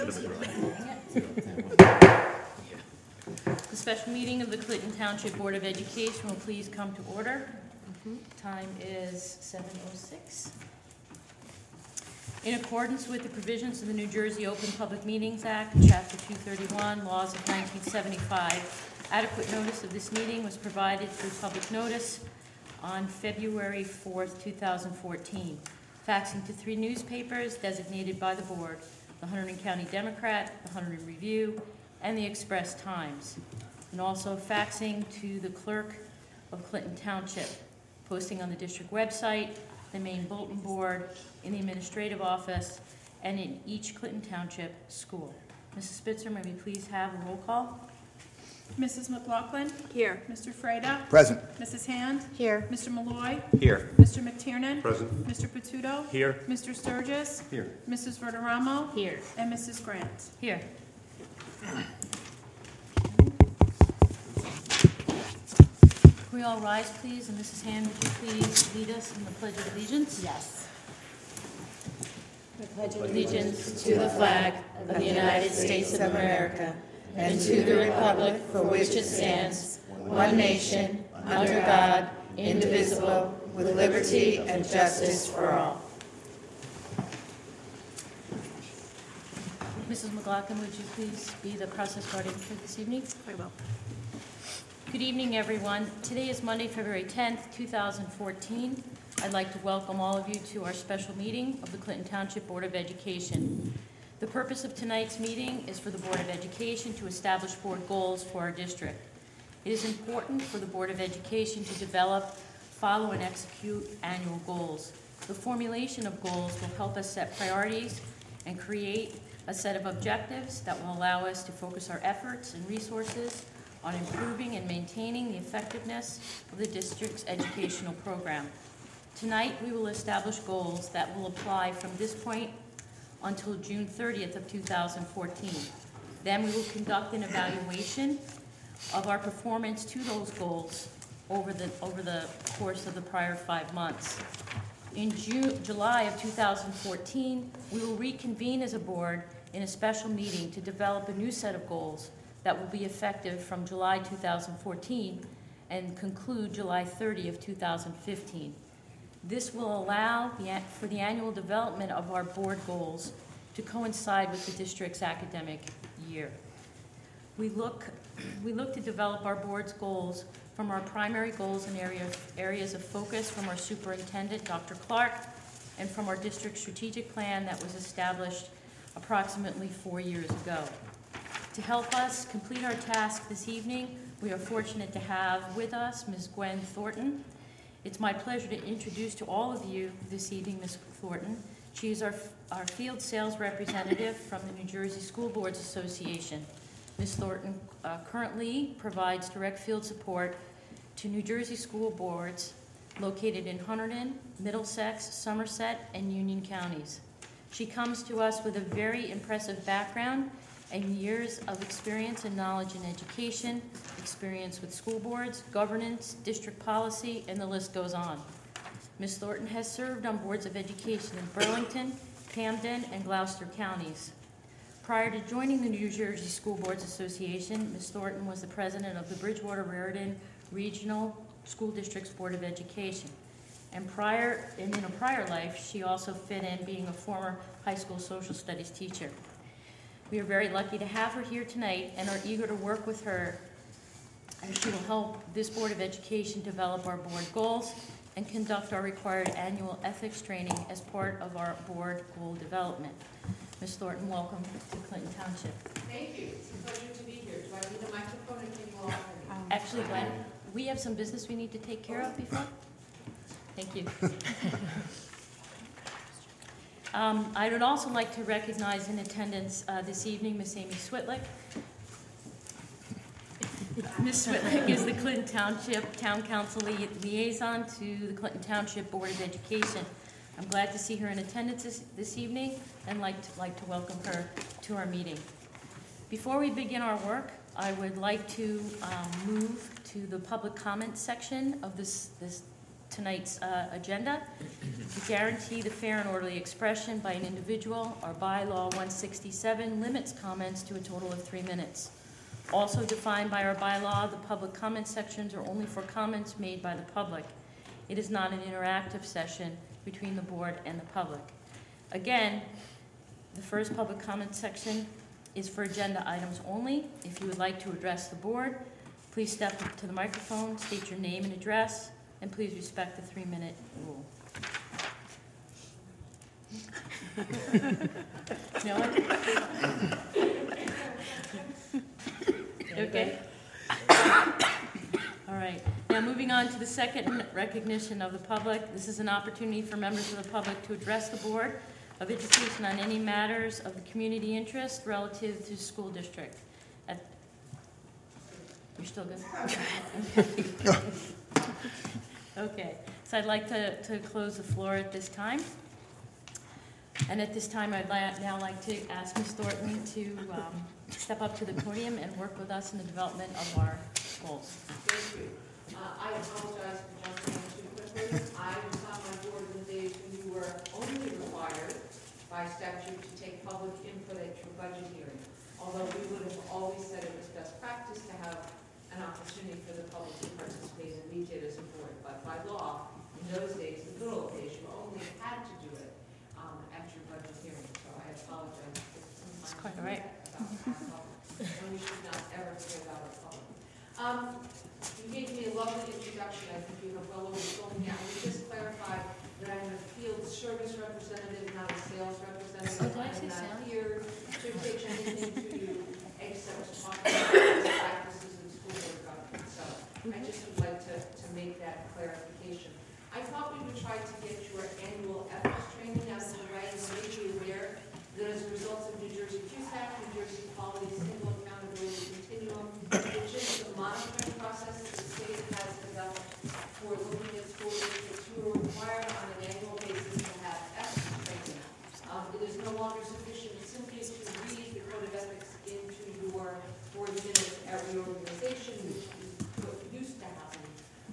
The special meeting of the Clinton Township Board of Education will please come to order. Time is 7:06. In accordance with the provisions of the New Jersey Open Public Meetings Act, Chapter 231, Laws of 1975, adequate notice of this meeting was provided through public notice on February 4th, 2014, faxing to 3 newspapers designated by the board: the Hunterdon County Democrat, the Hunterdon Review, and the Express Times, and also faxing to the clerk of Clinton Township, posting on the district website, the main bulletin board, in the administrative office, and in each Clinton Township school. Mrs. Spitzer, may we please have a roll call? Mrs. McLaughlin? Here. Mr. Freda? Present. Mrs. Hand? Here. Mr. Malloy? Here. Mr. McTiernan? Present. Mr. Patuto? Here. Mr. Sturgis? Here. Mrs. Verderamo? Here. And Mrs. Grant? Here. Can we all rise, please? And Mrs. Hand, would you please lead us in the Pledge of Allegiance? Yes. I pledge allegiance to the flag of the United States of America and to the republic for which it stands, one nation, under God, indivisible, with liberty and justice for all. Mrs. McLaughlin, would you please be the process guardian for this evening? I will. Good evening, everyone. Today is Monday, February 10th, 2014. I'd like to welcome all of you to our special meeting of the Clinton Township Board of Education. The purpose of tonight's meeting is for the Board of Education to establish board goals for our district. It is important for the Board of Education to develop, follow, and execute annual goals. The formulation of goals will help us set priorities and create a set of objectives that will allow us to focus our efforts and resources on improving and maintaining the effectiveness of the district's educational program. Tonight, we will establish goals that will apply from this point until June 30th of 2014. Then we will conduct an evaluation of our performance to those goals over the course of the prior 5 months. In July of 2014, we will reconvene as a board in a special meeting to develop a new set of goals that will be effective from July 2014 and conclude July 30 of 2015. This will allow for the annual development of our board goals to coincide with the district's academic year. We look to develop our board's goals from our primary goals and areas of focus from our superintendent, Dr. Clark, and from our district strategic plan that was established approximately 4 years ago. To help us complete our task this evening, we are fortunate to have with us Ms. Gwen Thornton. It's my pleasure to introduce to all of you this evening Ms. Thornton. She is our field sales representative from the New Jersey School Boards Association. Ms. Thornton currently provides direct field support to New Jersey school boards located in Hunterdon, Middlesex, Somerset, and Union counties. She comes to us with a very impressive background and years of experience and knowledge in education, experience with school boards, governance, district policy, and the list goes on. Ms. Thornton has served on boards of education in Burlington, Camden, and Gloucester counties. Prior to joining the New Jersey School Boards Association, Ms. Thornton was the president of the Bridgewater-Raritan Regional School District's Board of Education. And in a prior life, she also fit in being a former high school social studies teacher. We are very lucky to have her here tonight and are eager to work with her as she will help this Board of Education develop our board goals and conduct our required annual ethics training as part of our board goal development. Ms. Thornton, welcome to Clinton Township. Thank you. It's a pleasure to be here. Do I need a microphone or can you all hear me? Actually, Glenn, we have some business we need to take care of before. Thank you. I would also like to recognize in attendance this evening Miss Amy Switlick. Ms. Switlick is the Clinton Township Town Council liaison to the Clinton Township Board of Education. I'm glad to see her in attendance this evening and like to welcome her to our meeting. Before we begin our work, I would like to move to the public comment section of this tonight's agenda. To guarantee the fair and orderly expression by an individual, our bylaw 167 limits comments to a total of 3 minutes. Also defined by our bylaw, the public comment sections are only for comments made by the public. It is not an interactive session between the board and the public. Again, the first public comment section is for agenda items only. If you would like to address the board, please step up to the microphone, state your name and address, and please respect the 3-minute rule. No? Okay. All right. Now, moving on to the second recognition of the public. This is an opportunity for members of the public to address the Board of Education on any matters of the community interest relative to the school district. You're still good? Okay. So I'd like to close the floor at this time. And at this time, I'd now like to ask Ms. Thornton to step up to the podium and work with us in the development of our goals. Thank you. I apologize for jumping in too quickly. I was on my board in the days when you were only required by statute to take public input at your budget hearing. Although we would have always said it was best practice to have an opportunity for the public to participate, and we did as a board. But by law, in those days, the good old days, you only had to do it at your budget hearing. So I apologize. That's quite all right. And we should not ever forget about our public. You gave me a lovely introduction. I think you have well oversold me. I would just clarify that I'm a field service representative, not a sales representative. Oh, did I say I'm not sales? here to pitch anything to you except to talk about the practices of school board government. So I just would like to make that clarification. I thought we would try to get your annual ethics training out of the way. You may be aware that as a result of New Jersey CUSAC, New Jersey Quality Single Accountability Continuum, which is the monitoring process that the state has developed for looking at school districts who are required on an annual basis to have ethics training. It is no longer sufficient simply to read the code of ethics into your board minutes at reorganization, which is what used to happen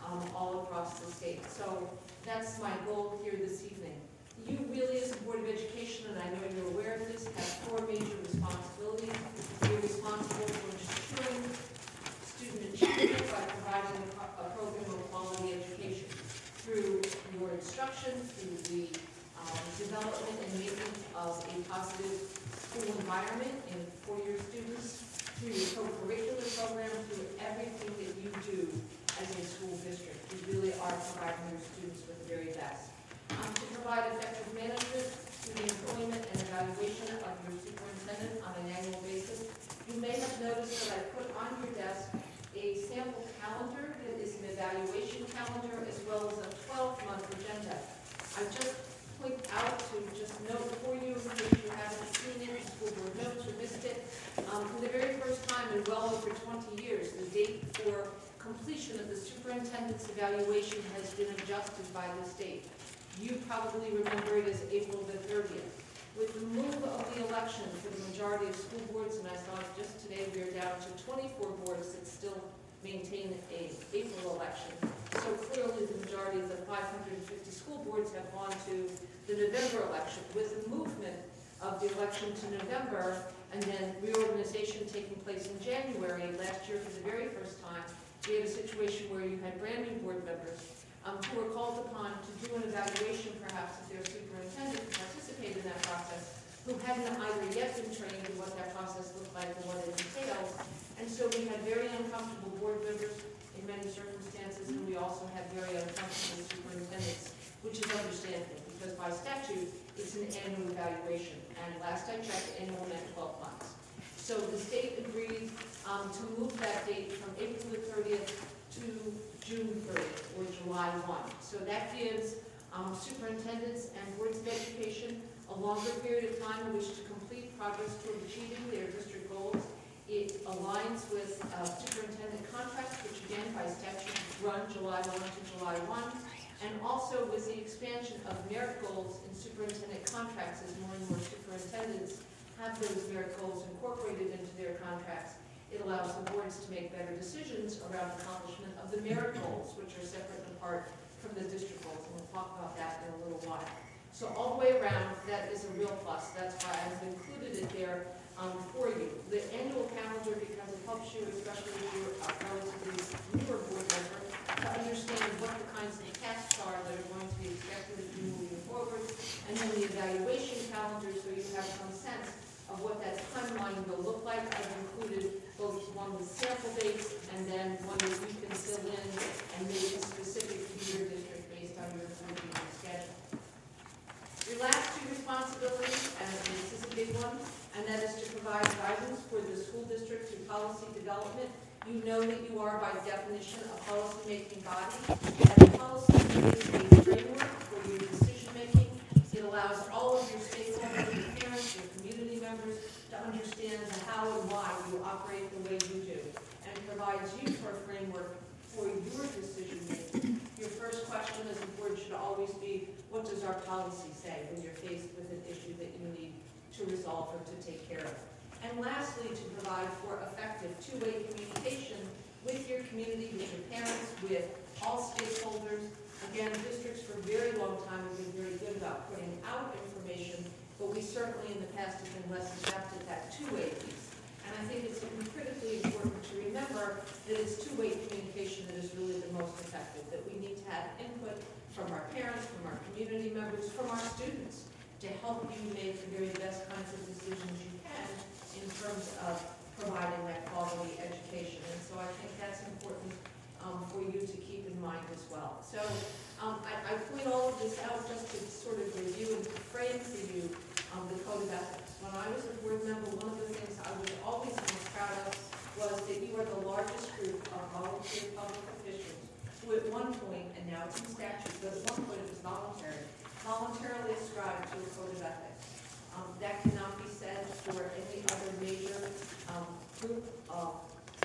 all across the state. So that's my goal here this evening. You really, as a Board of Education, and I know you're aware of this, have 4 major responsibilities. You're responsible for ensuring student achievement by providing a program of quality education through your instruction, through the development and maintenance of a positive school environment for your students, through your co-curricular program, through everything that you do as a school district. You really are providing your students with the very best. To provide effective management to the employment and evaluation of your superintendent on an annual basis. You may have noticed that I put on your desk a sample calendar that is an evaluation calendar as well as a 12-month agenda. I just point out to just note for you, in case you haven't seen it, school board notes or missed it, for the very first time in well over 20 years, the date for completion of the superintendent's evaluation has been adjusted by the state. You probably remember it as April the 30th. With the move of the election for the majority of school boards, and I saw it just today, we are down to 24 boards that still maintain a April election. So clearly the majority of the 550 school boards have gone to the November election. With the movement of the election to November and then reorganization taking place in January, last year for the very first time, we had a situation where you had brand new board members who were called upon to do an evaluation perhaps of their superintendent to participate in that process, who hadn't either yet been trained in what that process looked like or what it entails. And so we had very uncomfortable board members in many circumstances, and we also had very uncomfortable superintendents, which is understandable because by statute, it's an annual evaluation. And last I checked, annual meant 12 months. So the state agreed to move that date from April the 30th to June 30th or July 1. So that gives superintendents and boards of education a longer period of time in which to complete progress toward achieving their district goals. It aligns with superintendent contracts, which again by statute run July 1 to July 1, and also with the expansion of merit goals in superintendent contracts as more and more superintendents have those merit goals incorporated into their contracts. It allows the boards to make better decisions around accomplishment of the merit goals, which are separate and apart from the district goals, and we'll talk about that in a little while. So all the way around, that is a real plus. That's why I've included it there for you. The annual calendar, because it helps you, especially if you're a relatively newer board member, to understand what the kinds of tasks are that are going to be expected of you moving forward, and then the evaluation calendar, so you have some sense of what that timeline will look like. I've included both one with sample dates and then one that you can fill in and make it specific to your district based on your board meeting schedule. Your last two responsibilities, and this is a big one, and that is to provide guidance for the school district through policy development. You know that you are, by definition, a policy-making body, and the policy is a framework for your decision-making. It allows all of your stakeholders, your parents, your community members, to understand the how and why you operate the way you do, and provides you for a framework for your decision-making. Your first question as a board should always be, what does our policy say when you're faced with an issue that you need to resolve or to take care of? And lastly, to provide for effective two-way communication with your community, with your parents, with all stakeholders. Again, districts for a very long time have been very good about putting out information, but we certainly in the past have been less adept at that two-way piece. And I think it's critically important to remember that it's two-way communication that is really the most effective, that we need to have input from our parents, from our community members, from our students, to help you make the very best kinds of decisions you can in terms of providing that quality education. And so I think that's important for you to keep in mind as well. So I point all of this out just to sort of review and frame for you the code of ethics. When I was a board member, one of the things I was always most proud of was that you are the largest group of volunteer public officials who at one point, and now it's in statute, but at one point it was voluntary, voluntarily ascribed to a code of ethics. That cannot be said for any other major group of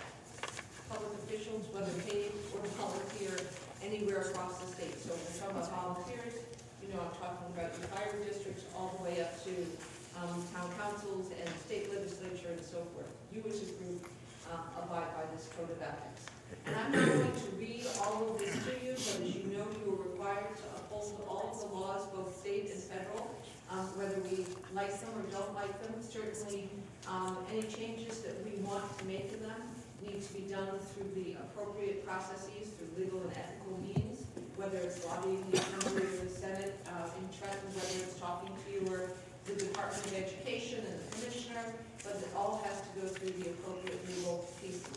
public officials, whether paid or volunteer, anywhere across the state. So when we're talking about volunteers, you know, I'm talking about your fire districts all the way up to town councils and state legislature and so forth. You as a group abide by this code of ethics. And I'm not going to read all of this to you, but as you know, you are required to uphold all of the laws, both state and federal, whether we like them or don't like them. Certainly, any changes that we want to make to them need to be done through the appropriate processes, through legal and ethical means, whether it's lobbying the Assembly or the Senate in Trenton, whether it's talking to you or the Department of Education and the Commissioner, but it all has to go through the appropriate legal pieces.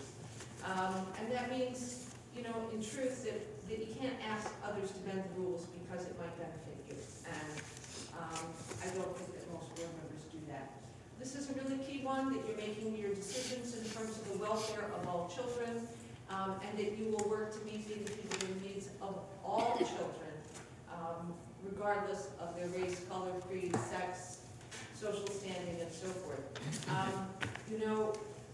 And that means, you know, in truth, that you can't ask others to bend the rules because it might benefit you. And I don't think that most board members do that. This is a really key one, that you're making your decisions in terms of the welfare of all children, and that you will work to meet the individual needs of all children, regardless of their race, color, creed, sex, social standing, and so forth. You know,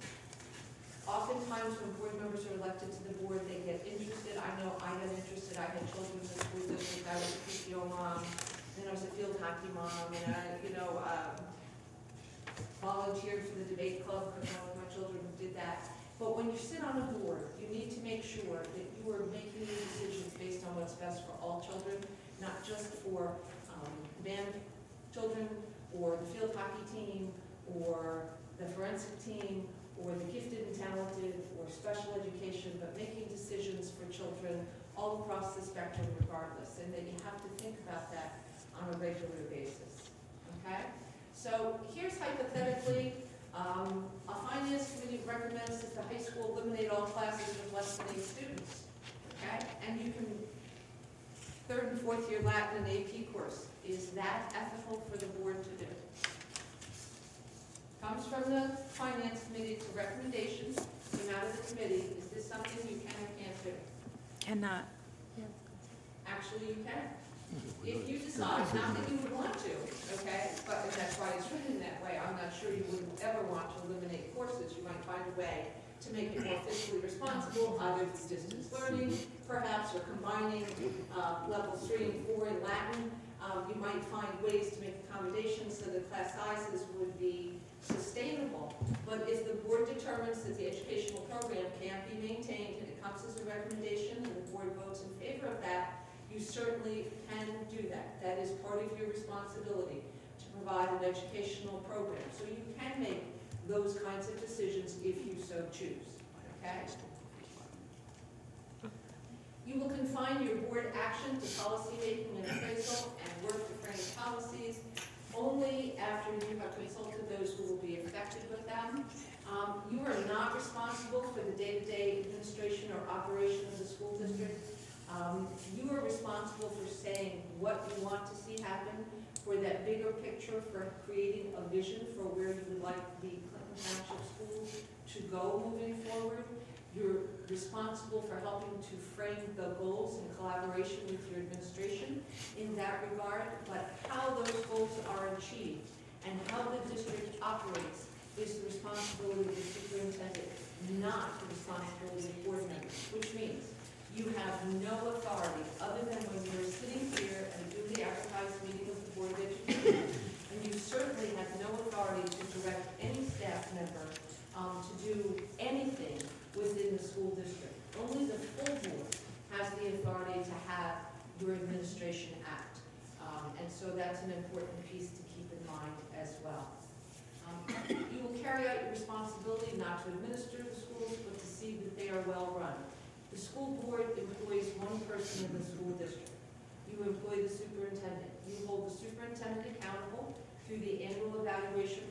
oftentimes when board members are elected to the board, they get interested. I know I got interested. I had children in the school district. I was a PTO mom, then I was a field hockey mom, and I, you know, volunteered for the debate club because one of my children did that. But when you sit on a board, you need to make sure that you are making your decisions based on what's best for all children, not just for band children or the field hockey team or the forensic team or the gifted and talented or special education, but making decisions for children all across the spectrum regardless, and that you have to think about that on a regular basis, okay? So here's hypothetically, a finance committee recommends that the high school eliminate all classes with less than 8 students, okay? And you can, 3rd and 4th year Latin and AP course. Is that ethical for the board to do? Comes from the finance committee to recommendations, came out of the committee. Is this something you can or can't do? Cannot. Actually, you can. If you decide, not that you would want to, okay, but that's why it's written that way. I'm not sure you wouldn't ever want to eliminate courses. You might find a way to make it more fiscally responsible, either through distance learning, perhaps, or combining levels 3 and 4 in Latin. You might find ways to make accommodations so that class sizes would be sustainable. But if the board determines that the educational program can't be maintained and it comes as a recommendation and the board votes in favor of that, you certainly can do that. That is part of your responsibility, to provide an educational program. So you can make those kinds of decisions if you so choose, okay? You will confine your board action to policy making and appraisal and work to frame policies only after you have consulted those who will be affected with them. You are not responsible for the day-to-day administration or operation of the school district. You are responsible for saying what you want to see happen, for that bigger picture, for creating a vision for where you would like the Clinton Township Schools to go moving forward. You're responsible for helping to frame the goals in collaboration with your administration in that regard, but how those goals are achieved and how the district operates is the responsibility of the superintendent, not the responsibility of board members, which means you have no authority other than when you're sitting here at a duly advertised meeting of the Board of Education, and you certainly have no authority to direct any staff member to do anything within the school district. Only the full board has the authority to have your administration act. And so that's an important piece to keep in mind as well. You will carry out your responsibility not to administer the schools, but to see that they are well run. The school board employs one person in the school district. You employ the superintendent. You hold the superintendent accountable through the annual evaluation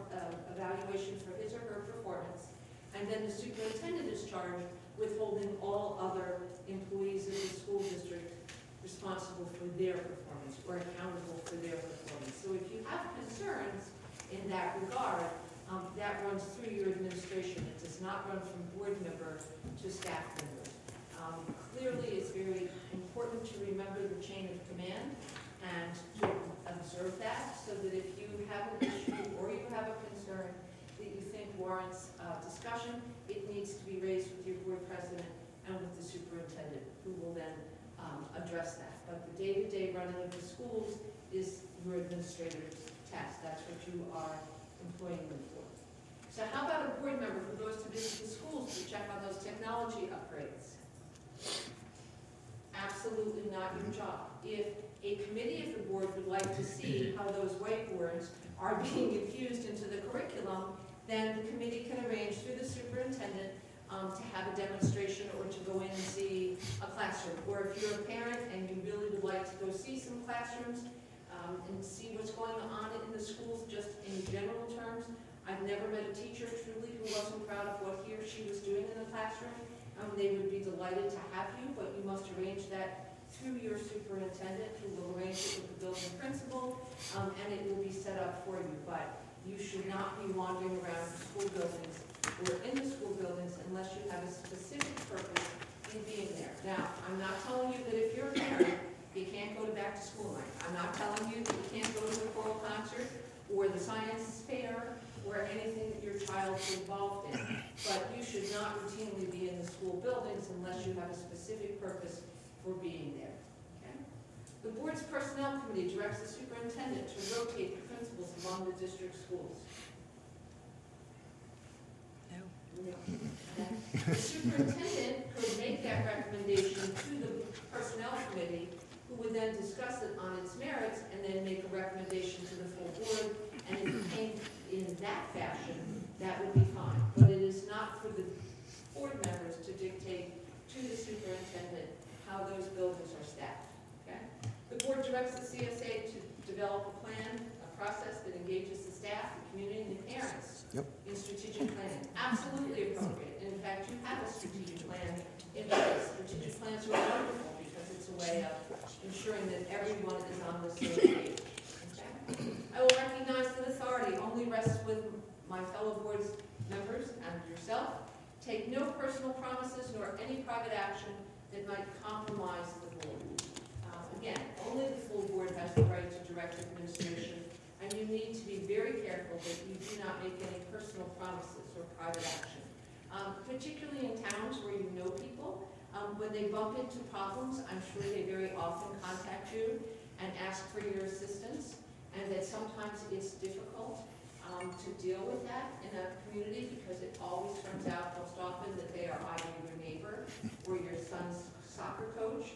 for his or her performance. And then the superintendent is charged with holding all other employees of the school district responsible for their performance or accountable for their performance. So if you have concerns in that regard, that runs through your administration. It does not run from board member to staff members. Clearly, it's very important to remember the chain of command and to observe that, so that if you have an issue or you have a concern that you think warrants discussion, it needs to be raised with your board president and with the superintendent, who will then address that. But the day-to-day running of the schools is your administrator's task. That's what you are employing them for. So how about a board member who goes to visit the schools to check on those technology upgrades? Absolutely not your job. If a committee of the board would like to see how those whiteboards are being infused into the curriculum, then the committee can arrange through the superintendent to have a demonstration or to go in and see a classroom. Or if you're a parent and you really would like to go see some classrooms and see what's going on in the schools, just in general terms, I've never met a teacher truly who wasn't proud of what he or she was doing in the classroom. They would be delighted to have you, but you must arrange that through your superintendent, who will arrange it with the building principal, and it will be set up for you. But you should not be wandering around school buildings or in the school buildings unless you have a specific purpose in being there. Now, I'm not telling you that if you're a parent, you can't go to back to school night. I'm not telling you that you can't go to the choral concert or the science fair or anything that your child's involved in. But you should not routinely be in the school buildings unless you have a specific purpose for being there. Okay? The board's personnel committee directs the superintendent to rotate the principals among the district schools. No. Okay? The superintendent could make that recommendation to the personnel committee, who would then discuss it on its merits and then make a recommendation to the full board. And if it came in that fashion, that would be fine. But it is not for the board members to dictate to the superintendent how those buildings are staffed. Okay? The board directs the CSA to develop a plan, a process that engages the staff, the community, and the parents in strategic planning. Absolutely appropriate. And in fact, you have a strategic plan in place. Strategic plans are wonderful because it's a way of ensuring that everyone is on the same page. Okay? I will recognize that authority only rests with my fellow board members and yourself. Take no personal promises nor any private action that might compromise the board. Again, only the full board has the right to direct administration, and you need to be very careful that you do not make any personal promises or private action. Particularly in towns where you know people, when they bump into problems, I'm sure they very often contact you and ask for your assistance, and that sometimes it's difficult to deal with that in a community because it always turns out most often that they are either your neighbor or your son's soccer coach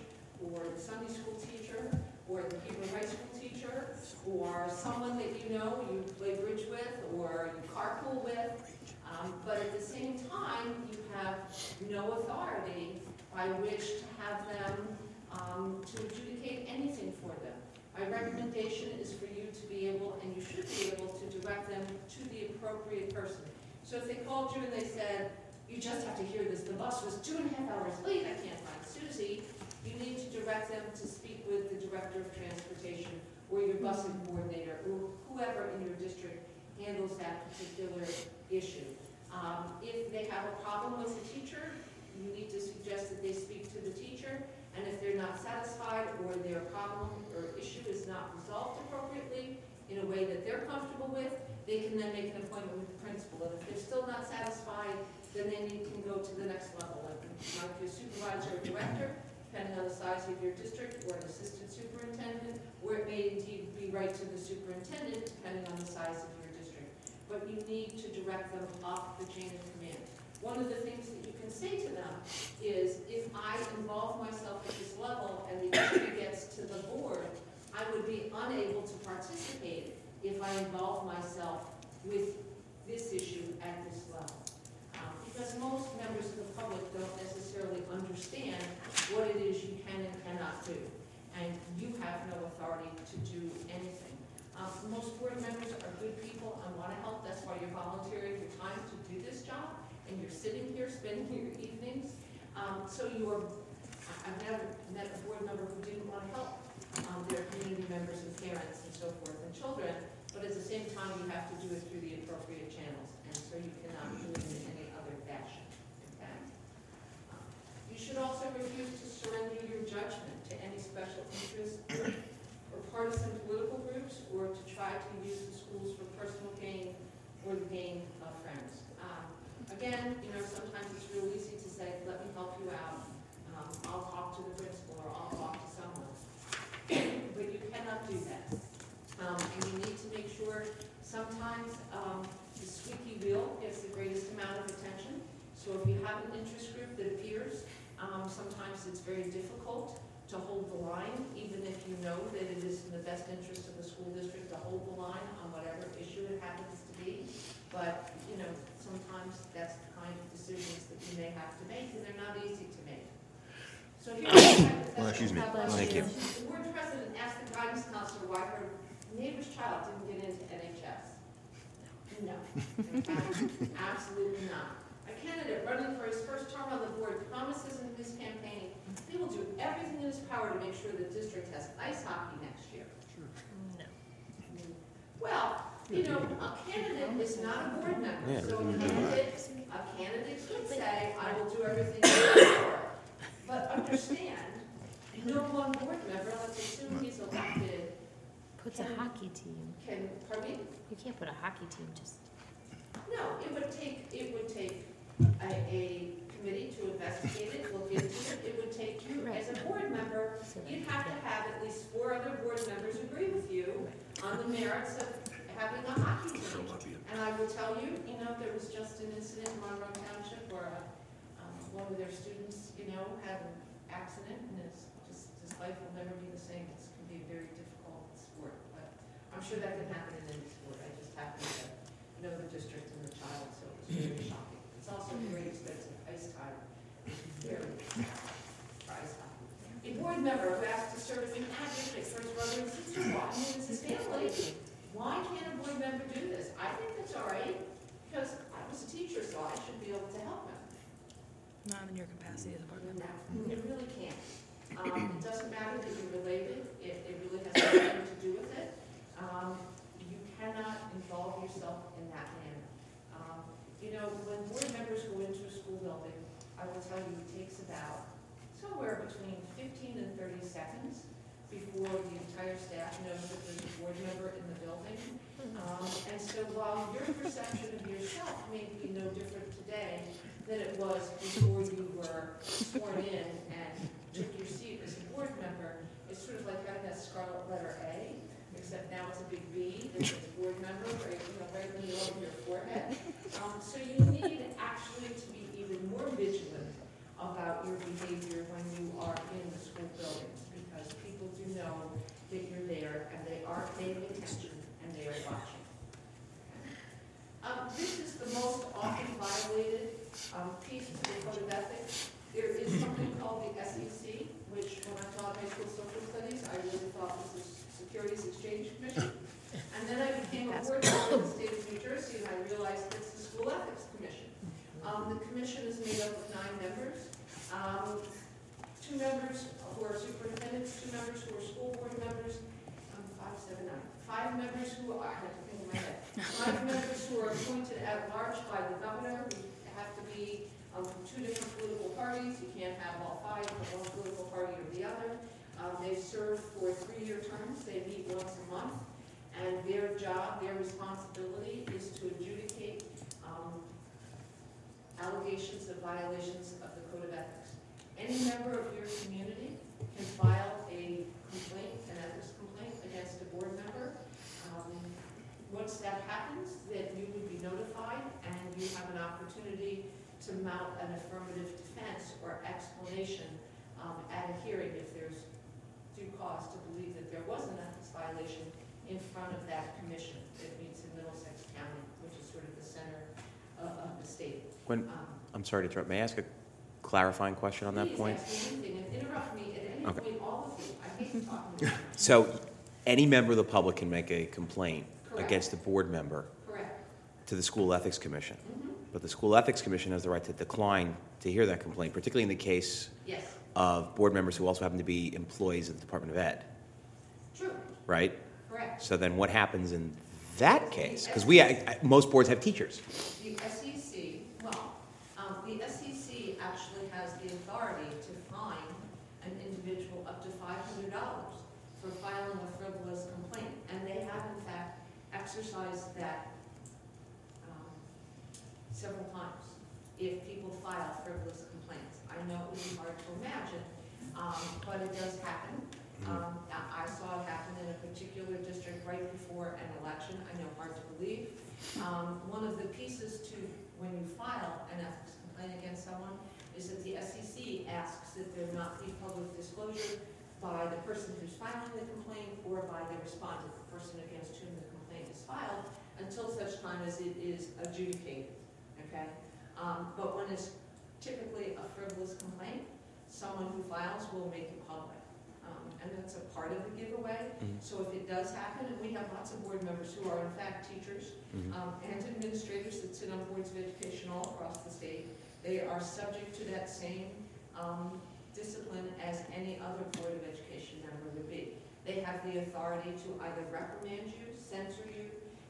or the Sunday school teacher, or the Hebrew high school teacher, or someone that you know you play bridge with, or you carpool with. But at the same time, you have no authority by which to have them to adjudicate anything for them. My recommendation is for you to be able, and you should be able, to direct them to the appropriate person. So if they called you and they said, you just have to hear this, the bus was 2.5 hours late, I can't find Susie, you need to direct them to speak with the director of transportation or your busing coordinator or whoever in your district handles that particular issue. If they have a problem with the teacher, you need to suggest that they speak to the teacher, and if they're not satisfied or their problem or issue is not resolved appropriately in a way that they're comfortable with, they can then make an appointment with the principal. And if they're still not satisfied, then you can go to the next level. Like your supervisor or director, depending on the size of your district, or an assistant superintendent, or it may indeed be right to the superintendent, depending on the size of your district. But you need to direct them up the chain of command. One of the things that you can say to them is, if I involve myself at this level and the issue gets to the board, I would be unable to participate if I involve myself with this issue at this level. Because most members of the public don't necessarily understand what it is you can and cannot do. And you have no authority to do anything. Most board members are good people and want to help. That's why you're volunteering your time to do this job. And you're sitting here spending your evenings. I've never met a board member who didn't want to help their community members and parents and so forth and children, but at the same time you have to do it through the appropriate channels, and so you cannot do it in any other fashion. Okay? You should also refuse to surrender your judgment to any special interest group or partisan political groups, or to try to use the schools for personal gain or the gain of friends. Again, sometimes it's real easy to say, let me help you out. I'll talk to the principal, or I'll talk to someone. But you cannot do that. And you need to make sure sometimes the squeaky wheel gets the greatest amount of attention. So if you have an interest group that appears, sometimes it's very difficult to hold the line, even if you know that it is in the best interest of the school district to hold the line on whatever issue it happens to be. But, sometimes that's the kind of decisions that you may have to make, and they're not easy to make. So here's Well, excuse me. Thank you. The board president asked the guidance counselor why her neighbor's child didn't get into NHS. No, absolutely not. A candidate running for his first term on the board promises in his campaign he will do everything in his power to make sure the district has ice hockey next year. No. Well, a candidate is not a board member, Yeah, so doesn't even a candidate could say, I will do everything in my power. But understand, no one board member, let's assume he's elected, Puts a hockey team. pardon me? You can't put a hockey team just. No, it would take a committee to investigate it, look into it. It would take you, as a board member, you'd have to have at least 4 other board members agree with you on the merits of having a hockey team. And I will tell you, there was just an incident in Monroe Township where one of their students, had an accident, and his life will never be the same. It can be a very difficult sport, but I'm sure that can happen in any sport. I just happen to know the district and the child, so it was very shocking. It's also very expensive. Ice time is very expensive for ice hockey. A board member who asked to serve as an advocate for his brother and sister-in-law and his family. Why can't a board member do this? I think that's all right, because I was a teacher, so I should be able to help him. Not in your capacity as a board member. No, it really can't. It doesn't matter that you're related, it really has nothing to do with it. You cannot involve yourself in that manner. When board members go into a school building, I will tell you it takes about somewhere between 15 and 30 seconds before the entire staff knows that there's a board member in the building. And so while your perception of yourself may be no different today than it was before you were sworn in and took your seat as a board member, it's sort of like having that scarlet letter A, except now it's a big B that says board member right in the middle of your forehead. So you need actually to be even more vigilant about your behavior when you are in the school buildings, because people do know that you're there and they are paying attention and they are watching. This is the most often violated piece of the Code of Ethics. There is something called the SEC, which when I taught high school social studies, I really thought was the Securities Exchange Commission. And then I became a board member in the state of New Jersey, and I realized it's the School Ethics Commission. The commission is made up of 9 members. 2 members who are superintendents, 2 members who are school board members, 5 members who are, I have to think of my head, 5 members who are appointed at large by the governor, who have to be from 2 different political parties. You can't have all 5 from one political party or the other. They serve for 3-year terms. They meet once a month. And their job, their responsibility is to adjudicate allegations of violations of the Code of Ethics. Any member of your community can file a complaint, an ethics complaint against a board member. Once that happens, then you would be notified and you have an opportunity to mount an affirmative defense or explanation at a hearing if there's due cause to believe that there was an ethics violation in front of that commission that meets in Middlesex County, which is sort of the center of the state. I'm sorry to interrupt. May I ask a clarifying question on that point? Please ask me anything and interrupt me at any Okay. point, all of you. I hate talking to you. So any member of the public can make a complaint Correct. against a board member Correct. to the School Ethics Commission. Mm-hmm. But the School Ethics Commission has the right to decline to hear that complaint, particularly in the case Yes, of board members who also happen to be employees of the Department of Ed, true, right? correct. So then what happens in that case? Because most boards have teachers. The SEC, well, the SEC actually has the authority to fine an individual up to $500 for filing a frivolous complaint. And they have in fact exercised that several times if people file frivolous complaints. I know it would be hard to imagine, but it does happen. I saw it happen in a particular district right before an election. I know, hard to believe. One of the pieces to when you file an ethics complaint against someone is that the SEC asks that there not be public disclosure by the person who's filing the complaint or by the respondent, the person against whom the complaint is filed, until such time as it is adjudicated, okay? But when it's typically a frivolous complaint, someone who files will make it public. And that's a part of the giveaway. So if it does happen, and we have lots of board members who are in fact teachers and administrators that sit on boards of education all across the state, they are subject to that same discipline as any other board of education member would be. They have the authority to either reprimand you, censor you,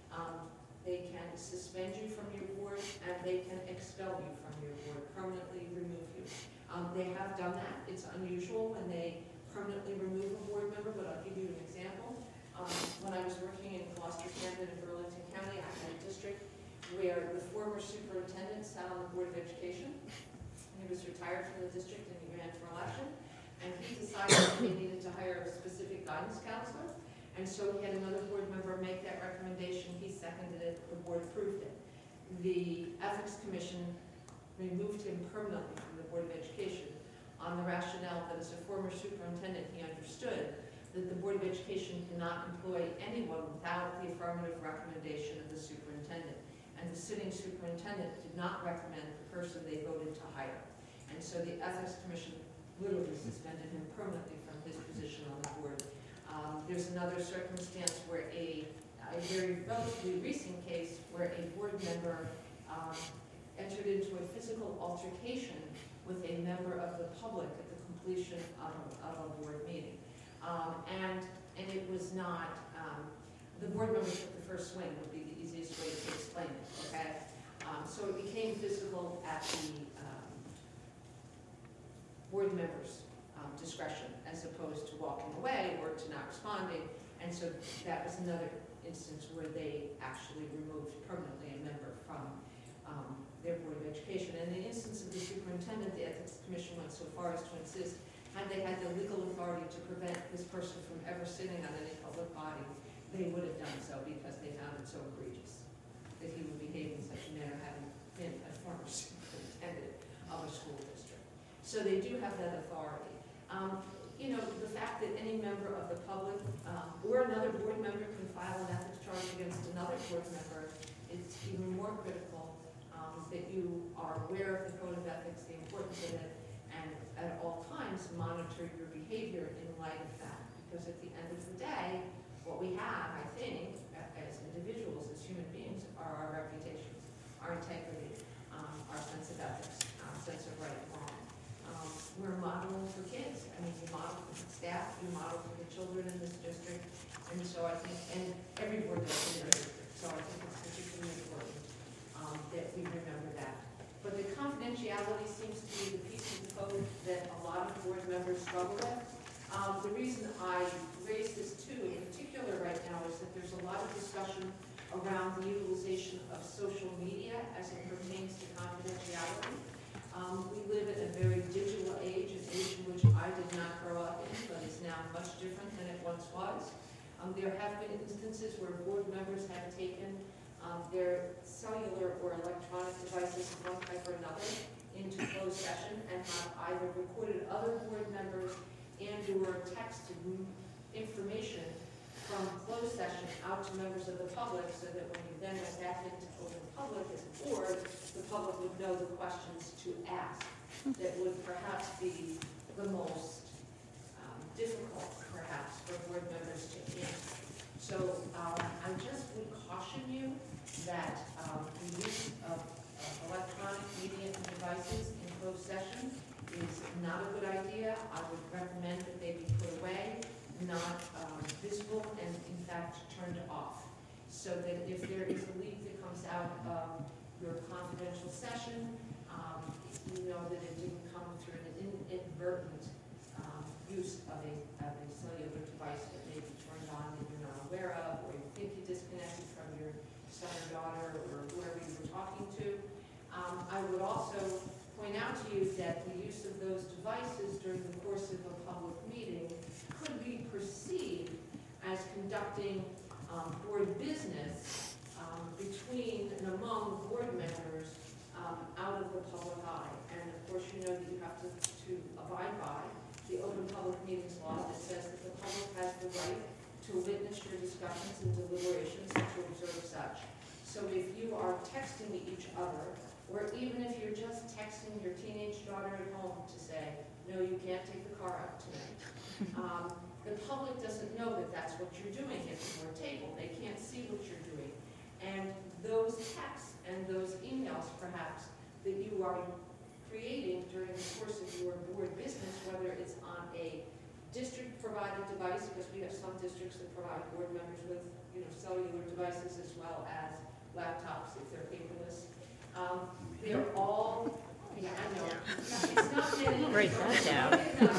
they can suspend you from your board, and they can expel you from your board, permanently remove you. They have done that. It's unusual when they permanently remove a board member, but I'll give you an example. When I was working in Gloucester, Camden, and Burlington County, I had a district where the former superintendent sat on the Board of Education. He was retired from the district and he ran for election. And he decided that they needed to hire a specific guidance counselor. And so he had another board member make that recommendation. He seconded it, the board approved it. The Ethics Commission removed him permanently from the Board of Education on the rationale that as a former superintendent, he understood that the Board of Education cannot employ anyone without the affirmative recommendation of the superintendent. And the sitting superintendent did not recommend the person they voted to hire. And so the Ethics Commission literally suspended him permanently from his position on the board. There's another circumstance where a very relatively recent case where a board member entered into a physical altercation with a member of the public at the completion of a board meeting. And it was not, the board member took the first swing would be the easiest way to explain it, okay? So it became physical at the board member's discretion as opposed to walking away or to not responding. And so that was another instance where they actually removed permanently a member from their Board of Education. And in the instance of the superintendent, the Ethics Commission went so far as to insist, had they had the legal authority to prevent this person from ever sitting on any public body, they would have done so because they found it so egregious that he would behave in such a manner having been a former superintendent of a school district. So they do have that authority. You know, the fact that any member of the public or another board member can file an ethics charge against another board member is even more critical, that you are aware of the code of ethics, the importance of it, and at all times monitor your behavior in light of that. Because at the end of the day, what we have, I think, as individuals, as human beings, are our reputations, our integrity, our sense of ethics, our sense of right and wrong. We're modeling for kids. I mean, you model for the staff, you model for the children in this district, and so I think, and every board does in their district, so I think it's particularly important that we remember that. But the confidentiality seems to be the piece of the code that a lot of board members struggle with. The reason I raise this too, in particular right now, is that there's a lot of discussion around the utilization of social media as it pertains to confidentiality. We live in a very digital age, an age in which I did not grow up in, but is now much different than it once was. There have been instances where board members have taken their cellular or electronic devices of one type or another into closed session and have either recorded other board members and/or texted information from closed session out to members of the public, so that when you then went back into open public as a board, the public would know the questions to ask that would perhaps be the most difficult, perhaps, for board members to answer. So I just would caution you that the use of electronic media and devices in closed session is not a good idea. I would recommend that they be put away, not visible, and in fact turned off, so that if there is a leak that comes out of your confidential session, you know that it didn't come through an inadvertent use of a cellular device that may be turned on that you're not aware of, or you think you disconnected from your son or daughter or whoever you were talking to. I would also point out to you that the use of those devices during the course of a public meeting could be perceived as conducting board business between and among board members out of the public eye. And of course, you know that you have to abide by the Open Public Meetings Law that says that the public has the right to witness your discussions and deliberations and to observe such. So if you are texting each other, or even if you're just texting your teenage daughter at home to say, no, you can't take the car out tonight, the public doesn't know that that's what you're doing at your table. They can't see what you're doing. And those texts and those emails, perhaps, that you are creating during the course of your board business, whether it's on a district-provided device, because we have some districts that provide board members with, cellular devices as well as laptops if they're paperless. They're all, yeah, I know. It's not many. Write that down.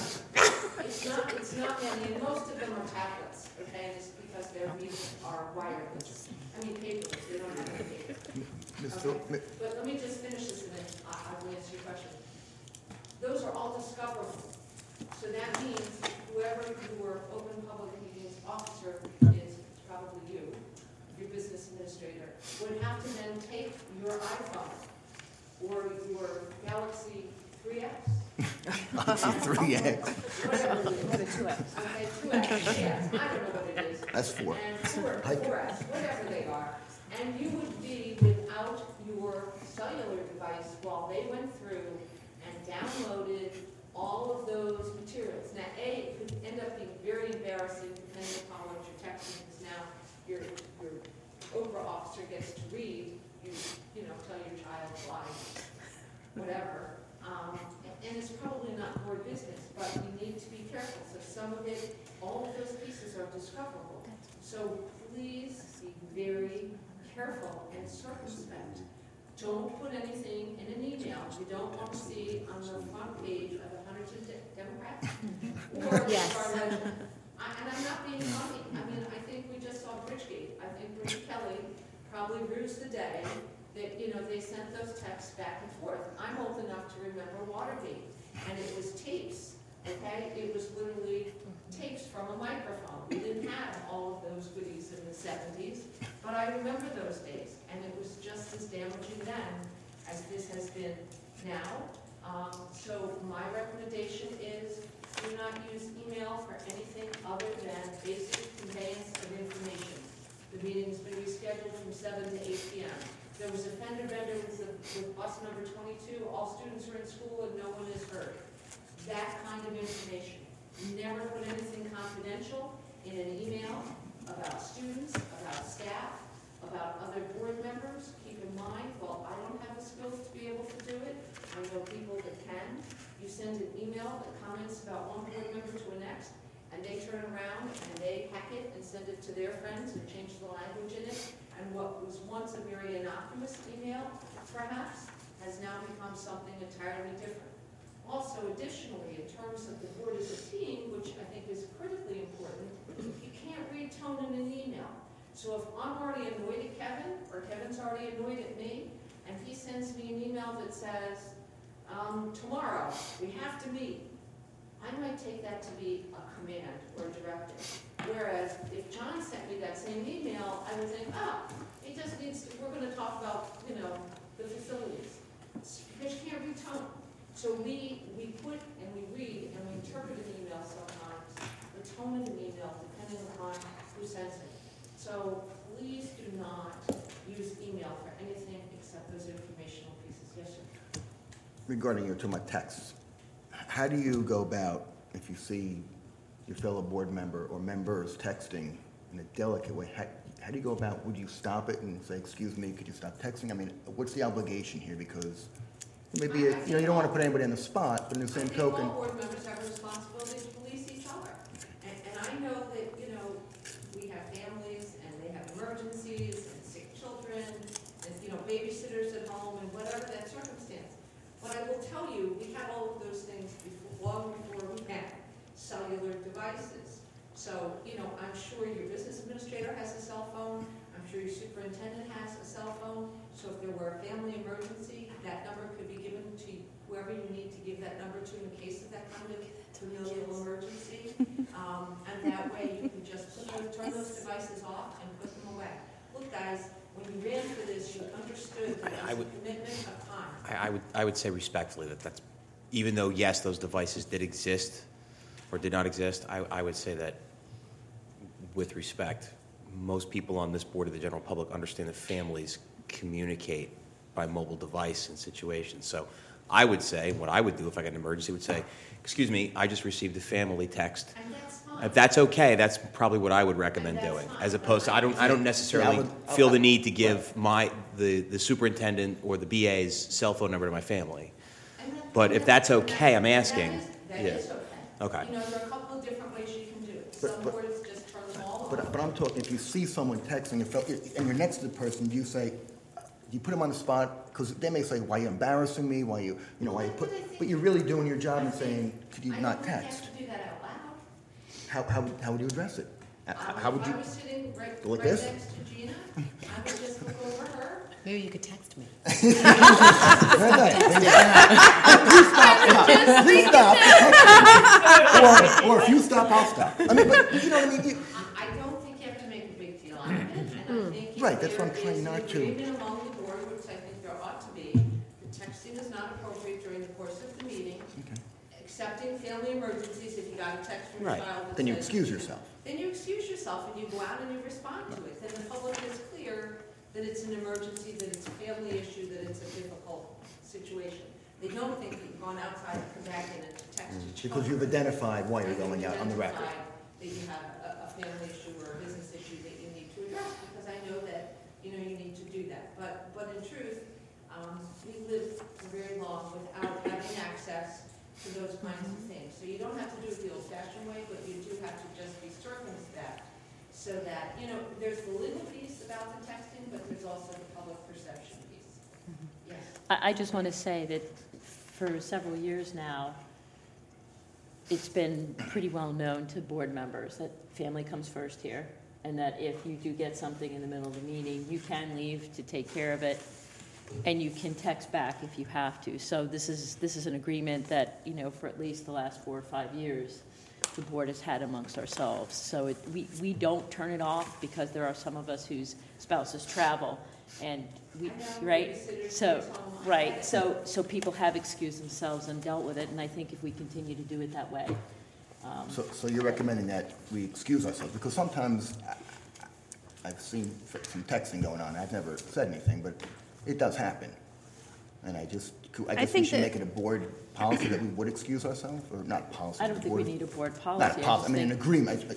It's not many, and most of them are tablets, okay? And it's because their meetings are wireless. I mean, paperless, they don't have any paper. Okay. But let me just finish this and then I will answer your question. Those are all discoverable. So that means whoever your open public meetings officer is, probably you, your business administrator, would have to then take your iPhone or your Galaxy 3X. 3X. Whatever it is. 2X. Okay, 2X, yes, I don't know what it is. That's 4. And 4X, whatever they are. And you would be without your cellular device while they went through and downloaded all of those materials. Now, it could end up being very embarrassing depending upon what you're texting, because now your Oprah officer gets to read, tell your child lies, whatever. And it's probably not board business, but we need to be careful. So some of it, all of those pieces are discoverable. So please be very careful and circumspect. Don't put anything in an email you don't want to see on the front page of the Huntington Democrat. Or Yes. and I'm not being funny. I mean, I think we just saw Bridgegate. I think Bridge Kelly probably rues the day that, they sent those texts back and forth. I'm old enough to remember Watergate, and it was tapes, okay? It was literally tapes from a microphone. We didn't have all of those goodies in the 70s, but I remember those days, and it was just as damaging then as this has been now. So my recommendation is do not use email for anything other than basic conveyance of information. The meeting's been rescheduled from 7 to 8 p.m. There was a fender bender with bus number 22. All students are in school and no one is heard. That kind of information. Never put anything confidential in an email about students, about staff, about other board members. Keep in mind, well, I don't have the skills to be able to do it. I know people that can. You send an email that comments about one board member to the next, and they turn around and they hack it and send it to their friends and change the language in it. And what was once a very innocuous email, perhaps, has now become something entirely different. Also, additionally, in terms of the board as a team, which I think is critically important, you can't read tone in an email. So if I'm already annoyed at Kevin, or Kevin's already annoyed at me, and he sends me an email that says, tomorrow, we have to meet, I might take that to be a command or a directive. Whereas if John sent me that same email, I would think, he just needs to, we're gonna talk about, the facilities. Because you can't read tone. So we put and we read and we interpret an email sometimes, the tone of an email, depending upon who sends it. So please do not use email for anything except those informational pieces. Yes, sir? Regarding your talking about texts, how do you go about if you see your fellow board member or members texting in a delicate way? How do you go about, would you stop it and say, excuse me, could you stop texting? I mean, what's the obligation here? Because maybe, you don't want to put anybody on the spot, but in the same token. All board members have a responsibility to police each other. And I know that, we have families and they have emergencies and sick children and, babysitters at home and whatever that circumstance. But I will tell you, we had all of those things long before we had cellular devices. So, I'm sure your business administrator has a cell phone. I'm sure your superintendent has a cell phone. So if there were a family emergency, that number could be given to whoever you need to give that number to in case of that kind of familial emergency. And that way you can just turn those devices off and put them away. Look, guys, when you ran for this, you understood that it was a commitment of time. I would say respectfully that that's, even though, yes, those devices did exist or did not exist, I would say that with respect, most people on this board of the general public understand that families communicate by mobile device in situations. So I would say, what I would do if I got an emergency would say, excuse me, I just received a family text. And that's fine. If that's okay, that's probably what I would recommend doing, as opposed to, I don't necessarily feel the need to give the superintendent or the BA's cell phone number to my family. But if that's okay, I'm asking. That is okay. Okay. There are a couple of different ways you can do it. Some But- boards just turn them all But off. I'm talking, if you see someone texting and you're next to the person, do you say, you put them on the spot? Because they may say, why are you embarrassing me? Why you why you put, but you're really doing your job and saying, could you not I text? don't think you have to do that out loud. How would you address it? How would If you? I was sitting right Go like right this? next to Gina, I would just look over her. Maybe you could text me. Very nice. Please stop. Or if you stop, I'll stop. I mean, but you know what I mean? I don't think you have to make a big deal out of it, and I think Right, if that's what I'm there trying is not an to- agreement among the board, which I think there ought to be, that texting is not appropriate during the course of the meeting, accepting family emergencies, if you got a text from your Right. child that Then you says- excuse yourself. Then you excuse yourself and you go out and you respond to it. Then the public is clear that it's an emergency, that it's a family issue, that it's a difficult situation. They don't think that you've gone outside and come back in and text each other. Because you've identified why you're going out on the record. That you have a family issue or a business issue that you need to address, because I know that, you need to do that. But in truth, we lived for very long without having access to those kinds of things. So you don't have to do it the old-fashioned way, but you do have to just be circumspect so that, there's the legal piece about the texting, but there's also the public perception piece. Yes. I just want to say that for several years now, it's been pretty well known to board members that family comes first here, and that if you do get something in the middle of the meeting, you can leave to take care of it, and you can text back if you have to. So this is an agreement that, for at least the last 4 or 5 years, the board has had amongst ourselves. So we don't turn it off because there are some of us whose spouses travel, And we, I know, right? babysitters So, at home. right, so people have excused themselves and dealt with it, and I think if we continue to do it that way. So you're recommending that we excuse ourselves? Because sometimes I've seen some texting going on. I've never said anything, but it does happen. And I guess we think should that- make it a board policy that we would excuse ourselves, or not policy? I don't but think we board- need a board policy. Not a policy, I mean, an just agreement.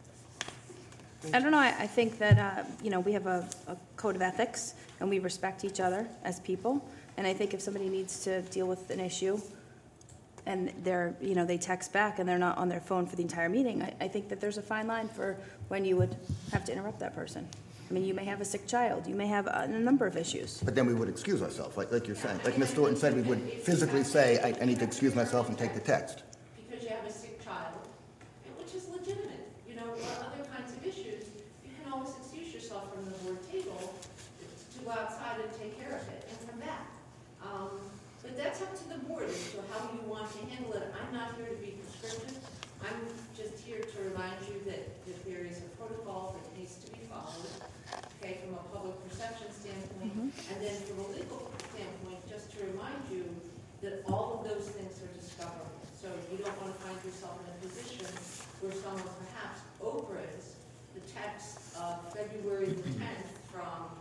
I don't know, I think that, we have a code of ethics, and we respect each other as people. And I think if somebody needs to deal with an issue, and they're, they text back and they're not on their phone for the entire meeting, I think that there's a fine line for when you would have to interrupt that person. I mean, you may have a sick child, you may have a number of issues. But then we would excuse ourselves, like you're saying. Like Ms. Thornton said, we would physically say, I need to excuse myself and take the text. Because you have a sick child, and which is legitimate, or other kinds of issues, you can always excuse yourself from the board table to go outside and take care of it and come back. But that's up to the board as to how you want to handle it. I'm not here to be prescriptive. I'm just here to remind you that there is a protocol that needs to be followed, okay, from a public perception standpoint, and then from a legal standpoint, just to remind you that all of those things are discoverable. So you don't want to find yourself in a position where someone perhaps opens the text of February the 10th from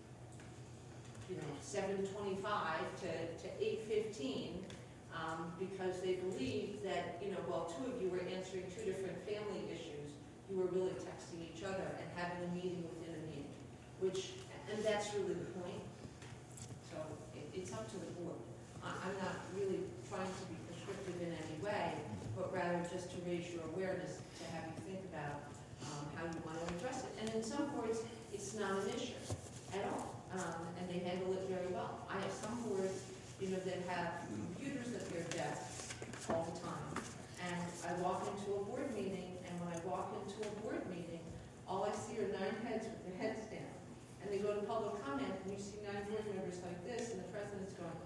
7:25 to 8:15, because they believe that, while two of you were answering two different family issues, you were really texting each other and having a meeting within a meeting, and that's really the point. So it's up to the board. I'm not really trying to be prescriptive in any way, but rather just to raise your awareness, to have you think about how you want to address it. And in some boards, it's not an issue at all. And they handle it very well. I have some boards, that have computers at their desks all the time. And I walk into a board meeting, and when I walk into a board meeting, all I see are 9 heads with their heads down. And they go to public comment, and you see 9 board members like this, and the president's going.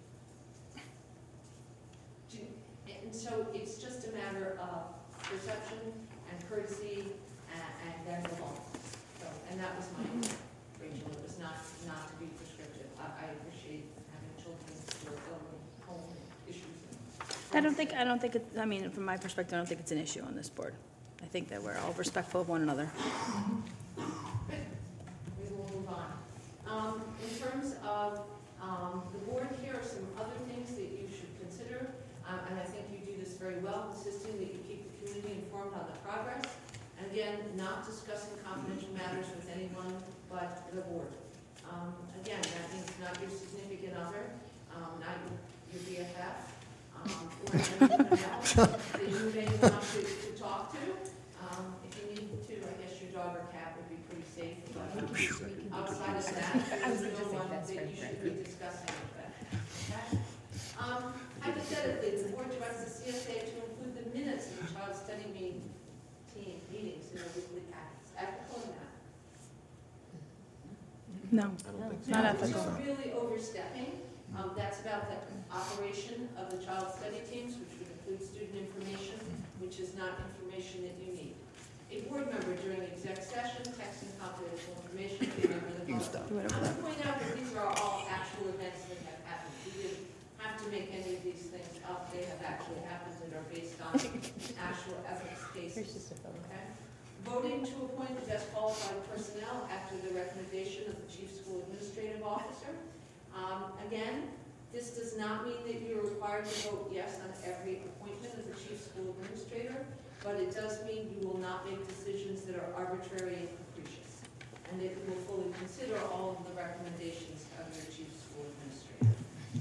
And so it's just a matter of perception and courtesy and then the law. So, and that was my Rachel, it was not to be prescriptive. I appreciate having children who are ill and home issues. I don't think it, from my perspective, I don't think it's an issue on this board. I think that we're all respectful of one another. Good. We will move on. In terms of the board, here are some other things that you should consider, and I think you do this very well, insisting that you keep the community informed on the progress. And again, not discussing confidential matters with anyone but the board. Again, that means not your significant other, not your BFF, or anyone else that you may want to talk to. If you need to, I guess your dog or cat would be pretty safe. But outside of that, there's no one that you should be discussing with that. Okay? Hypothetically, the board directs the CSA to include the minutes of the child study meetings in their weekly packets. Ethical or not? No, not It's ethical. not really overstepping. That's about the operation of the child study teams, which would include student information, which is not information that you need. A board member during exec session, texting confidential information to a member of the You can public. stop. I'm going to point out that these are all actual events that have happened. We didn't have to make any of these things up. They have actually happened and are based on actual ethics cases. Okay? Voting to appoint the best qualified personnel after the recommendation of the chief school administrative officer. Again, this does not mean that you're required to vote yes on every appointment of the chief school administrator, but it does mean you will not make decisions that are arbitrary and capricious, and that you will fully consider all of the recommendations of your chief school administrator.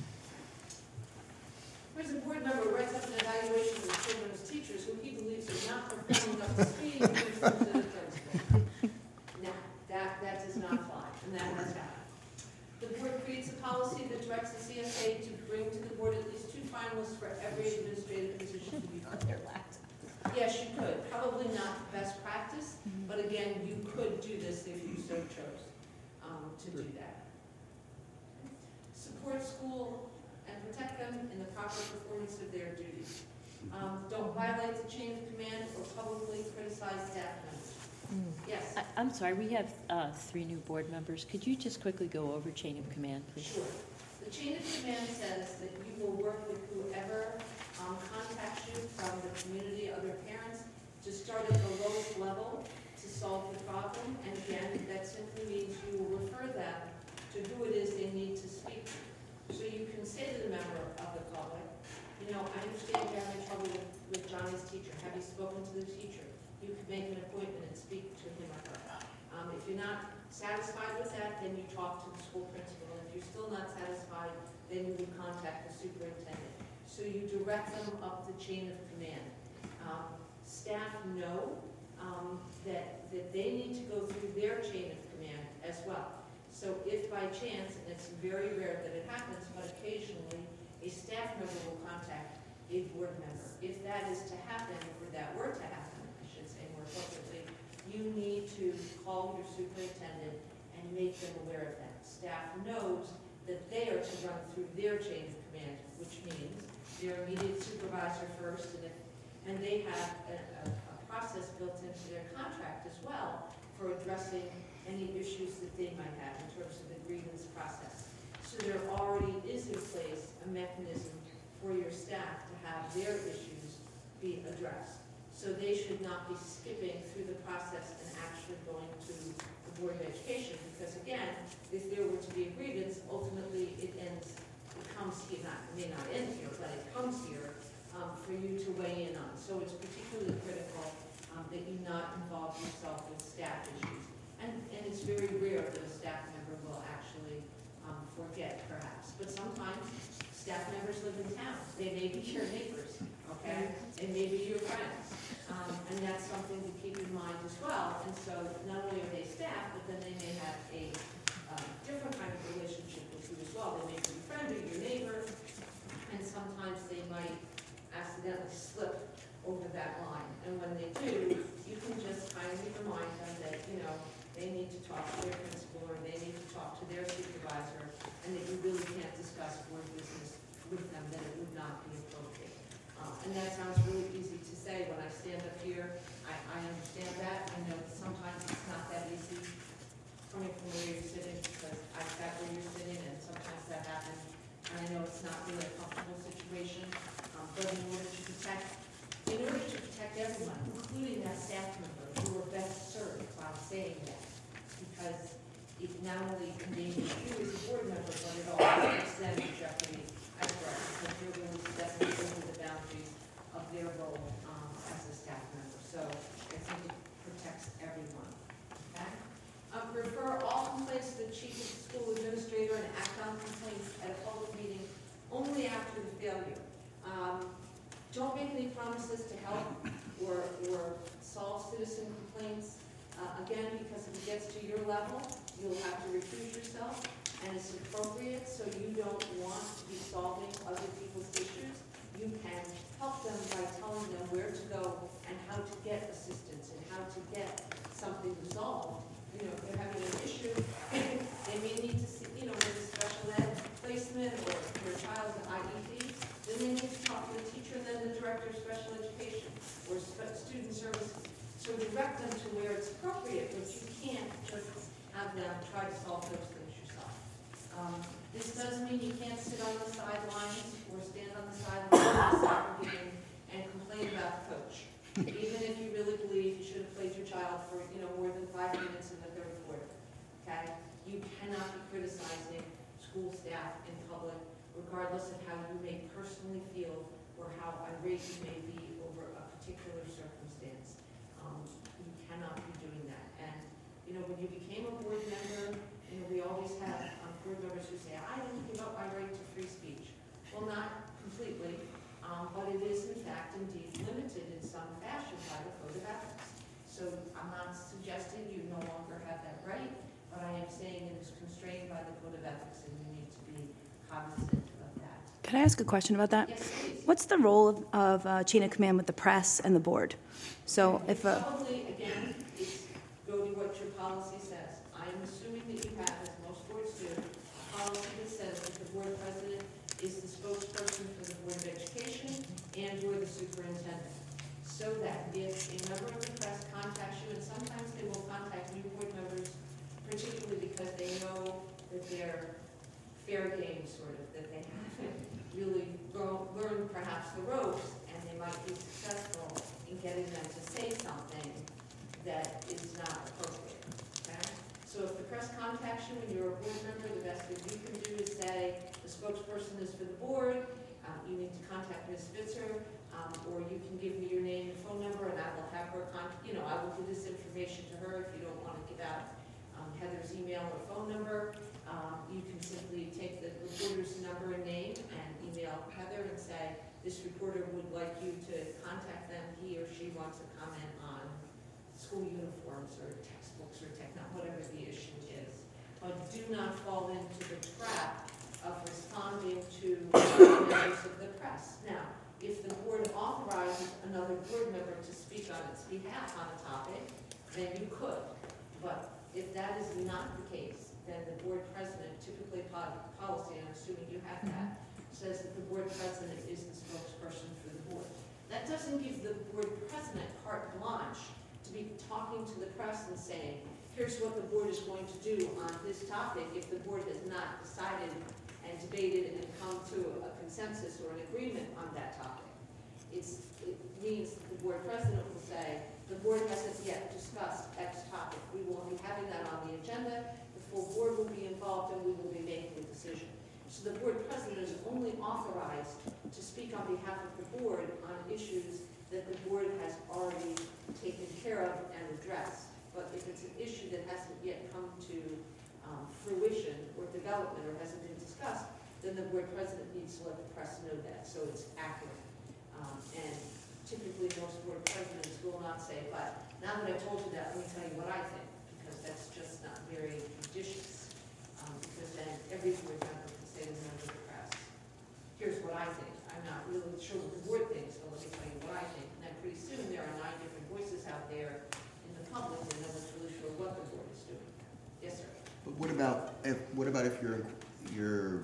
Here's a board member who writes up an evaluation of the children's teachers who he believes are not performing up to speed in terms of the principal. No, that does not fly, and that has happened. The board creates a policy that directs the CSA to bring to the board at least 2 finalists for every administrative position to be filled. Yes, you could. Probably not best practice, but again, you could do this if you so chose to do that. Support school and protect them in the proper performance of their duties. Don't violate the chain of command or publicly criticize staff members. Yes, I'm sorry, we have 3 new board members. Could you just quickly go over chain of command, please? sure. The chain of command says that you will work with whoever contacts you from the community, other parents, to start at the lowest level to solve the problem. And again, that simply means you will refer them to who it is they need to speak to. So you can say to the member of the public, you know, I understand you're having trouble with Johnny's teacher. Have you spoken to the teacher? You could make an appointment and speak to him or her. If you're not satisfied with that, then you talk to the school principal. And if you're still not satisfied, then you would contact the superintendent. So you direct them up the chain of command. Staff know that they need to go through their chain of command as well. So if by chance, and it's very rare that it happens, but occasionally a staff member will contact a board member. If that is to happen, or that were to happen, I should say more appropriately, you need to call your superintendent and make them aware of that. Staff knows that they are to run through their chain of command, which means their immediate supervisor first, and they have a process built into their contract as well for addressing any issues that they might have in terms of the grievance process. So there already is in place a mechanism for your staff to have their issues be addressed. So they should not be skipping through the process and actually going to the Board of Education, because again, if there were to be a grievance, ultimately it comes here, it may not end here, but it comes here for you to weigh in on. So it's particularly critical that you not involve yourself in staff issues. And it's very rare that a staff member will actually forget, perhaps. But sometimes staff members live in town. They may be your neighbors, okay? They may be your friends. And that's something to keep in mind as well. And so not only are they staff, but then they may have a different kind of relationship with you as well. They may be your friend or your neighbor, and sometimes they might accidentally slip over that line. And when they do, you can just kindly remind them that, you know, they need to talk to their principal or they need to talk to their supervisor, and that you really can't discuss board business with them, that it would not be appropriate. And that sounds really easy to say when I stand up here. I understand that. I know that sometimes it's not that easy coming from where you're sitting, because I've sat where you're sitting, and sometimes that happens. And I know it's not really a comfortable situation, but in order to protect everyone, including that staff member, you are best served by saying that, because it not only endangers you as a board member, but it also puts them in jeopardy as well, because you're really stepping over the boundaries of their role as a staff member. So I think it protects everyone. Okay? Refer all complaints to the chief of the school administrator and act on complaints at a public meeting only after the failure. Don't make any promises to help or solve citizen complaints. Again, because if it gets to your level, you'll have to recuse yourself, and it's appropriate, so you don't want to be solving other people's issues. You can help them by telling them where to go and how to get assistance and how to get something resolved. You know, if they're having an issue, they may need to see, you know, with a special ed placement or your child's IEP, then they need to talk to the teacher and then the director of special education or student services. So direct them to where it's appropriate, but you can't just have them try to solve those things yourself. This does mean you can't sit on the sidelines or stand on the sidelines of the soccer game and complain about the coach. Even if you really believe you should have played your child for, you know, more than 5 minutes in the third quarter. Okay? You cannot be criticizing school staff in public, regardless of how you may personally feel or how irate you may be over a particular circumstance. You cannot be doing that. And, you know, when you became a board member, you know, we always have board members who say, I didn't give up my right to free speech. Well, not completely, but it is in fact indeed limited in some fashion by the Code of Ethics. So I'm not suggesting you no longer have that right, but I am saying it is constrained by the Code of Ethics, and you need to be cognizant of that. Can I ask a question about that? Yes, please. What's the role of chain of command with the press and the board? So if a, Probably, again, it's go to what your policy says. I'm assuming that you have, as most boards do, a policy that says that the board president is the spokesperson for the Board of Education and or the superintendent. So that if a member of the press contacts you, and sometimes they fair game, sort of, that they haven't really learned perhaps the ropes, and they might be successful in getting them to say something that is not appropriate, okay? So if the press contacts you and you're a board member, the best thing you can do is say, the spokesperson is for the board, you need to contact Ms. Spitzer, or you can give me your name and phone number, and I will have her I will give this information to her if you don't want to give out Heather's email or phone number. You can simply take the reporter's number and name and email Heather and say, this reporter would like you to contact them. He or she wants to comment on school uniforms or textbooks or whatever the issue is. But do not fall into the trap of responding to members of the press. Now, if the board authorizes another board member to speak on its behalf on a topic, then you could. But if that is not the case, then the board president, typically policy, and I'm assuming you have that, says that the board president is the spokesperson for the board. That doesn't give the board president carte blanche to be talking to the press and saying, here's what the board is going to do on this topic if the board has not decided and debated and come to a consensus or an agreement on that topic. It means that the board president will say, the board hasn't yet discussed X topic. We will be having that on the agenda. The full board will be involved and we will be making a decision. So the board president is only authorized to speak on behalf of the board on issues that the board has already taken care of and addressed. But if it's an issue that hasn't yet come to fruition or development or hasn't been discussed, then the board president needs to let the press know that so it's accurate. And typically most board presidents will not say, but now that I've told you that, let me tell you what I think, because that's just not very judicious. Because then every board member can say to the member of the press, here's what I think. I'm not really sure what the board thinks, but let me tell you what I think. And then pretty soon there are 9 different voices out there in the public and no one's really sure what the board is doing. Yes, sir. But what about if you're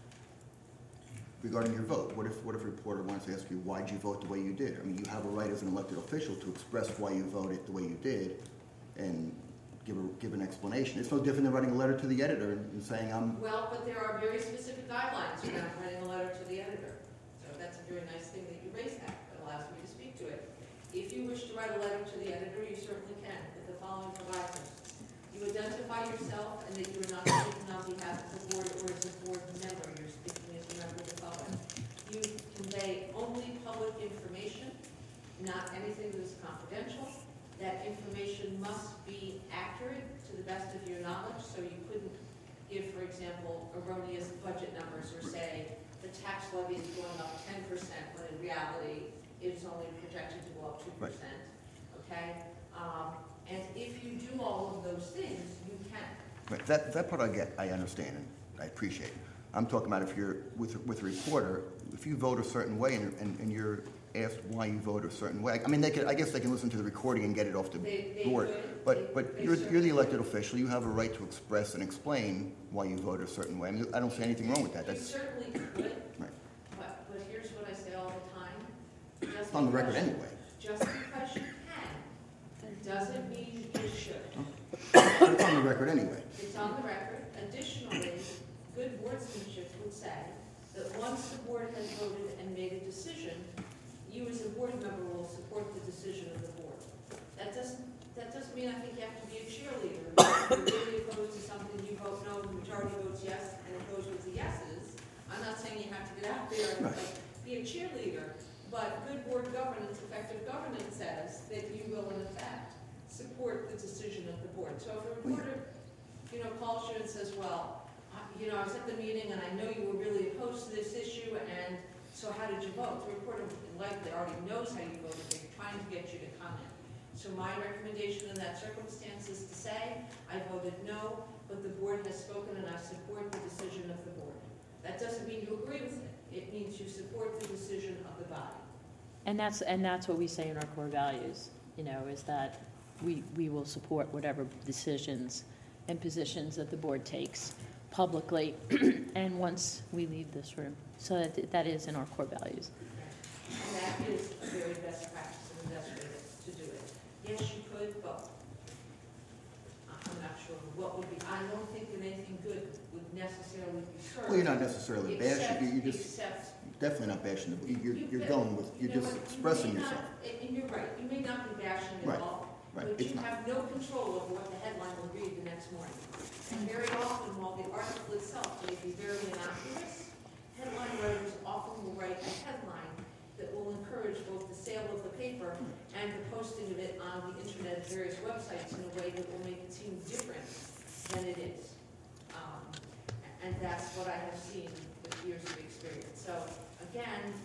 regarding your vote? What if a reporter wants to ask you, why'd you vote the way you did? I mean, you have a right as an elected official to express why you voted the way you did and give an explanation. It's no different than writing a letter to the editor and saying, Well, but there are very specific guidelines around writing a letter to the editor. So that's a very nice thing that you raised that. That allows me to speak to it. If you wish to write a letter to the editor, you certainly can, with the following provisos. You identify yourself and that you are not speaking on behalf of the board or as a board member. You're speaking as a member of the public. You convey only public information, not anything that is confidential. That information must be accurate to the best of your knowledge, so you couldn't give, for example, erroneous budget numbers or say the tax levy is going up 10% when in reality it's only projected to go up 2%. Right. Okay? And if you do all of those things, you can. right, that part I get, I understand, and I appreciate. I'm talking about if you're with a reporter, if you vote a certain way and you're asked why you vote a certain way. I mean, I guess they can listen to the recording and get it off the board. But you're the elected official. You have a right to express and explain why you vote a certain way. I mean, I don't see anything wrong with that. You That's certainly could, right. but here's what I say all the time. It's on the record anyway. Just because you can, doesn't mean you should. But it's on the record anyway. It's on the record. Additionally, good boardsmanship would say that once the board has voted and made a decision, you as a board member will support the decision of the board. That doesn't mean I think you have to be a cheerleader. If you're really opposed to something, you vote no, the majority votes yes, and it goes with the yeses. I'm not saying you have to get out there and be a cheerleader, but good board governance, effective governance says that you will in effect support the decision of the board. So if a reporter, calls you and says, well, I was at the meeting and I know you were really opposed to this issue, and so how did you vote? The reporter likely already knows how you voted. They're trying to get you to comment. So my recommendation in that circumstance is to say, I voted no, but the board has spoken and I support the decision of the board. That doesn't mean you agree with it. It means you support the decision of the body. And that's what we say in our core values, is that we will support whatever decisions and positions that the board takes publicly and once we leave this room. So that is in our core values. And that is a very best practice and the best way to do it. Yes, you could, but I'm not sure what would be. I don't think that anything good would necessarily be served. Well, you're not necessarily bashing, you're just Except definitely not bashing, you you're could- going with, you you're know just what, you expressing may not- yourself. And you're right, you may not be bashing Right, at all, right, but it's you not. have no control over what the headline will read the next morning. And very often, while the article itself may be very innocuous, headline writers often will write a headline that will encourage both the sale of the paper and the posting of it on the internet at various websites in a way that will make it seem different than it is. And that's what I have seen with years of experience. So again,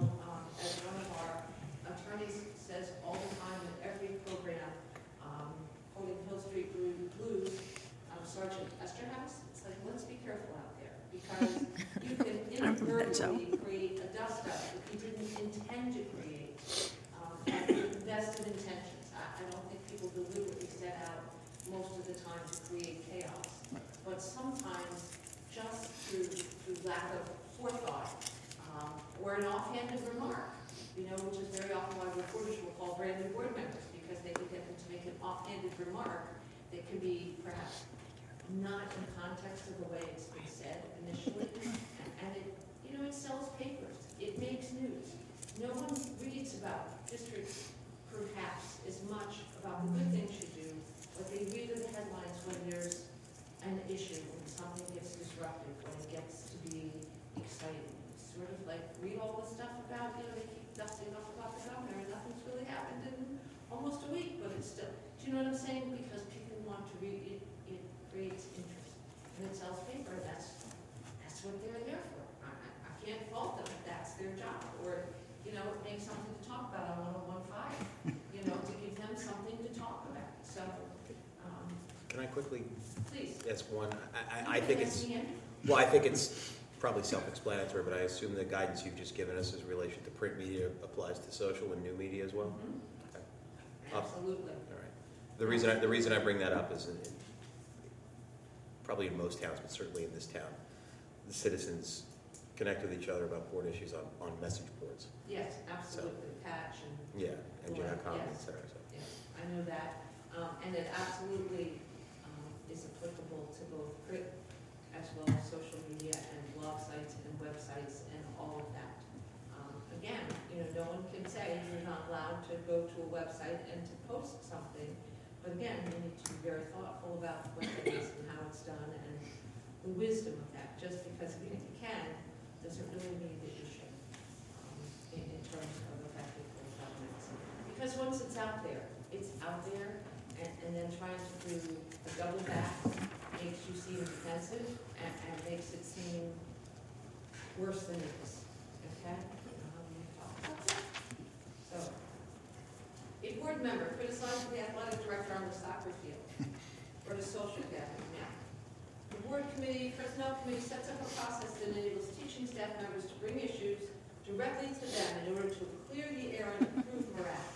as one of our attorneys says all the time in every program, quoting Hill Street Blues, Sergeant Esterhaus, it's like, let's be careful out there, because you can inadvertently create a dust-up that you didn't intend to create, and with vested intentions. I don't think people deliberately set out most of the time to create chaos, but sometimes just through lack of forethought, or an offhanded remark, which is very often why reporters will call brand new board members, because they can get them to make an offhanded remark that can be perhaps not in context of the way it's been said initially, and it sells papers, it makes news. No one reads about districts perhaps as much about the good things you do, but they read the headlines when there's an issue, when something gets disruptive, when it gets to be exciting. It's sort of like, read all the stuff about, they keep dusting off about the governor, and nothing's really happened in almost a week, but it's still, do you know what I'm saying? Because people want to read it, it creates interest, and it sells paper, that's what they're there for. I can't fault them if that's their job, or, it makes something to talk about on 101.5, to give them something to talk about. So, Can I quickly please. ask one? I think it's, Let me in. well, I think it's probably self-explanatory, but I assume the guidance you've just given us in relation to print media applies to social and new media as well? Mhm. Okay. Absolutely. All right. The reason I bring that up is probably in most towns, but certainly in this town, the citizens connect with each other about board issues on message boards. Yes, absolutely. Patch and, Yeah, NJ.com, et Yes. cetera. So. yes, I know that. And it absolutely is applicable to both print as well as social media and blog sites and websites and all of that. Again, no one can say you're not allowed to go to a website and to post something. But again, you need to be very thoughtful about what it is and how it's done and the wisdom of that. Just because you can doesn't really mean that you should in terms of effective governance. Because once it's out there, and then trying to do a double back makes you seem defensive and makes it seem worse than it is. Okay? So, a board member criticizes the athletic director on the soccer field or the social gathering. Now, the board committee, personnel committee sets up a process that enables teaching staff members to bring issues directly to them in order to clear the air and improve morale.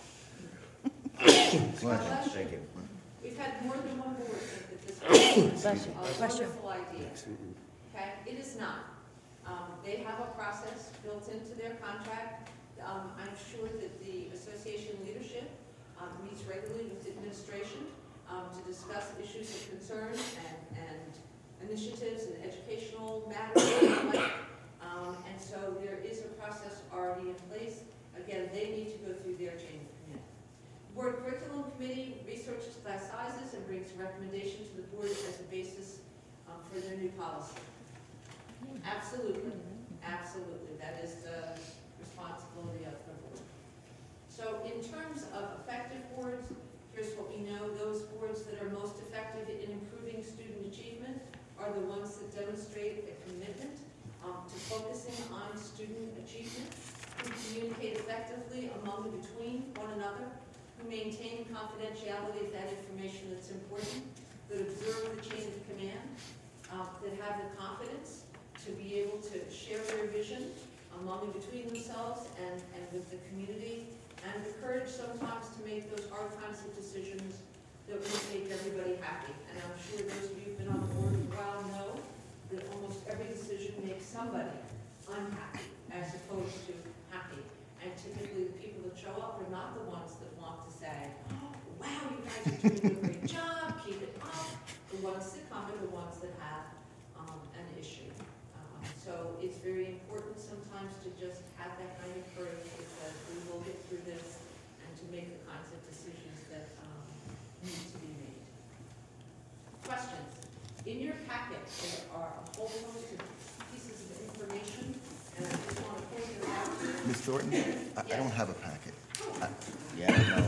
Thank you. We've had more than one board think that this is a wonderful idea. Okay, it is not. They have a process built into their contract. I'm sure that the association leadership meets regularly with the administration to discuss issues of concern and initiatives and educational matters and the like. And so there is a process already in place. Again, they need to go through their chain of command. Board Curriculum Committee researches class sizes and brings a recommendation to the board as a basis for their new policy. Absolutely, absolutely. That is the responsibility of the board. So in terms of effective boards, here's what we know. Those boards that are most effective in improving student achievement are the ones that demonstrate a commitment to focusing on student achievement, who communicate effectively among and between one another, who maintain confidentiality of that information that's important, that observe the chain of command, that have the confidence to be able to share their vision among and between themselves and with the community, and the courage sometimes to make those hard kinds of decisions that will make everybody happy. And I'm sure those of you who've been on the board for a while know that almost every decision makes somebody unhappy as opposed to happy. And typically the people that show up are not the ones that want to say, oh, wow, you guys are doing a great job, keep it up. The ones that come are the ones that have an issue. So it's very important sometimes to just have that kind of courage because we will get through this and to make the kinds of decisions that need to be made. Questions? In your packet, there are a whole host of pieces of information, and I just want to point them out to you. Ms. Thornton, I Yes. don't have a packet. Yeah, I know.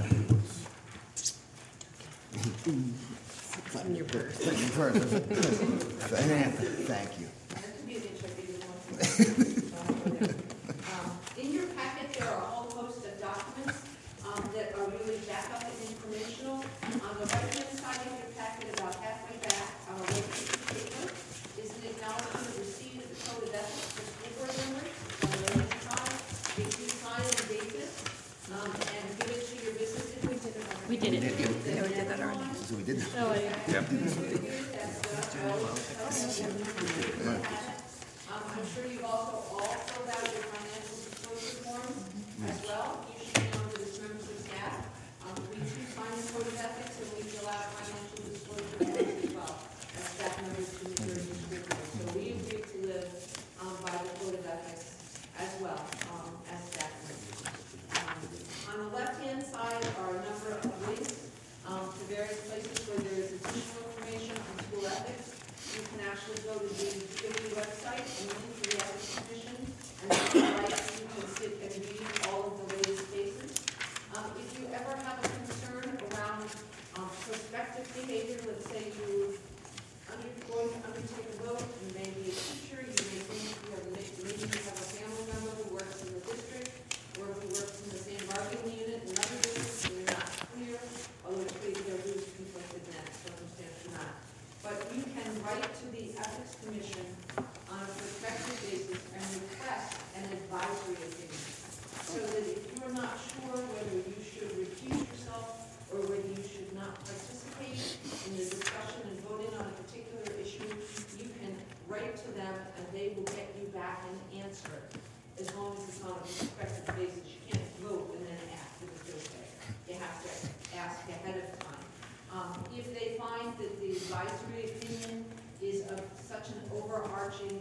In your purse. Thank you. That could be an HIV one. In your packet, there are a whole host of documents that are really backup and informational. On the right-hand side of your packet, about halfway back, on a little piece of paper, is an acknowledgement of receipt of the code of ethics for school board members. On the right-hand side, if you sign and date this, and give it to your business administrator. We did it. Yeah, we did that already. So we did that. I'm sure you've also all filled out your financial disclosure forms as well. You should be on to this members of staff. We too sign the code of ethics and we fill out financial disclosure forms as well as staff members to New Jersey School Board. So we agree to live by the code of ethics as well as staff members. On the left-hand side are a number of links to various places where there is additional information on school ethics. You can actually go to the DOE website and link to the Ethics Commission, and if you like, you can sit and read all of the latest cases. If you ever have a concern around prospective behavior, let's say you're going to undertake a vote, you may be a teacher, you may think maybe you have a family member who works in the district, or who works in the same bargaining unit in another district, and you're not clear, although it's clear there is conflicted in that circumstance or not. But you can write to the Ethics Commission on a prospective basis and request an advisory opinion. So that if you are not sure whether you should recuse yourself or whether you should not participate in the discussion and vote in on a particular issue, you can write to them and they will get you back an answer as long as it's on a prospective basis. You can't vote and then ask if it's okay. You have to ask ahead of time. If they find that the advisory opinion is of such an overarching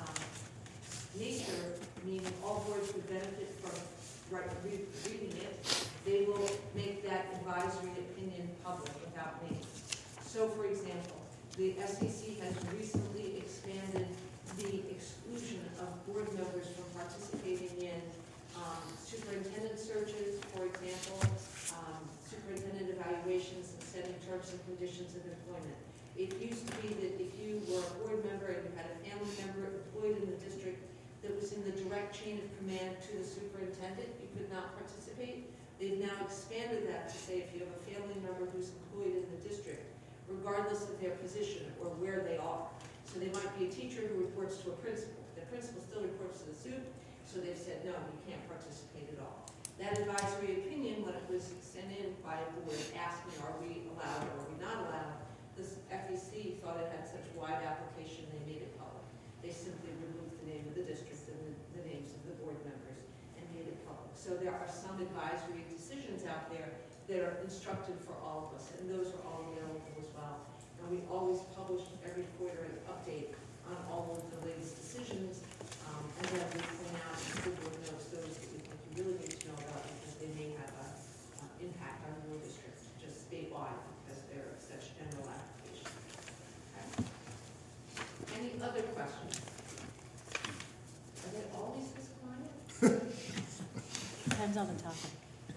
nature, meaning all boards would benefit from reading it, they will make that advisory opinion public without names. So, for example, the SEC has recently expanded the exclusion of board members from participating in superintendent searches, for example, superintendent evaluations and setting terms and conditions of employment. It used to be that if you were a board member and you had a family member employed in the district that was in the direct chain of command to the superintendent, you could not participate. They've now expanded that to say if you have a family member who's employed in the district, regardless of their position or where they are. So they might be a teacher who reports to a principal. The principal still reports to the sup, so they've said, no, you can't participate at all. That advisory opinion, when it was sent in by a board asking, are we allowed or are we not allowed, the FEC thought it had such wide application, they made it public. They simply removed the name of the district and the names of the board members and made it public. So there are some advisory decisions out there that are instructive for all of us, and those are all available as well. And we always publish every quarter an update on all of the latest decisions, and then we point out and the board knows those that we think you really need to know about because they may have an impact on your district, just statewide, because they're such general applications. Okay. Any other questions? Are they always this quiet? Depends on the topic.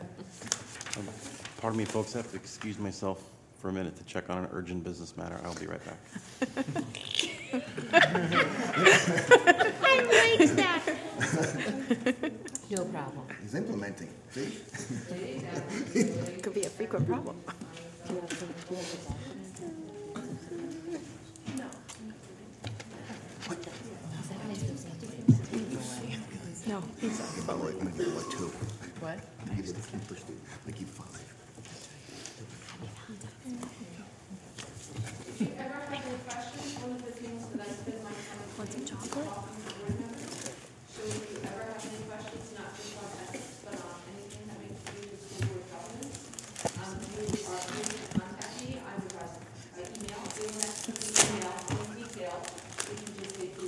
Pardon me, folks, I have to excuse myself for a minute to check on an urgent business matter. I'll be right back. No problem. He's implementing, see? Could be a frequent problem. No. By the way, I'm gonna give you like two. What? I'm gonna give you like you 5. If you ever have any questions, one of the things that I spend my time doing is talking to board members. So if you ever have any questions, not just on ethics, but on anything having to do with school board governance, you are able to contact me. I would email, in detail. You can just say,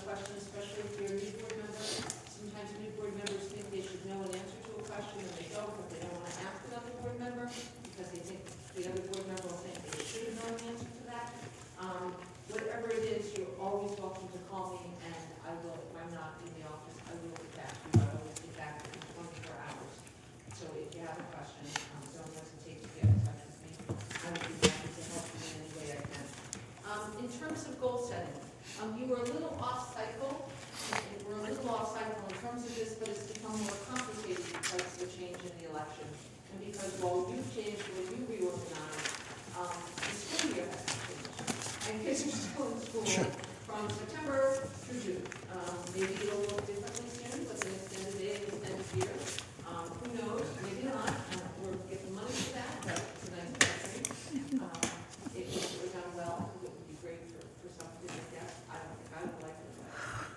question, especially if you're a new board member. Sometimes new board members think they should know an answer to a question, and they don't, but they don't want to ask another board member, because they think the other board member will think they should know an answer to that. Whatever it is, you're always welcome to call me, and I will, if I'm not in the office, I will get back to you. I always get back in 24 hours. So if you have a question, don't hesitate to get in touch with me. I will be happy to help you in any way I can. In terms of goal setting, you were a little off cycle. We're a little off cycle in terms of this, but it's become more complicated because of the change in the election. And because while you've changed, when you reorganized, the school year has changed. And kids are still in school from September through June. Maybe it'll look differently soon, but the extended day and extended year. Who knows? Maybe not. We're getting money for that, but it's a nice blessing. If it was done well, it would be great for something like that. I don't think I would like it, but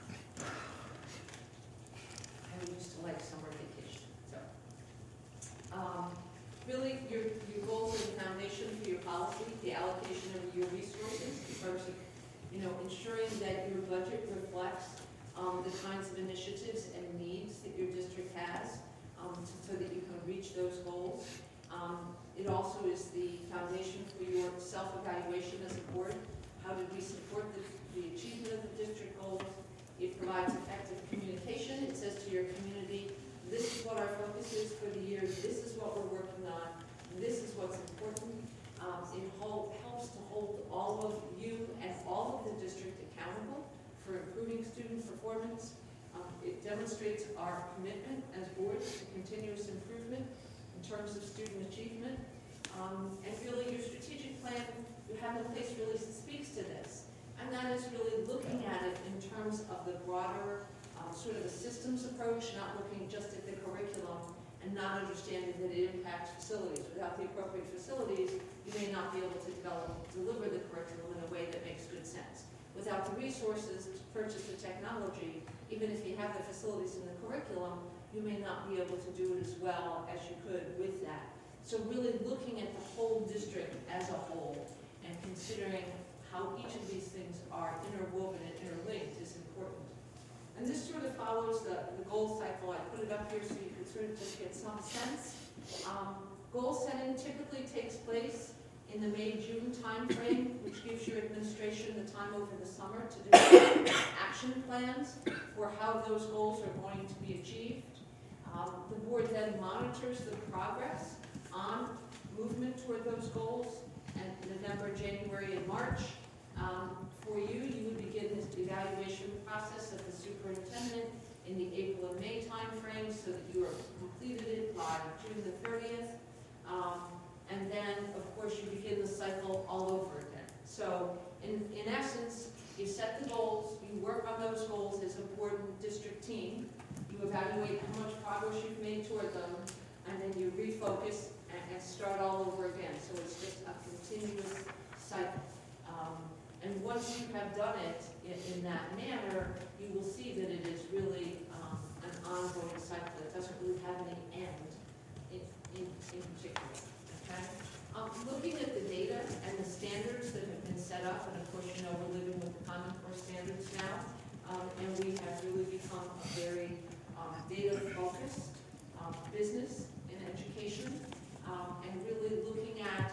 I used to like summer vacation. So, really, your goals are the foundation for your policy, the allocation of your resources, in terms of, ensuring that your budget reflects the kinds of initiatives and needs that your district has, so that you can reach those goals. It also is the foundation for your self-evaluation as a board. How did we support the achievement of the district goals? It provides effective communication. It says to your community, this is what our focus is for the year, this is what we're working on, this is what's important. It helps to hold all of you and all of the district accountable for improving student performance. It demonstrates our commitment as boards to continuous improvement in terms of student achievement. And really your strategic plan you have in place really speaks to this. And that is really looking at it in terms of the broader sort of a systems approach, not looking just at the curriculum and not understanding that it impacts facilities. Without the appropriate facilities, you may not be able to deliver the curriculum in a way that makes good sense. Without the resources to purchase the technology, even if you have the facilities in the curriculum, you may not be able to do it as well as you could with that. So really looking at the whole district as a whole and considering how each of these things are interwoven and interlinked is important. And this sort of follows the goal cycle. I put it up here so you can sort of just get some sense. Goal setting typically takes place in the May-June timeframe, which gives your administration the time over the summer to develop action plans for how those goals are going to be achieved. The board then monitors the progress on movement toward those goals, and November, January, and March. For you, you would begin this evaluation process of the superintendent in the April and May timeframe so that you are completed it by June the 30th. And then, of course, you begin the cycle all over again. So, in essence, you set the goals, you work on those goals as a board and district team, you evaluate how much progress you've made toward them, and then you refocus and start all over again. So it's just a continuous cycle. And once you have done it in that manner, you will see that it is really an ongoing cycle. It doesn't really have any end in particular. Okay? Looking at the data and the standards that have been set up, and of course, we're living with the Common Core standards now, and we have really become a very data-focused business in education, and really looking at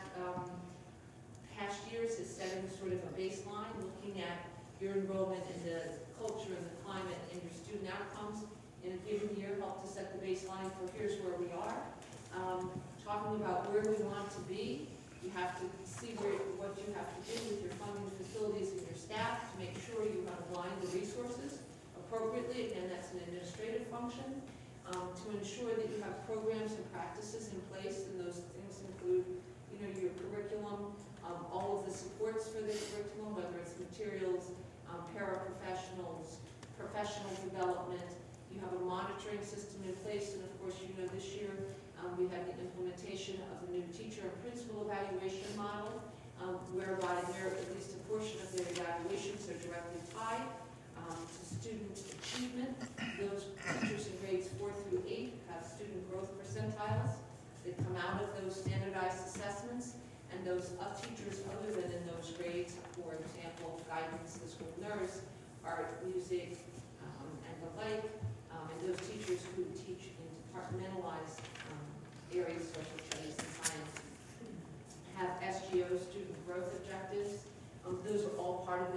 past years is setting sort of a baseline, looking at your enrollment and the culture and the climate and your student outcomes in a given year help to set the baseline for here's where we are. Talking about where we want to be, you have to see what you have to do with your funding facilities and your staff to make sure you have aligned the resources appropriately. Again, that's an administrative function. To ensure that you have programs and practices in place, and those things include, your curriculum, all of the supports for the curriculum, whether it's materials, paraprofessionals, professional development. You have a monitoring system in place, and of course, this year we had the implementation of the new teacher and principal evaluation model, whereby at least a portion of their evaluations are directly tied to student achievement. Those teachers in grades 4 through 8 have student growth percentiles that come out of those standardized assessments, and those teachers other than in those grades, for example, guidance, the school nurse, are using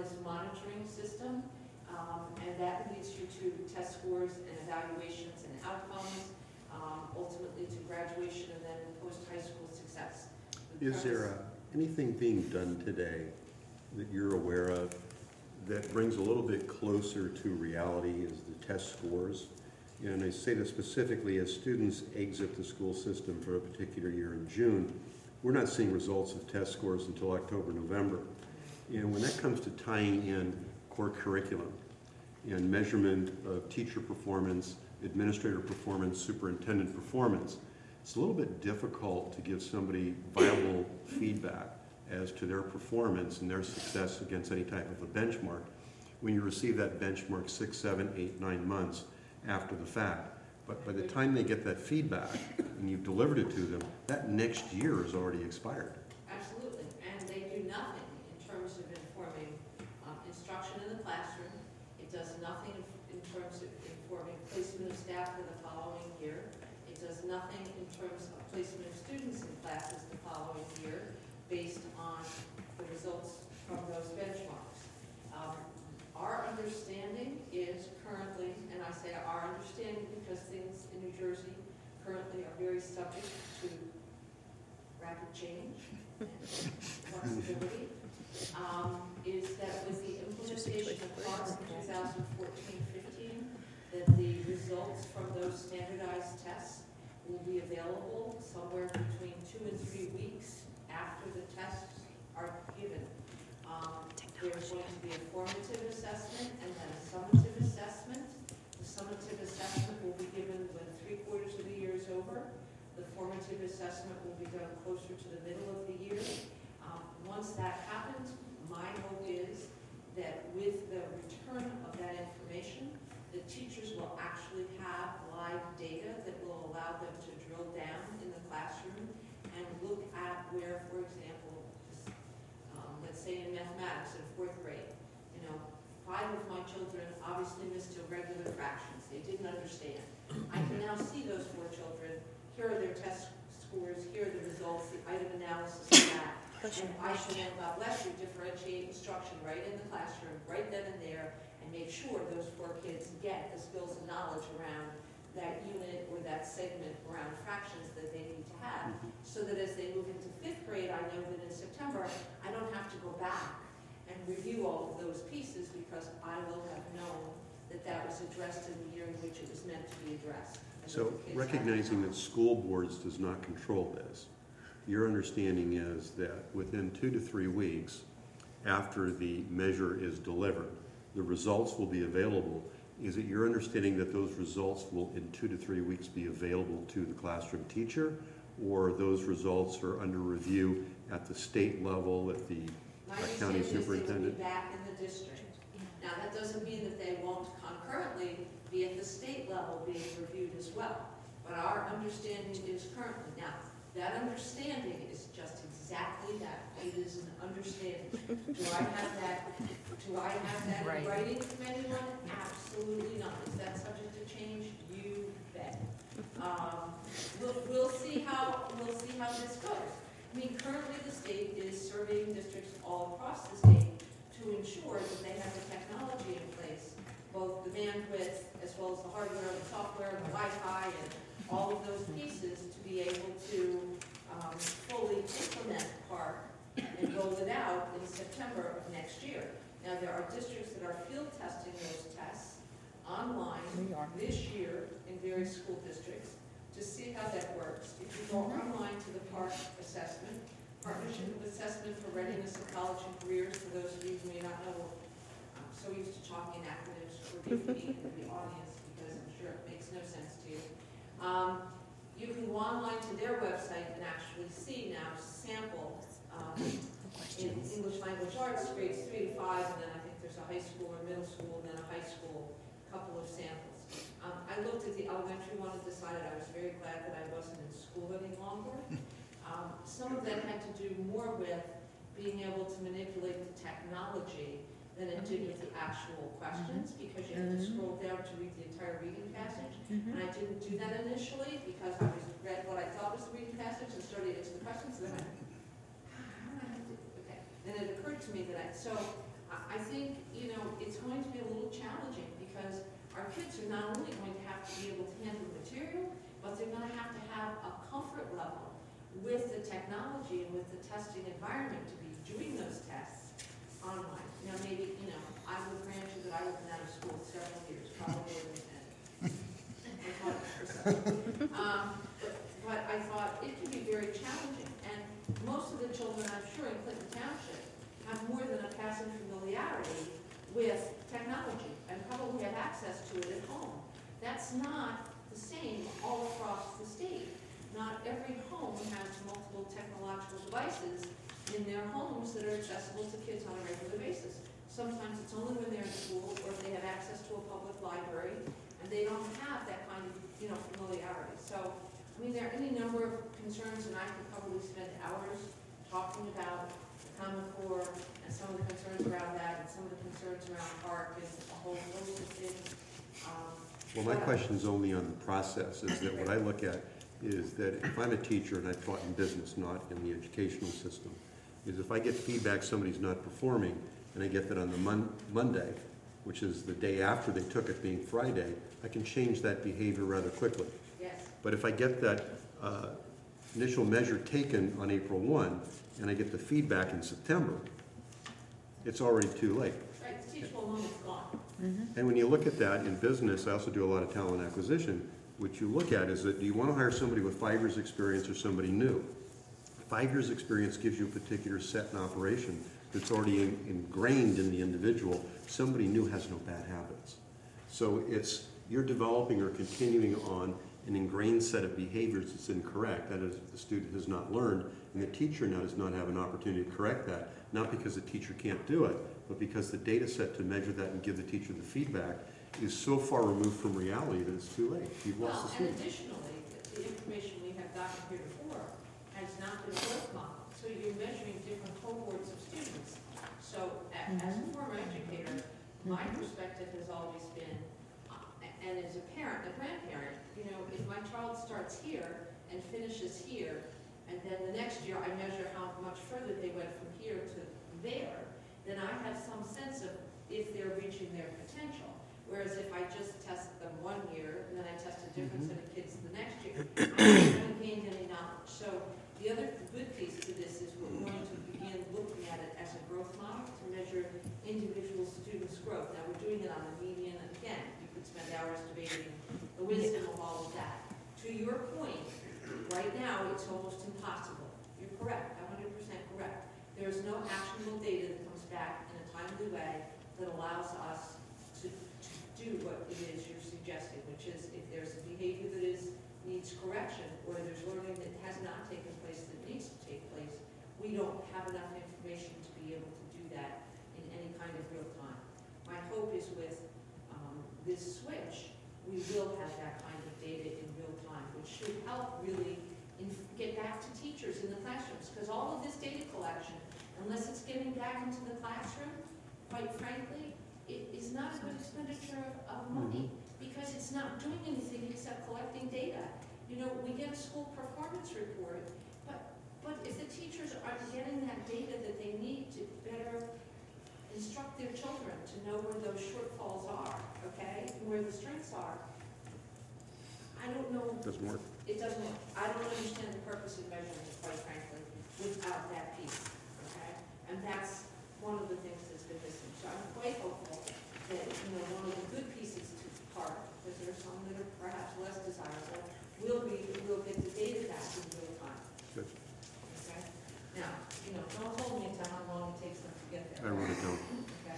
this monitoring system, and that leads you to test scores and evaluations and outcomes, ultimately to graduation and then post-high school success. Is there anything being done today that you're aware of that brings a little bit closer to reality as the test scores? And I say this specifically as students exit the school system for a particular year in June, we're not seeing results of test scores until October, November. And when that comes to tying in core curriculum and measurement of teacher performance, administrator performance, superintendent performance, it's a little bit difficult to give somebody viable feedback as to their performance and their success against any type of a benchmark when you receive that benchmark 6, 7, 8, 9 months after the fact. But by the time they get that feedback and you've delivered it to them, that next year is already expired. Absolutely, and they do nothing in terms of informing instruction in the classroom. It does nothing in terms of informing placement of staff for the following year. It does nothing in terms of placement of students in classes the following year based on the results from those benchmarks. Our understanding is currently, and I say our understanding because things in New Jersey currently are very subject to rapid change and flexibility, is that with the implementation of CLARS in 2014-15, that the results from those standardized tests will be available somewhere between 2 and 3 weeks after the tests are given. There's going to be a formative assessment and then a summative assessment. The summative assessment will be given when 3/4 of the year is over. The formative assessment will be done closer to the middle of the year. Once that happens, my hope is that with the return of that information, the teachers will actually have live data that will allow them to drill down in the classroom and look at where, for example, let's say in mathematics in 4th grade, 5 of my children obviously missed irregular fractions. They didn't understand. I can now see those 4 children. Here are their test scores. Here are the results, the item analysis of that. And I should then, God bless you, differentiate instruction right in the classroom, right then and there, and make sure those 4 kids get the skills and knowledge around that unit or that segment around fractions that they need to have, so that as they move into 5th grade, I know that in September, I don't have to go back and review all of those pieces because I will have known that that was addressed in the year in which it was meant to be addressed. And So the kids recognizing have that school boards does not control this, your understanding is that within 2 to 3 weeks after the measure is delivered, the results will be available. Is it your understanding that those results will in 2 to 3 weeks be available to the classroom teacher, or those results are under review at the state level, at the My county understanding is they will superintendent? be back in the district. Now, that doesn't mean that they won't concurrently be at the state level being reviewed as well. But our understanding is currently, now, that understanding is just exactly that. It is an understanding. Do I have that in Right. writing from anyone? Absolutely not. Is that subject to change? You bet. We'll see how this goes. I mean, currently the state is surveying districts all across the state to ensure that they have the technology in place, both the bandwidth as well as the hardware, the software, the Wi-Fi, and all of those pieces to be able to fully implement PARC and roll it out in September of next year. Now, there are districts that are field testing those tests online this year in various school districts to see how that works. If you go online to the PARC assessment, Partnership of Assessment for Readiness of College and Careers, for those of you who may not know, I'm so used to talking acronyms for me in the audience because I'm sure it makes no sense to you. You can go online to their website and actually see now sample in English Language Arts, grades 3 to 5, and then I think there's a high school or middle school, and then a high school, couple of samples. I looked at the elementary one and decided I was very glad that I wasn't in school any longer. Some of that had to do more with being able to manipulate the technology than it did with the actual questions, because you had to scroll down to read the entire reading passage. And I didn't do that initially because I read what I thought was the reading passage and started into the questions, and then I went, how did I do? Okay. Then it occurred to me that I think, it's going to be a little challenging because our kids are not only going to have to be able to handle the material, but they're going to have a comfort level with the technology and with the testing environment to be doing those tests online. Now, maybe, I would grant you that I have been out of school several years, probably more than 10. But I thought it could be very challenging. And most of the children, I'm sure, in Clinton Township have more than a passing familiarity with technology and probably have access to it at home. That's not the same all across the state. Not every home has multiple technological devices in their homes that are accessible to kids on a regular basis. Sometimes it's only when they're in school or if they have access to a public library and they don't have that kind of, familiarity. So, there are any number of concerns, and I could probably spend hours talking about the Common Core and some of the concerns around that and some of the concerns around park and a whole host of things. Well, my question's only on the process, is that what I look at is that if I'm a teacher, and I taught in business, not in the educational system, is if I get feedback somebody's not performing, and I get that on the Monday, which is the day after they took it being Friday, I can change that behavior rather quickly. Yes. But if I get that initial measure taken on April 1, and I get the feedback in September, it's already too late. Right, the teachable moment's gone. And when you look at that in business, I also do a lot of talent acquisition. What you look at is that, do you want to hire somebody with 5 years experience or somebody new? 5 years experience gives you a particular set and operation that's already ingrained in the individual. Somebody new has no bad habits. So you're developing or continuing on an ingrained set of behaviors that's incorrect. That is, the student has not learned, and the teacher now does not have an opportunity to correct that, not because the teacher can't do it, but because the data set to measure that and give the teacher the feedback is so far removed from reality that it's too late. You've lost the And student. additionally, the information we have gotten here before has not been growth model. So you're measuring different cohorts of students. So as a former educator, my perspective has always been, and as a parent, a grandparent, if my child starts here and finishes here, and then the next year I measure how much further they went from here to there, then I have some sense of if they're reaching their potential. Whereas if I just test them 1 year, and then I test a different set of kids the next year, I haven't gained any knowledge. So the other good piece to this is we're going to begin looking at it as a growth model to measure individual students' growth. Now, we're doing it on the median, and again, you could spend hours debating the wisdom of all of that. To your point, right now, it's almost impossible. You're correct, 100% correct. There is no actionable data that comes back in a timely way that allows us to do what it is you're suggesting, which is if there's a behavior that needs correction, or there's learning that has not taken place that needs to take place, we don't have enough information to be able to do that in any kind of real time. My hope is with this switch, we will have that kind of data in real time, which should help really get back to teachers in the classrooms, because all of this data collection, unless it's getting back into the classroom, quite frankly, it is not a good expenditure of money, because it's not doing anything except collecting data. We get a school performance report, but if the teachers aren't getting that data that they need to better instruct their children to know where those shortfalls are, okay, and where the strengths are, I don't know. Doesn't work. It doesn't work. I don't understand the purpose of measurement, quite frankly, without that piece, okay? And that's one of the things that's been missing. So I'm quite hopeful that, one of the good pieces to park, because there are some that are perhaps less desirable, we'll get the data back in real time. Good. Okay? Now, don't hold me to how long it takes them to get I there. wrote it down. Okay?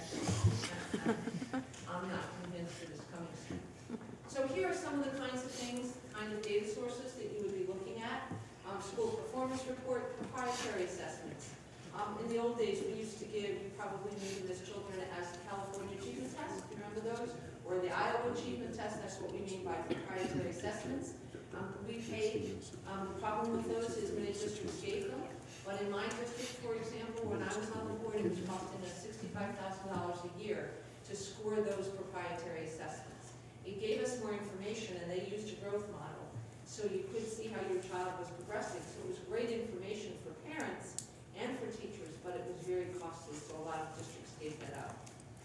I'm not convinced that it's coming soon. So here are some of the kinds of things, kind of data sources that you would be looking at. School performance report, proprietary assessments. In the old days, we used to give, you probably knew them as children, as the California Achievement Test, you remember those? Or the Iowa Achievement Test, that's what we mean by proprietary assessments. We paid, the problem with those is many districts gave them, but in my district, for example, when I was on the board, it was costing us $65,000 a year to score those proprietary assessments. It gave us more information, and they used a growth model, so you could see how your child was progressing. So it was great information for parents and for teachers, but it was very costly, so a lot of districts gave take that out.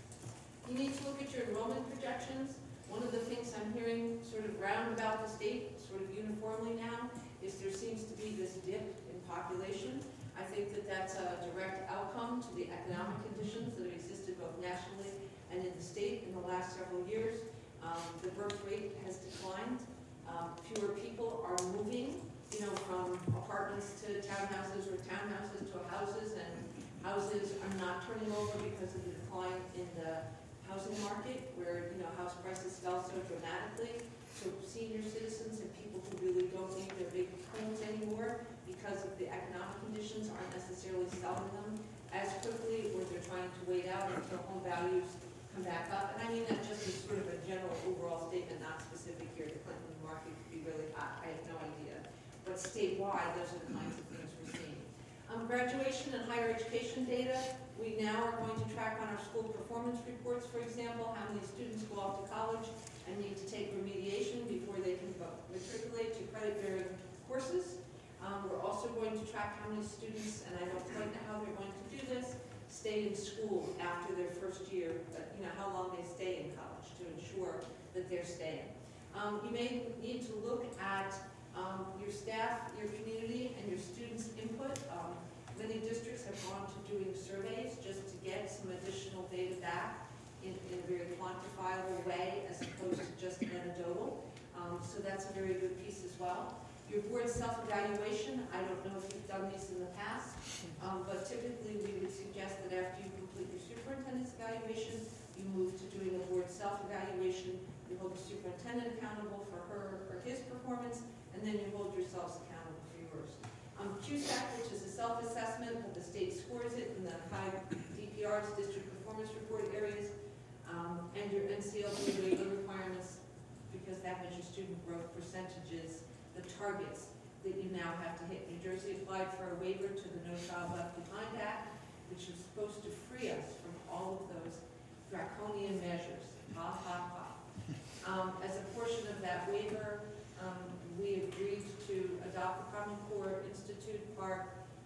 You need to look at your enrollment projections. One of the things I'm hearing sort of round about the state, sort of uniformly now, is there seems to be this dip in population. I think that that's a direct outcome to the economic conditions that have existed both nationally and in the state in the last several years. The birth rate has declined. Fewer people are moving, from apartments to townhouses or townhouses to houses, and houses are not turning over because of the decline in the housing market, where, house prices fell so dramatically. So senior citizens and people who really don't need their big homes anymore because of the economic conditions aren't necessarily selling them as quickly, or they're trying to wait out until home values come back up. And I mean that just as sort of a general overall statement, not specific here. The Clinton market could be really hot, I have no idea. But statewide, those are the kinds of things we're seeing. Graduation and higher education data, we now are going to track on our school performance reports, for example, how many students go off to college and need to take remediation before they can matriculate to credit-bearing courses. We're also going to track how many students, and I don't quite know how they're going to do this, stay in school after their first year, but how long they stay in college to ensure that they're staying. You may need to look at your staff, your community, and your students' input. Many districts have gone to doing surveys just to get some additional data back in a very quantifiable way as opposed to just anecdotal. So that's a very good piece as well. Your board self-evaluation, I don't know if you've done these in the past, but typically we would suggest that after you complete your superintendent's evaluation, you move to doing a board self-evaluation. You hold the superintendent accountable for her or his performance, and then you hold yourselves accountable for yours. CUSAC, which is a self-assessment, but the state scores it in the 5 DPRs, district performance report areas, and your NCLB regular requirements, because that measures student growth percentages, the targets that you now have to hit. New Jersey applied for a waiver to the No Child Left Behind Act, which is supposed to free us from all of those draconian measures. Ha, ha, ha. As a portion of that waiver, we agreed to adopt the Common Core Institute Park,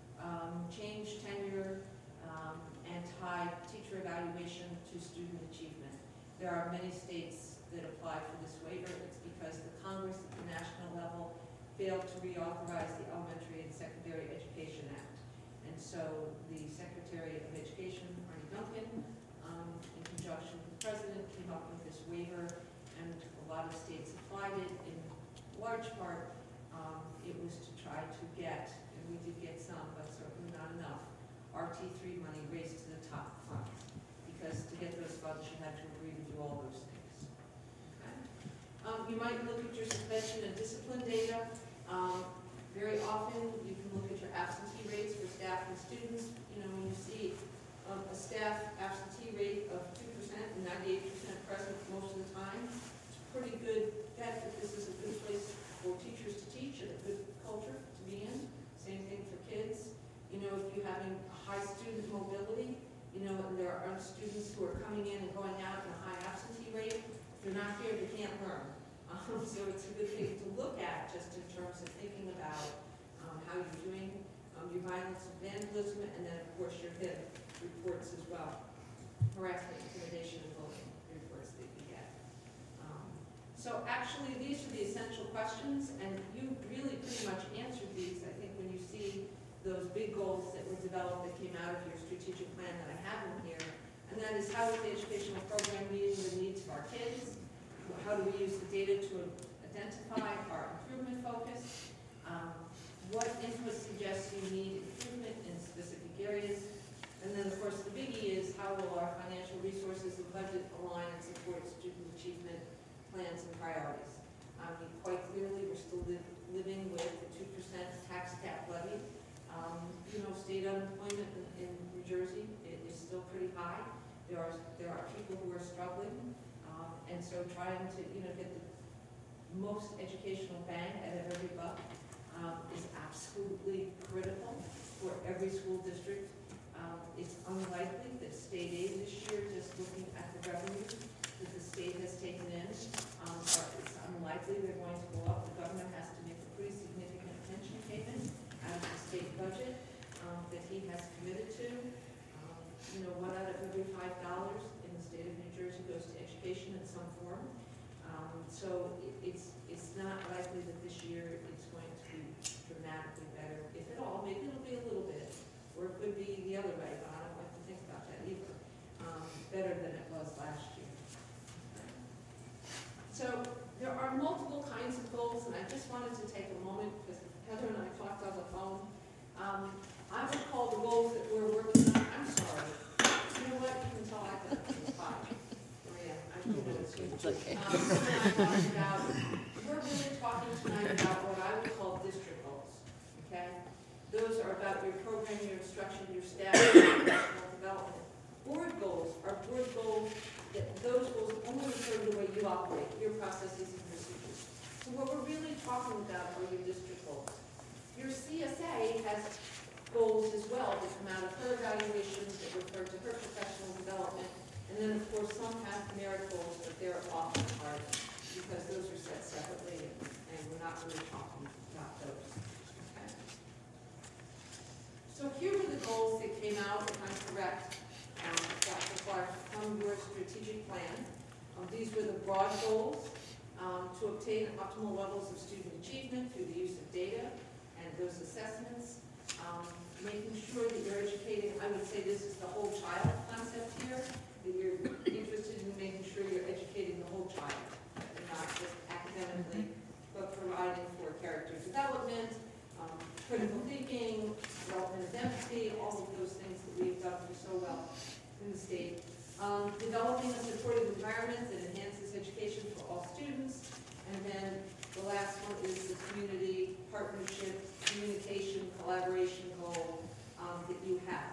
change tenure, and tie teacher evaluation to student achievement. There are many states that apply for this waiver. It's because the Congress at the national level failed to reauthorize the Elementary and Secondary Education Act. And so the Secretary of Education, Arne Duncan, in conjunction with the President, came up with this waiver, and a lot of states applied it. In large part, it was to try to get, and we did get some, but certainly not enough, RT3 money raised to the top funds. Because to get those funds, you had to agree to do all those things. Okay? You might look at your suspension and discipline data. Very often, you can look at your absentee rates for staff and students. When you see a staff absentee rate of 2% and 98% present most of the time, it's a pretty good bet that this is a good place for teachers to teach and a good culture to be in. Same thing for kids. If you're having a high student mobility, and there are students who are coming in and going out at a high absentee rate, if they're not here, they can't learn. So it's a good thing to look at just in terms of thinking about how you're doing, your violence and vandalism, and then of course your HIB reports as well. Harassment, intimidation, and bullying reports that you get. So actually these are the essential questions, and you really pretty much answered these, I think, when you see those big goals that were developed that came out of your strategic plan that I have in here. And that is, how is the educational program meeting the needs of our kids? How do we use the data to identify our improvement focus? What input suggests you need improvement in specific areas? And then, of course, the biggie is, how will our financial resources and budget align and support student achievement plans and priorities? Quite clearly, we're still living with the 2% tax cap levy. State unemployment in New Jersey is still pretty high. There are people who are struggling, and so trying to get the most educational bang out of every buck is absolutely critical for every school district. It's unlikely that state aid this year, just looking at the revenue that the state has taken in, it's unlikely they're going to go up. The governor has to make a pretty significant pension payment out of the state budget that he has committed to. 1 out of every 5 so it's not likely that this year it's going to be dramatically better, if at all. Maybe it'll be a little bit, or it could be the other way, but I don't like to think about that either. Better than it was last year. So there are multiple kinds of goals, and I just wanted to take a moment, because Heather and I talked on the phone. I would call the goals that we're working on, I'm sorry. You know what, you can tell I got it five. Maria, I do know it's you. It's okay. We're really talking tonight about what I would call district goals, okay? Those are about your program, your instruction, your staff, your professional development. Board goals are board goals, that those goals only refer to the way you operate, your processes and procedures. So what we're really talking about are your district goals. Your CSA has goals as well that come out of her evaluations that refer to her professional development. And then, of course, some have merit goals, but they're often hard because those are set separately, and we're not really talking about those. Okay? So here were the goals that came out, if I'm correct, Dr. Clark, from your strategic plan. These were the broad goals to obtain optimal levels of student achievement through the use of data and those assessments. Making sure that you're educating, I would say this is the whole child concept here, that you're interested in making sure you're educating the whole child, and not just academically, but providing for character development, critical thinking, development of empathy, all of those things that we've done so well in the state. Developing a supportive environment that enhances education for all students. And then the last one is the community partnership, communication, collaboration goal that you have.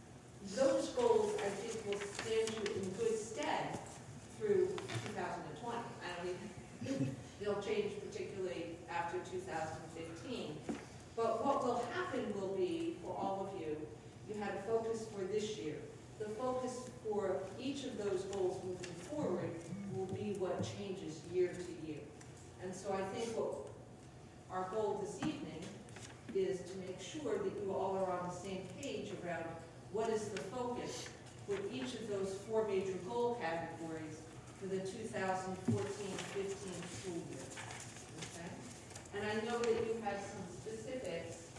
Those goals, I think, will stand you in good stead through 2020. I don't even, they'll change particularly after 2015. But what will happen will be, for all of you, you had a focus for this year. The focus for each of those goals moving forward will be what changes year to year. And so I think what our goal this evening is to make sure that you all are on the same page around what is the focus for each of those four major goal categories for the 2014-15 school year. Okay? And I know that you had some specifics.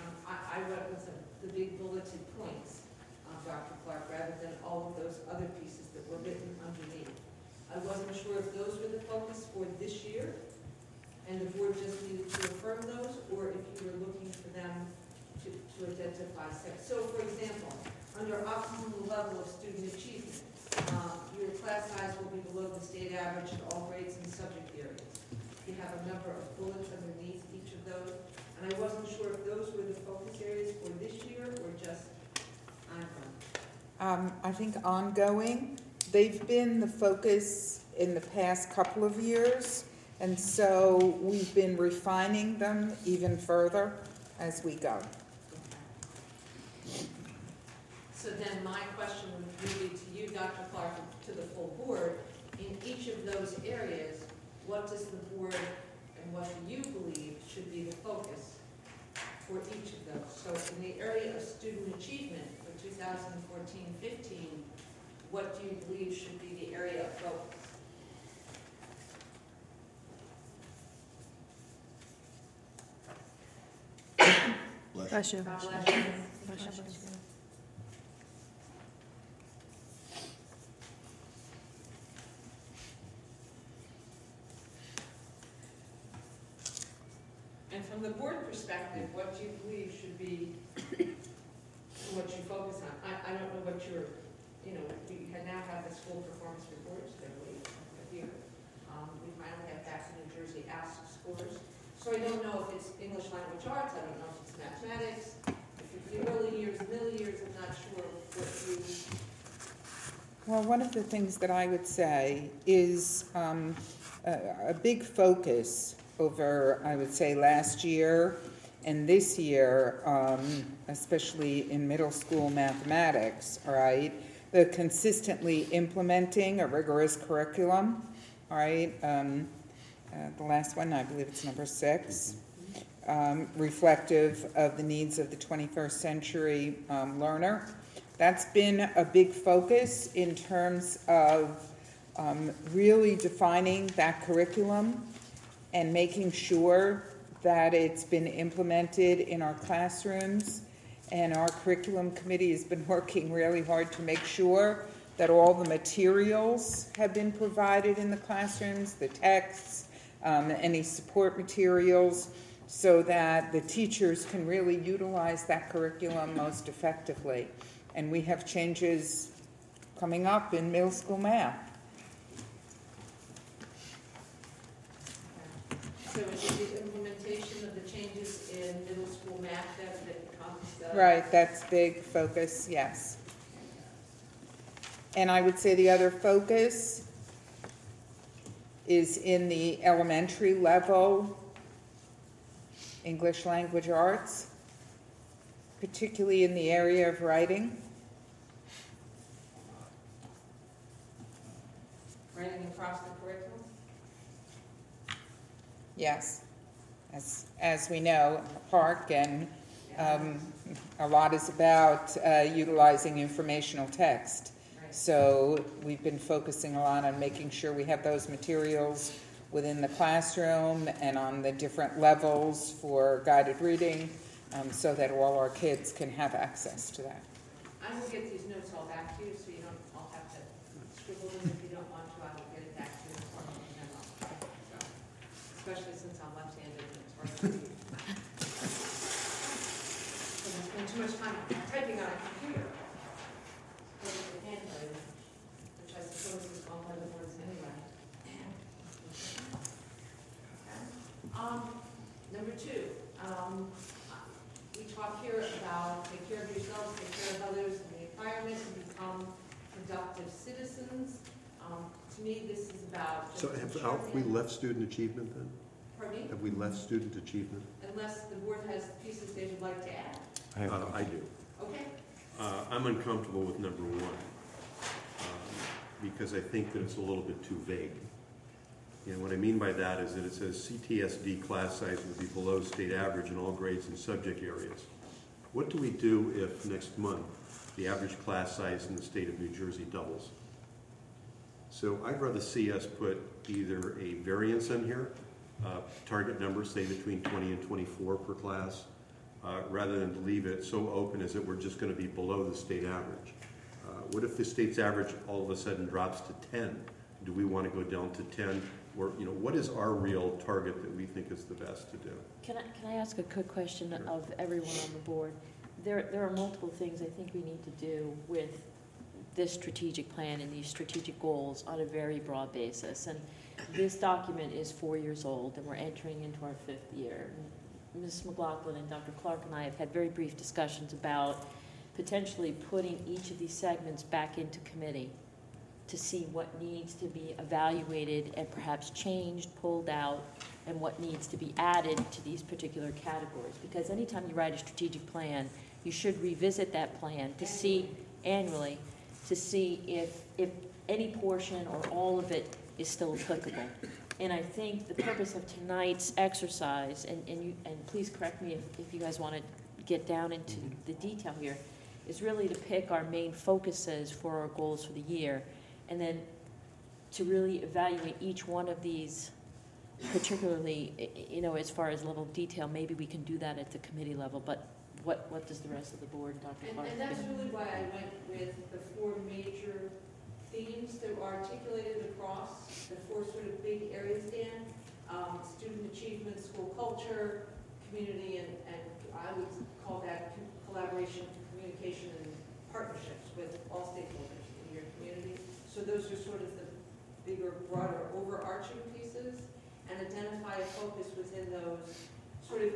I wrote with the big bulleted points, Dr. Clark, rather than all of those other pieces that were written underneath. I wasn't sure if those were the focus for this year, and the board just needed to affirm those, or if you were looking for them to identify sex. So, for example, under optimal level of student achievement, your class size will be below the state average in all grades and subject areas. You have a number of bullets underneath each of those, and I wasn't sure if those were the focus areas for this year or just ongoing. I think ongoing. They've been the focus in the past couple of years, and so we've been refining them even further as we go. So then my question would be to you, Dr. Clark, to the full board. In each of those areas, what does the board and what do you believe should be the focus for each of those? So in the area of student achievement for 2014-15, what do you believe should be the area of focus? Bless you. God bless you. Bless you. And from the board perspective, what do you believe should be what you focus on? I don't know what your, we can now have the school performance reports, I believe, here. We finally have back to New Jersey ask scores. So I don't know if it's English language arts, I don't know if it's mathematics, if it's the early years, middle years, I'm not sure what you... Well, one of the things that I would say is a big focus over, I would say, last year and this year, especially in middle school mathematics, all right, the consistently implementing a rigorous curriculum, all right, the last one, I believe it's number 6, reflective of the needs of the 21st century learner. That's been a big focus in terms of really defining that curriculum and making sure that it's been implemented in our classrooms. And our curriculum committee has been working really hard to make sure that all the materials have been provided in the classrooms, the texts, any support materials, so that the teachers can really utilize that curriculum most effectively. And we have changes coming up in middle school math. So is it the implementation of the changes in middle school math that comes? Right, that's big focus, yes. And I would say the other focus is in the elementary level English language arts, particularly in the area of writing. Writing across the curriculum? Yes, as we know, Park and a lot is about utilizing informational text. Right. So we've been focusing a lot on making sure we have those materials within the classroom and on the different levels for guided reading, so that all our kids can have access to that. I will get these notes all back to you, so you don't all have to scribble them if you don't want to. I will get it back to you in the form of a memo. So, especially since I'm left-handed and it's hard to read. So I spend too much time typing on a computer. Because of the handwriting, which I suppose is all other words anyway. Number two, we talk here about take care of yourselves, take care of others in the environment, and become productive citizens. To me, this is about just So have we left student achievement then? Pardon me? Have we left student achievement? Unless the board has pieces they would like to add. I do. Okay. I'm uncomfortable with number one, because I think that it's a little bit too vague. And what I mean by that is that it says CTSD class size will be below state average in all grades and subject areas. What do we do if next month the average class size in the state of New Jersey doubles? So I'd rather see us put either a variance in here, target numbers, say between 20 and 24 per class, rather than leave it so open as that we're just going to be below the state average. What if the state's average all of a sudden drops to 10? Do we want to go down to 10? Or, what is our real target that we think is the best to do? Can I ask a quick question Sure. of everyone on the board? There are multiple things I think we need to do with this strategic plan and these strategic goals on a very broad basis. And this document is 4 years old, and we're entering into our 5th year. Ms. McLaughlin and Dr. Clark and I have had very brief discussions about potentially putting each of these segments back into committee to see what needs to be evaluated and perhaps changed, pulled out, and what needs to be added to these particular categories. Because anytime you write a strategic plan, you should revisit that plan to see annually, to see if any portion or all of it is still applicable. And I think the purpose of tonight's exercise, and please correct me if you guys want to get down into the detail here, is really to pick our main focuses for our goals for the year, and then to really evaluate each one of these, particularly, as far as level of detail. Maybe we can do that at the committee level, but what does the rest of the board, Dr. Clark? And that's really why I went with the 4 major themes that were articulated across the 4 sort of big areas, Dan. Student achievement, school culture, community, and I would call that collaboration, communication, and partnerships with all stakeholders in your community. So those are sort of the bigger, broader, overarching pieces, and identify a focus within those sort of,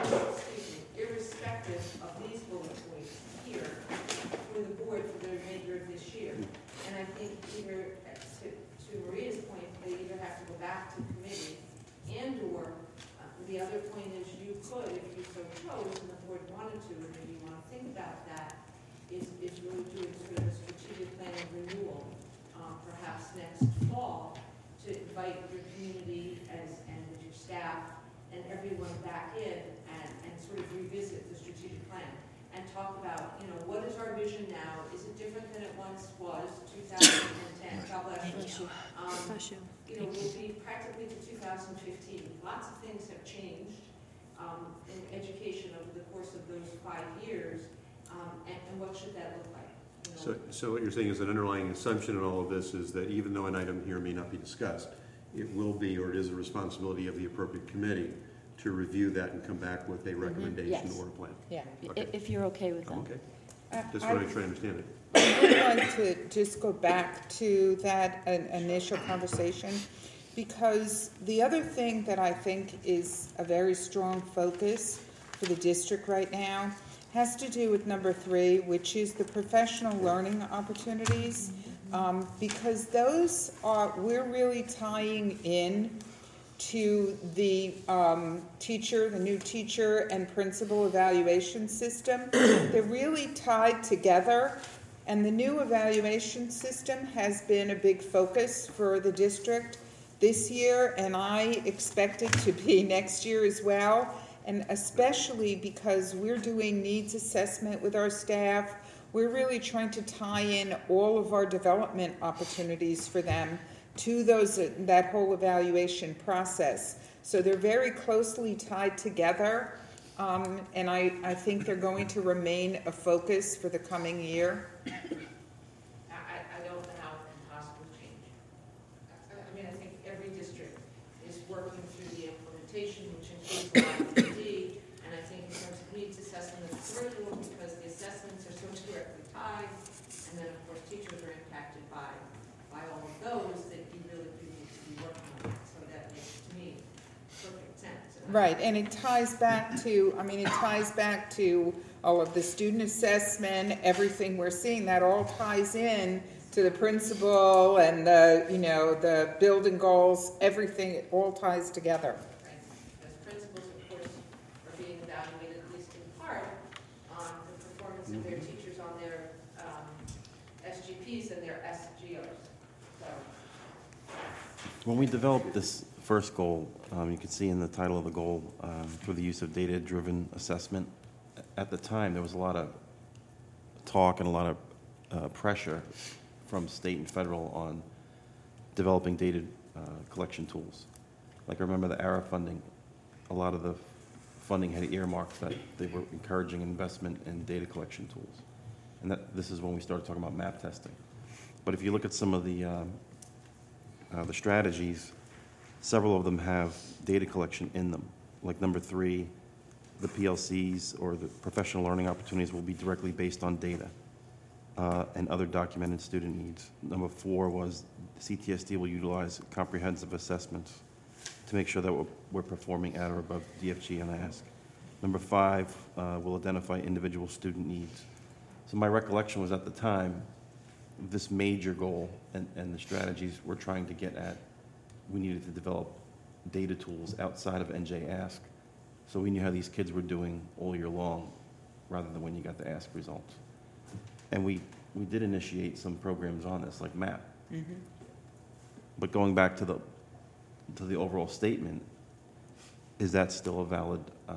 irrespective of these bullet points here for the board for the remainder of this year. And I think either, to Maria's point, they either have to go back to committee and/or the other point is you could, if you so chose, and the board wanted to, and maybe you want to think about that, is really doing sort of a strategic plan renewal, perhaps next fall, to invite your community and your staff and everyone back in and sort of revisit the strategic plan and talk about, what is our vision now? Is it different than it once was, 2010? God bless you. Will be practically to 2015. Lots of things have changed in education over the course of those 5 years, and what should that look like? So what you're saying is an underlying assumption in all of this is that even though an item here may not be discussed, it will be, or it is a responsibility of the appropriate committee to review that and come back with a recommendation Yes. or a plan. Yeah. Okay. If you're okay with that. Okay. I- Just want to try to understand it. I would like to just go back to that initial conversation, because the other thing that I think is a very strong focus for the district right now has to do with number 3, which is the professional learning opportunities, because those are, we're really tying in to the the new teacher and principal evaluation system. They're really tied together, and the new evaluation system has been a big focus for the district this year, and I expect it to be next year as well, and especially because we're doing needs assessment with our staff. We're really trying to tie in all of our development opportunities for them to that whole evaluation process. So they're very closely tied together, and I think they're going to remain a focus for the coming year. I don't know how it can possibly change. I think every district is working through the implementation, which includes a lot of PD, and I think in terms of needs assessment of the curriculum, because the assessments are so directly tied, and then of course teachers are impacted by all of those, that you really do need to be working on that. So that makes, to me, perfect sense. Right, and it ties back to, all of the student assessment, everything we're seeing, that all ties in to the principal and the building goals, everything, it all ties together. Right, because principals, of course, are being evaluated, at least in part, on the performance of their teachers on their SGPs and their SGOs. So, When we developed this first goal, you can see in the title of the goal, for the use of data-driven assessment. At the time, there was a lot of talk and a lot of pressure from state and federal on developing data collection tools. Like I remember the ARA funding, a lot of the funding had earmarks that they were encouraging investment in data collection tools. And this is when we started talking about map testing. But if you look at some of the strategies, several of them have data collection in them. Like number 3, the PLCs, or the professional learning opportunities, will be directly based on data and other documented student needs. Number 4 was CTSD will utilize comprehensive assessments to make sure that we're performing at or above DFG and ask. Number 5 will identify individual student needs. So my recollection was, at the time, this major goal and the strategies we're trying to get at, we needed to develop data tools outside of NJ Ask, so we knew how these kids were doing all year long, rather than when you got the Ask results. And we did initiate some programs on this, like MAP. Mm-hmm. But going back to the overall statement, is that still a valid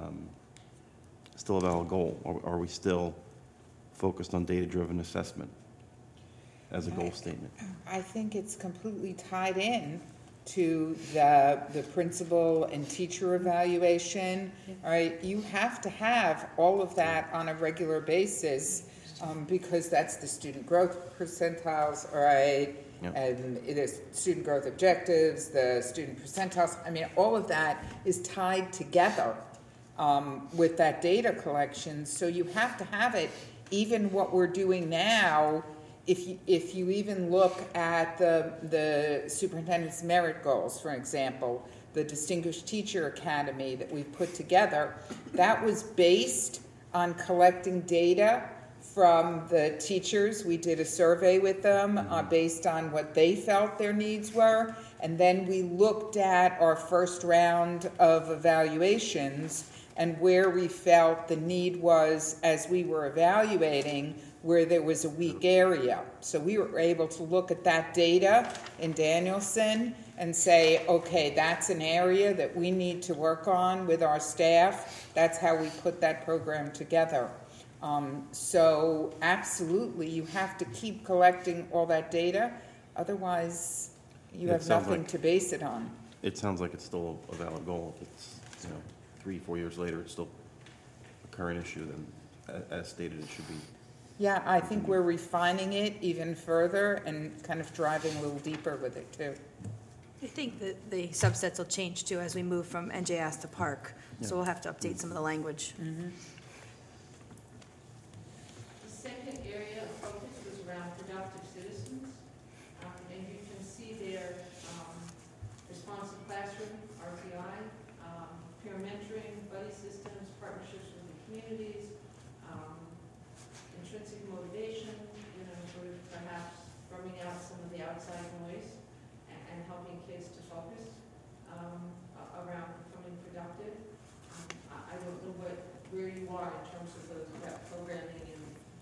goal? Or are we still focused on data-driven assessment as a goal statement? I think it's completely tied in to the principal and teacher evaluation. All right, you have to have all of that on a regular basis, because that's the student growth percentiles, all right? Yep. And it is student growth objectives, the student percentiles. I mean, all of that is tied together with that data collection. So you have to have it. Even what we're doing now, if you even look at the superintendent's merit goals, for example, the Distinguished Teacher Academy that we've put together, that was based on collecting data from the teachers. We did a survey with them based on what they felt their needs were, and then we looked at our first round of evaluations and where we felt the need was as we were evaluating, where there was a weak area. So we were able to look at that data in Danielson and say, okay, that's an area that we need to work on with our staff. That's how we put that program together. So absolutely, you have to keep collecting all that data. Otherwise, you It have sounds nothing like- to base it on. It sounds like it's still a valid goal. If it's, 3, 4 years later, it's still a current issue, then as stated, it should be. Yeah, I think we're refining it even further and kind of driving a little deeper with it too. I think that the subsets will change too as we move from NJS to Park, so we'll have to update some of the language. The second area of focus was around productive citizens. And you can see there, responsive classroom, RTI, peer mentoring, buddy systems, partnerships with the communities, intrinsic motivation, sort of perhaps drumming out some of the outside noise and helping kids to focus around becoming productive. I don't know where you are in terms of those programming and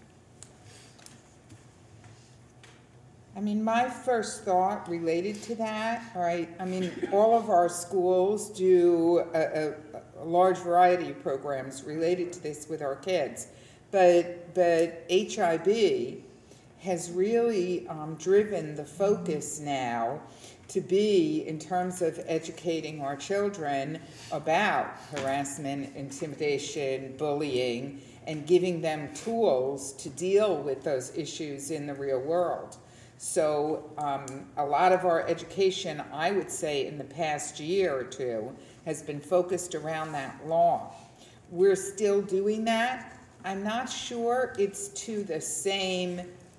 I mean, my first thought related to that, all right, I mean, all of our schools do a large variety of programs related to this with our kids. But HIB has really driven the focus now to be in terms of educating our children about harassment, intimidation, bullying, and giving them tools to deal with those issues in the real world. So a lot of our education, I would say, in the past year or two, has been focused around that law. We're still doing that. I'm not sure it's to the same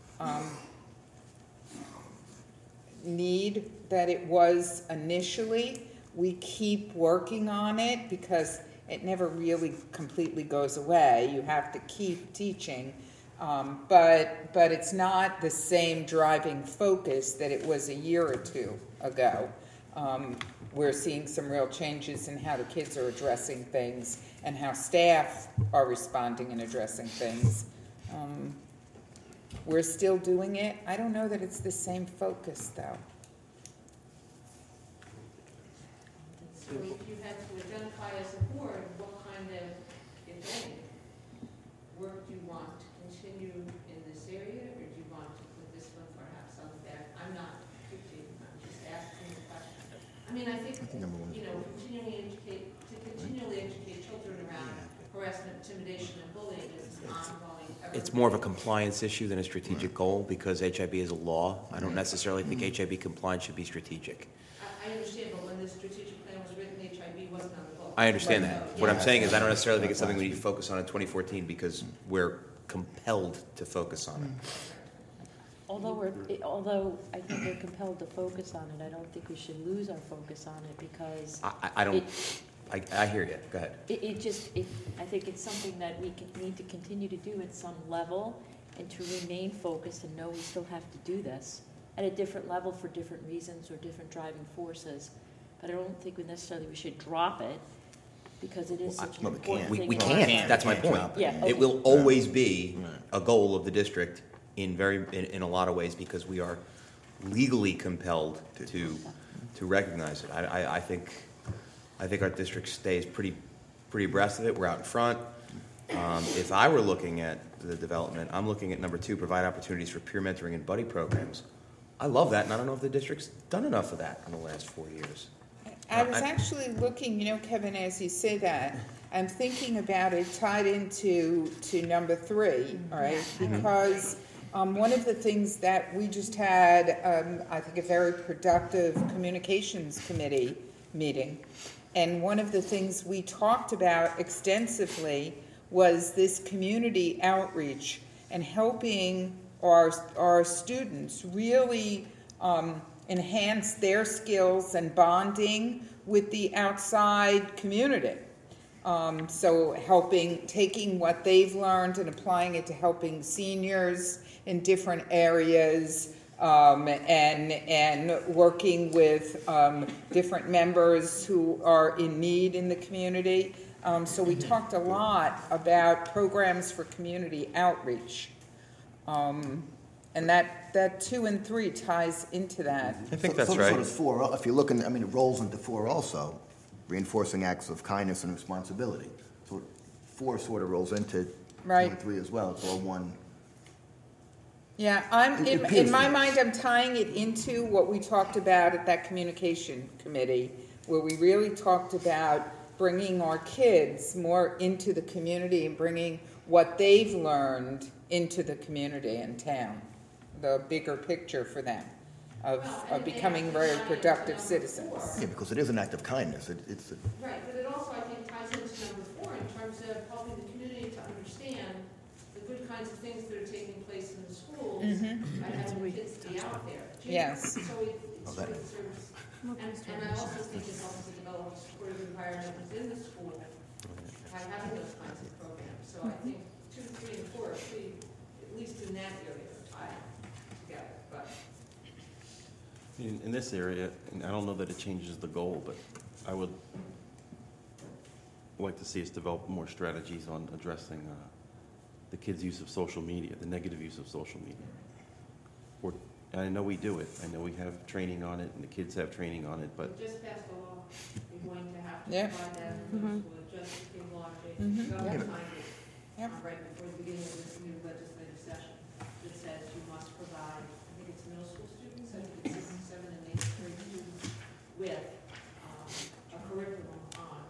need that it was initially. We keep working on it because it never really completely goes away. You have to keep teaching. But it's not the same driving focus that it was a year or two ago. We're seeing some real changes in how the kids are addressing things and how staff are responding and addressing things. We're still doing it. I don't know that it's the same focus, though. so if you had to identify as a board, what kind of, if any, work do you want to continue in this area, or do you want to put this one perhaps on the back? I'm not dictating, I'm just asking the question. I mean, I think number one is continually educate children around harassment, intimidation, and bullying is an ongoing. It's more of a compliance issue than a strategic goal, because HIB is a law. I don't necessarily think HIB compliance should be strategic. I understand, but when the strategic plan was written, HIB wasn't on the book. I understand that. What I'm saying is I don't necessarily think it's something we need to focus on in 2014 because we're compelled to focus on it. Although I think we're compelled to focus on it, I don't think we should lose our focus on it because I hear you. Go ahead. I think it's something that we need to continue to do at some level and to remain focused and know we still have to do this at a different level for different reasons or different driving forces. But I don't think we should drop it because it is such an important thing. We can't. That's my point. Yeah. It will always be a goal of the district in a lot of ways because we are legally compelled to recognize it. I think our district stays pretty abreast of it. We're out in front. If I were looking at the development, I'm looking at number 2, provide opportunities for peer mentoring and buddy programs. I love that, and I don't know if the district's done enough of that in the last 4 years. I was actually looking, Kevin, as you say that, I'm thinking about it tied into number 3, all right? Because one of the things that we just had, I think, a very productive communications committee meeting. And one of the things we talked about extensively was this community outreach and helping our students really enhance their skills and bonding with the outside community. So taking what they've learned and applying it to helping seniors in different areas, and working with different members who are in need in the community. So we talked a lot about programs for community outreach. And that 2 and 3 ties into that. I think that's right. So does 4, if you're looking, it rolls into 4 also, reinforcing acts of kindness and responsibility. So 4 sort of rolls into 2 Right. and 3 as well. It's all one. Yeah, It appears in to my me. mind, I'm tying it into what we talked about at that communication committee, where we really talked about bringing our kids more into the community and bringing what they've learned into the community and town, the bigger picture for them of becoming very productive citizens. Yeah, because it is an act of kindness. It's Right, but it also, I think, ties into number 4 in terms of helping the community to understand the good kinds of things that are taking place in the schools by having the kids be out there. Yes. So it Oh, sort that- of serves, and I also think it helps to develop a supportive environment within the school by having those kinds of programs. So I think 2, 3, and 4 are pretty, at least in that area, are tied together, but. In this area, and I don't know that it changes the goal, but I would like to see us develop more strategies on addressing the kids' use of social media, the negative use of social media. I know we do it. I know we have training on it, and the kids have training on it, but We just passed a law, you're going to have to Yeah. provide that in the school, it just became law, Jason. The governor signed it, Yep. right before the beginning of this new legislative session, that says you must provide, I think it's middle school students, I think it's 6th, 7th, and 8th grade students with a curriculum on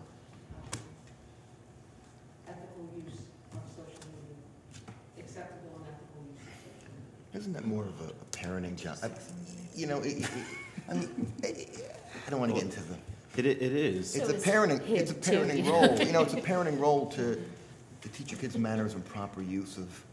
ethical use of social media, acceptable and ethical use of social media. Isn't that more of a parenting job? You know, I mean, I don't want to get into the. it is. It's a parenting. It's a parenting role. You know, it's a parenting role to teach your kids manners and proper use of.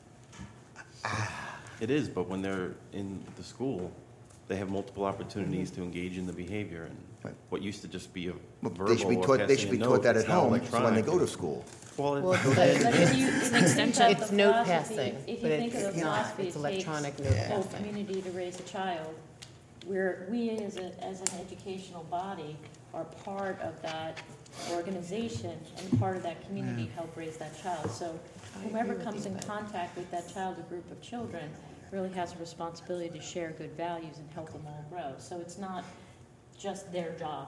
It is, but when they're in the school, they have multiple opportunities to engage in the behavior, and Right. what used to just be a Well, verbal they should be or taught. They passing should a be note, taught that it's at now home, so when they electronic. go to school. Well, Well, it- But if you think about It's the note philosophy, passing, if but you think of it's the not. philosophy, It's it electronic takes note the whole passing. community to raise a child. We as an educational body are part of that organization and part of that community to help raise that child. So whomever comes in contact with that child or group of children really has a responsibility to share good values and help them all grow. So it's not just their job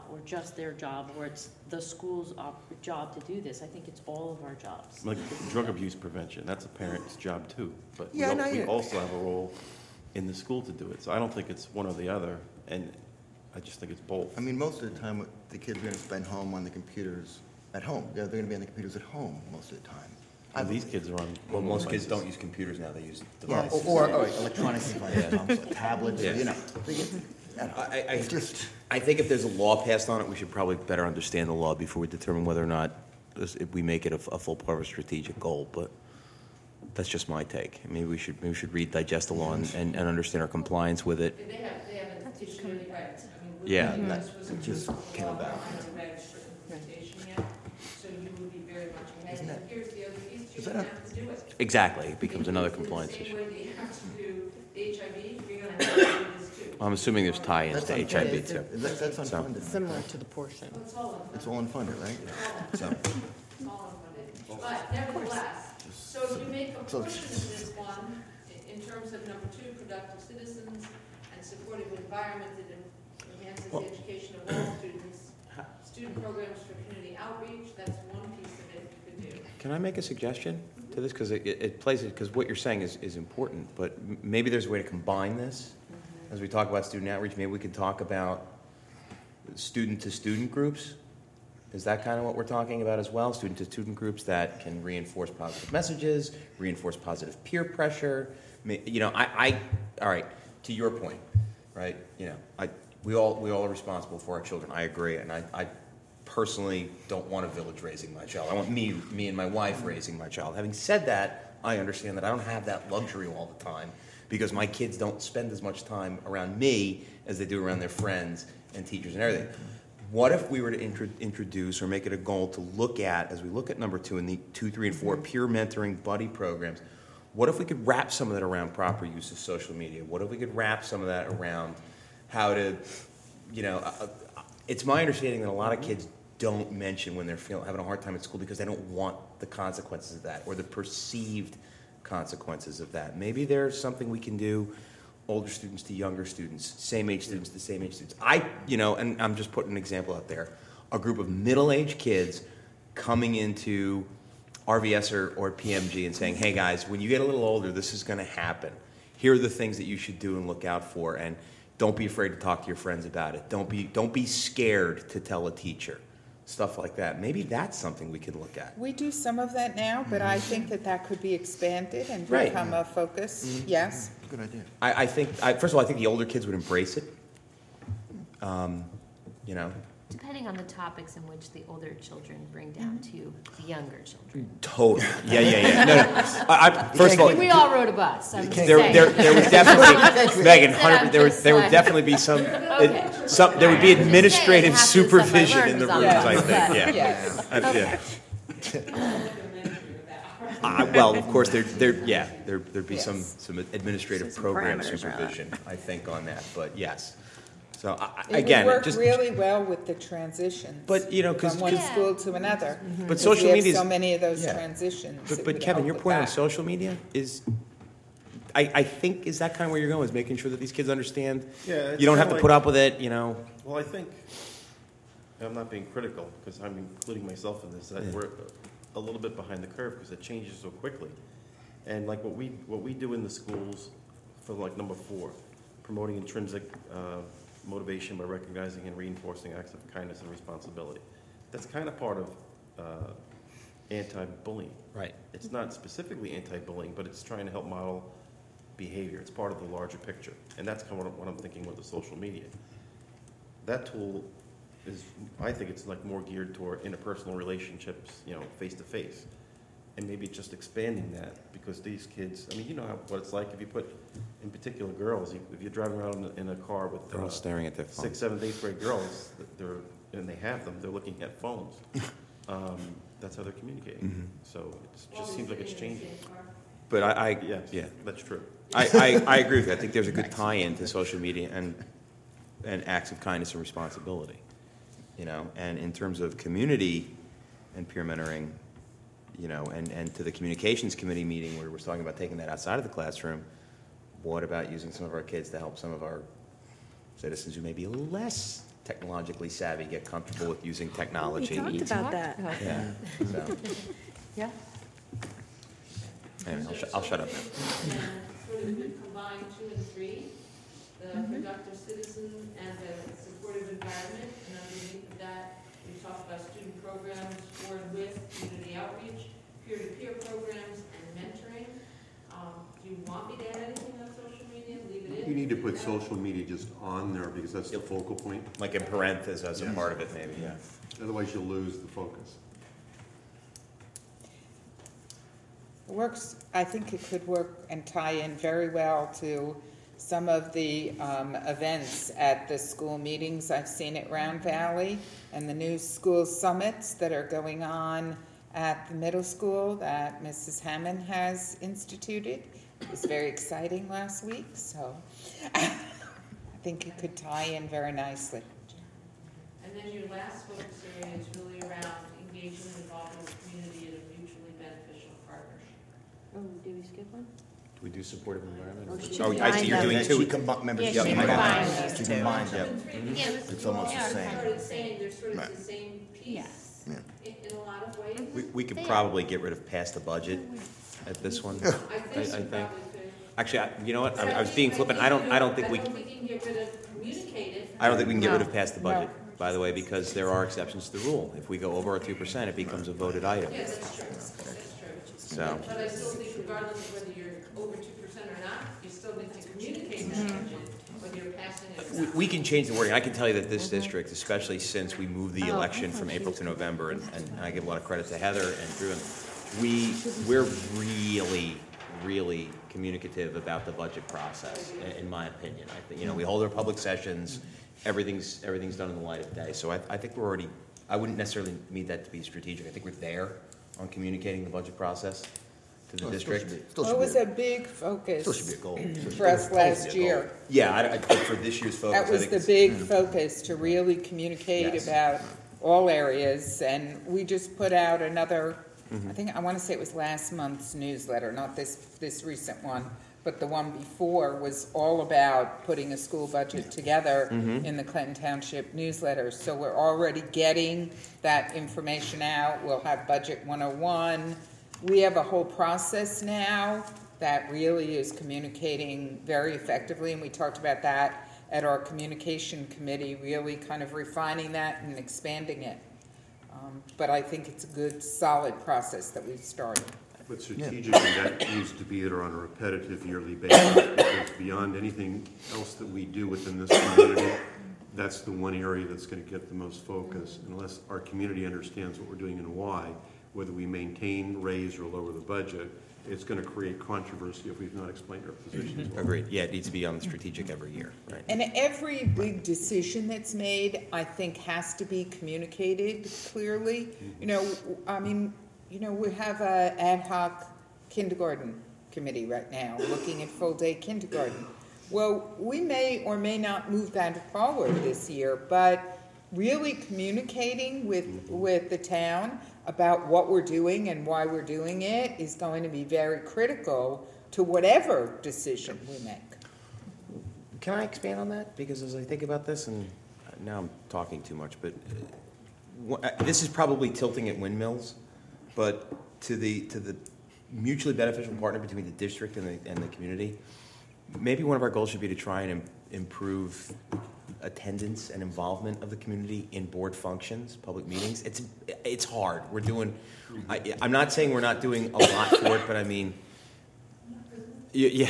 or it's the school's job to do this. I think it's all of our jobs. like drug abuse prevention, that's a parent's job too, but Yeah, and we I- also have a role in the school to do it. So I don't think it's one or the other, and I just think it's both. I mean, most of the time, the kids are going to spend home on the computers at home. They're going to be on the computers at home most of the time. And these kids are on. Well, most kids devices. don't use computers now, they use Yeah, devices. or electronic devices, tablets, Yeah. you know. They get- It's just, I think if there's a law passed on it, we should probably better understand the law before we determine whether or not if we make it a full part of a strategic goal, but that's just my take. Maybe we should read, digest the law and understand our compliance with it. They haven't issued any regs. I mean, Yeah. this was It just came about. regs for implementation yet, so you would be very much ahead. Isn't that- And here's the other piece, you is don't that have to do it. Exactly, it becomes another In compliance the same issue. way that you have to do the HIV, you're going to have to do this too. I'm assuming there's tie-ins that's to HIV unfunded. too. That's unfunded. Similar to the portion. It's all unfunded. It's all unfunded, right? So, It's all unfunded. But nevertheless, so if you make a So- portion of this one, in terms of number 2, productive citizens and supportive environment that enhances the education of all students, student programs for community outreach, that's one piece of it you could do. Can I make a suggestion to this? Because it plays it, because what you're saying is important, but maybe there's a way to combine this. As we talk about student outreach, maybe we could talk about student-to-student groups. Is that kind of what we're talking about as well? Student-to-student groups that can reinforce positive messages, reinforce positive peer pressure. You know, all right, to your point, right? You know, we all are responsible for our children. I agree, and I personally don't want a village raising my child. I want me and my wife raising my child. Having said that, I understand that I don't have that luxury all the time because my kids don't spend as much time around me as they do around their friends and teachers and everything. What if we were to introduce or make it a goal to look at, as we look at number 2 in the 2, 3, and 4 peer mentoring buddy programs, what if we could wrap some of that around proper use of social media? What if we could wrap some of that around how to, you know, it's my understanding that a lot of kids don't mention when they're having a hard time at school because they don't want the consequences of that or the perceived consequences of that. Maybe there's something we can do, older students to younger students, same age students to same age students. And I'm just putting an example out there, a group of middle-aged kids coming into RVS or PMG and saying, hey guys, when you get a little older, this is going to happen. here are the things that you should do and look out for, and don't be afraid to talk to your friends about it. Don't be scared to tell a teacher. Stuff like that. Maybe that's something we can look at. We do some of that now, but I think that could be expanded and Right. become a focus, yes. Good idea. I think, first of all, I think the older kids would embrace it. You know, Depending on the topics in which the older children bring down to the younger children. totally. Yeah. No. First of all, We all rode a bus, I'm just there saying. would definitely, Megan, I'm there just would like- definitely be some, Okay. there would be I'm just saying, administrative half the stuff I supervision learned in the was on rooms, the I bus, think, but- yeah. Well, of course, there'd be some administrative Some program parameters around supervision, I think, on that, but yes. So, It again, would work just, really well with the transitions. But, you know, 'cause- From one 'cause- school to another. But Because social we have media is- so many of those yeah. transitions. it but would Kevin, help your with point on that. social media is, I think, is that kind of where you're going, is making sure that these kids understand? Yeah, it's You don't have kinda to put like- up with it, you know? Well, I think, I'm not being critical, because I'm including myself in this, that Yeah. we're a little bit behind the curve, because it changes so quickly. And like what we do in the schools, for like number 4, promoting intrinsic motivation by recognizing and reinforcing acts of kindness and responsibility. That's kind of part of anti-bullying. Right. It's not specifically anti-bullying, but it's trying to help model behavior. It's part of the larger picture. And that's kind of what I'm thinking with the social media. That tool is, I think it's like more geared toward interpersonal relationships, you know, face to face. And maybe just expanding that, because these kids, I mean, you know what it's like if you put, in particular girls, if you're driving around in a car with They're all staring at their phone. 6th, 7th, 8th grade girls, and they have them, they're looking at phones. That's how they're communicating. So it just seems like it's changing. But Yes, yeah. that's true. I agree with you. I think there's a good tie-in to social media and acts of kindness and responsibility, you know, and in terms of community and peer mentoring, you know, and to the communications committee meeting where we're talking about taking that outside of the classroom, what about using some of our kids to help some of our citizens who may be less technologically savvy get comfortable with using We technology? talked about that. Yeah, so, Yeah. anyway, I'll shut up now. And sort of combine 2 and 3, the productive citizen and the supportive environment. And underneath that, we talk about student programs, for and with, community outreach, peer-to-peer programs, and mentoring. Do you want me to add anything on social media? Leave it in? You need to put social media just on there, because that's the focal point. Like in parentheses as a part of it, maybe, yeah. Otherwise, you'll lose the focus. Works, I think it could work and tie in very well to some of the events at the school meetings I've seen at Round Valley, and the new school summits that are going on at the middle school that Mrs. Hammond has instituted. It was very exciting last week, so I think it could tie in very nicely. And then your last focus area is really around engaging and involving the community in a mutually beneficial partnership. Oh, did we skip one? Do we do supportive environment? Oh, she Oh, I see you're combined doing them. two. She combined, remember, Yeah, she she combined combined them. those She two. combined them. It's almost the I same. started saying they're sort of Right. the same piece Yes. in a lot of ways. We could probably get rid of past the budget at this one. I I think you think. probably could. Actually, you know what, I was being flippant, I don't think we, I don't think you can get rid of communicative. I don't think we can get rid of past the No. budget, by the way, because there are exceptions to the rule. If we go over our 2%, it becomes a voted item, Yeah, that's true, that's true. so. But I still think regardless of whether you're over 2% or not, you still need to communicate that budget, whether you're passing it or not. We can change the wording. I can tell you that this district, especially since we moved the election from April to November, and I give a lot of credit to Heather and Drew, and we're really communicative about the budget process, in my opinion. I think, you know, we hold our public sessions, everything's done in the light of day. So I think we're already, I wouldn't necessarily need that to be strategic. I think we're there on communicating the budget process to the district. Well, it was a big focus Still should be a goal. for us last year. Yeah, I think for this year's focus, That I was think the it's- big focus, to really communicate Yes. about all areas, and we just put out another, I want to say it was last month's newsletter, not this recent one, but the one before was all about putting a school budget together in the Clinton Township newsletter. So we're already getting that information out. We'll have Budget 101. We have a whole process now that really is communicating very effectively, and we talked about that at our communication committee, really kind of refining that and expanding it. But I think it's a good, solid process that we've started. But strategically, that needs to be there on a repetitive yearly basis, because beyond anything else that we do within this community, that's the one area that's going to get the most focus. Unless our community understands what we're doing and why, whether we maintain, raise, or lower the budget, it's going to create controversy if we've not explained our positions well. Agreed. Yeah, it needs to be on the strategic every year, right? And every big decision that's made, I think, has to be communicated clearly. You know, I mean, you know, we have a ad hoc kindergarten committee right now, looking at full-day kindergarten. Well, we may or may not move that forward this year, but really communicating with the town about what we're doing and why we're doing it is going to be very critical to whatever decision we make. Can I expand on that? Because as I think about this, and now I'm talking too much, but this is probably tilting at windmills, but to the mutually beneficial partner between the district and the community, maybe one of our goals should be to try and improve attendance and involvement of the community in board functions, public meetings. It's hard. We're doing. I'm not saying we're not doing a lot for it, but I mean, yeah.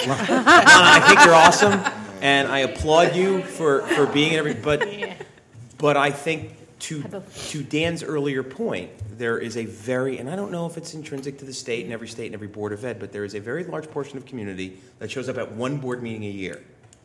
I think you're awesome, and I applaud you for being in every. But I think to Dan's earlier point, there is a very, and I don't know if it's intrinsic to the state and every board of ed, but there is a very large portion of community that shows up at one board meeting a year.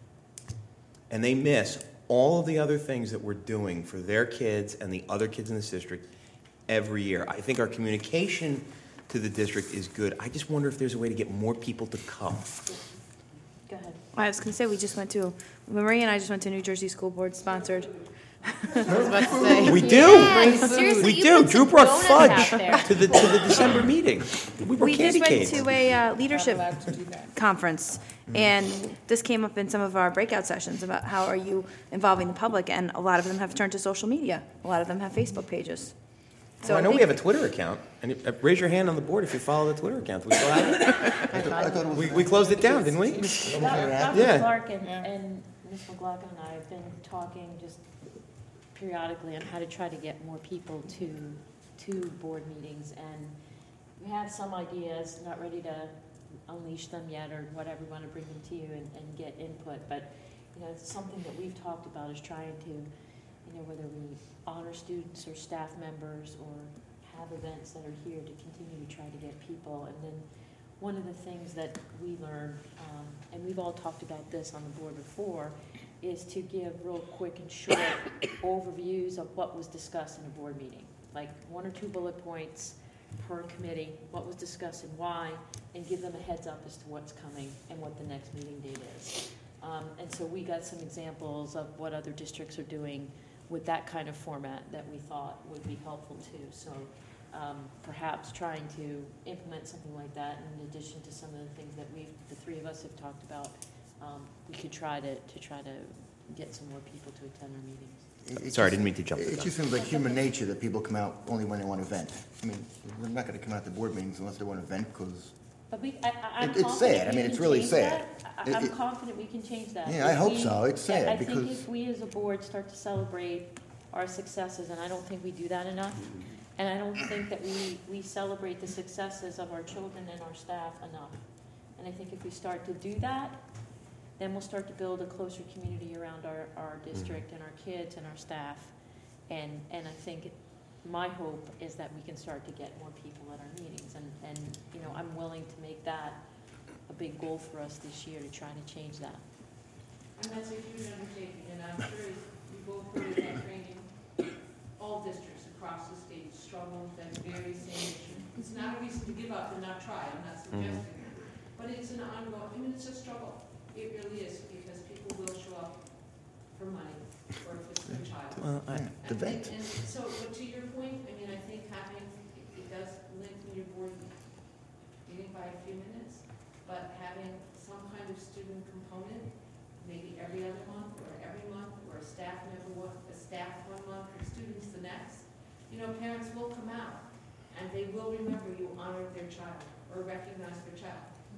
And they miss all of the other things that we're doing for their kids and the other kids in this district every year. I think our communication to the district is good. I just wonder if there's a way to get more people to come. Go ahead. I was going to say, Marie and I just went to New Jersey School Board sponsored. We do. Seriously, We you do. put Drew some brought donuts fudge out there. to the December meeting. We just went to a leadership Not allowed to do that. conference, and this came up in some of our breakout sessions about how are you involving the public, and a lot of them have turned to social media. A lot of them have Facebook pages. So I know we have a Twitter account, and raise your hand on the board if you follow the Twitter account. We still have it? I thought it was. We closed it down, didn't we? Dr. Yeah. Clark and Ms. McLaughlin and I have been talking just periodically on how to try to get more people to board meetings, and we have some ideas, not ready to unleash them yet or whatever, we want to bring them to you and get input, but, you know, it's something that we've talked about is trying to, you know, whether we honor students or staff members or have events that are here to continue to try to get people. And then one of the things that we learned, and we've all talked about this on the board before, is to give real quick and short overviews of what was discussed in a board meeting, like 1 or 2 bullet points per committee, what was discussed and why, and give them a heads up as to what's coming and what the next meeting date is. And so we got some examples of what other districts are doing with that kind of format that we thought would be helpful too. So perhaps trying to implement something like that in addition to some of the things that the three of us have talked about, we could try to get some more people to attend our meetings. Sorry, I didn't mean to jump the It gun. just seems like human nature that people come out only when they want to vent. I mean, we're not going to come out to board meetings unless they want to vent, because But I'm It's confident sad. I we mean, can it's really change sad. that. I'm It- confident we can change that. Yeah, I If hope we- so. It's sad I think because- if we as a board start to celebrate our successes, and I don't think we do that enough, and I don't think that we celebrate the successes of our children and our staff enough. And I think if we start to do that, then we'll start to build a closer community around our district and our kids and our staff. And I think my hope is that we can start to get more people at our meetings. And you know, I'm willing to make that a big goal for us this year to try to change that. And that's a huge undertaking, and I'm sure you both heard of that training. All districts across the state struggle with that very same issue. It's not a reason to give up and not try, I'm not suggesting that. But it's an ongoing, I mean, it's a struggle. It really is, because people will show up for money, or if it's their child. the vent. And so, but to your point, I mean, I think having, it does lengthen your board meeting by a few minutes, but having some kind of student component, maybe every other month, or every month, or a staff member, a staff 1 month, and students the next, you know, parents will come out, and they will remember you honored their child, or recognized their child.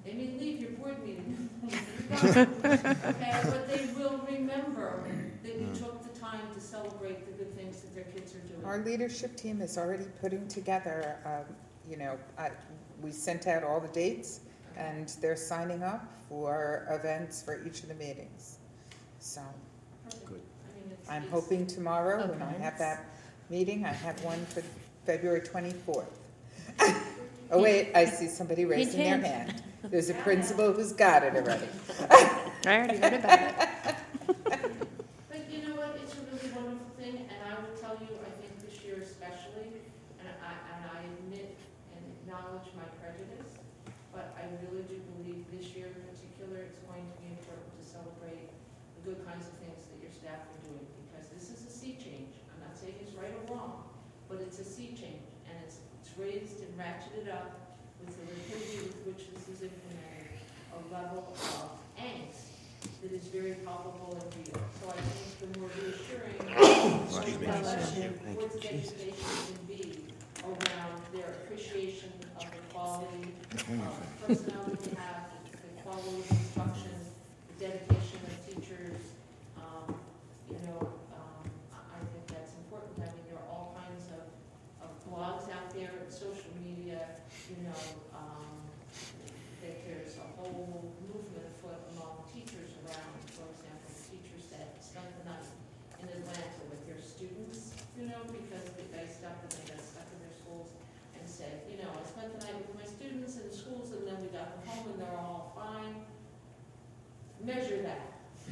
They may leave your board meeting. Okay, but they will remember that you took the time to celebrate the good things that their kids are doing. Our leadership team is already putting together, we sent out all the dates, and they're signing up for events for each of the meetings. So Perfect. Good. I mean, I'm it's- hoping tomorrow, when I Okay. have that meeting, I have one for February 24th. Oh, wait, I see somebody raising their hint. hand. There's a principal who's got it already. I already heard about it. But you know what, it's a really wonderful thing, and I will tell you, I think this year especially, and I admit and acknowledge my prejudice, but I really do believe this year in particular, it's going to be important to celebrate the good kinds of things that your staff are doing, because this is a sea change. I'm not saying it's right or wrong, but it's a sea change, and it's raised and ratcheted up with the rapidity with which this is implemented, a level of angst that is very palpable and real. So I think the more reassuring boards of education can be around their appreciation of the quality of personnel that they have, the quality of instruction, the dedication of teachers, I think that's important. I mean, there are all kinds of blogs out there and social media, that there's a whole movement afoot among teachers around, for example, teachers that spent the night in Atlanta with their students, because they iced up and they got stuck in their schools, and said, I spent the night with my students in the schools, and then we got them home and they're all fine. Measure that.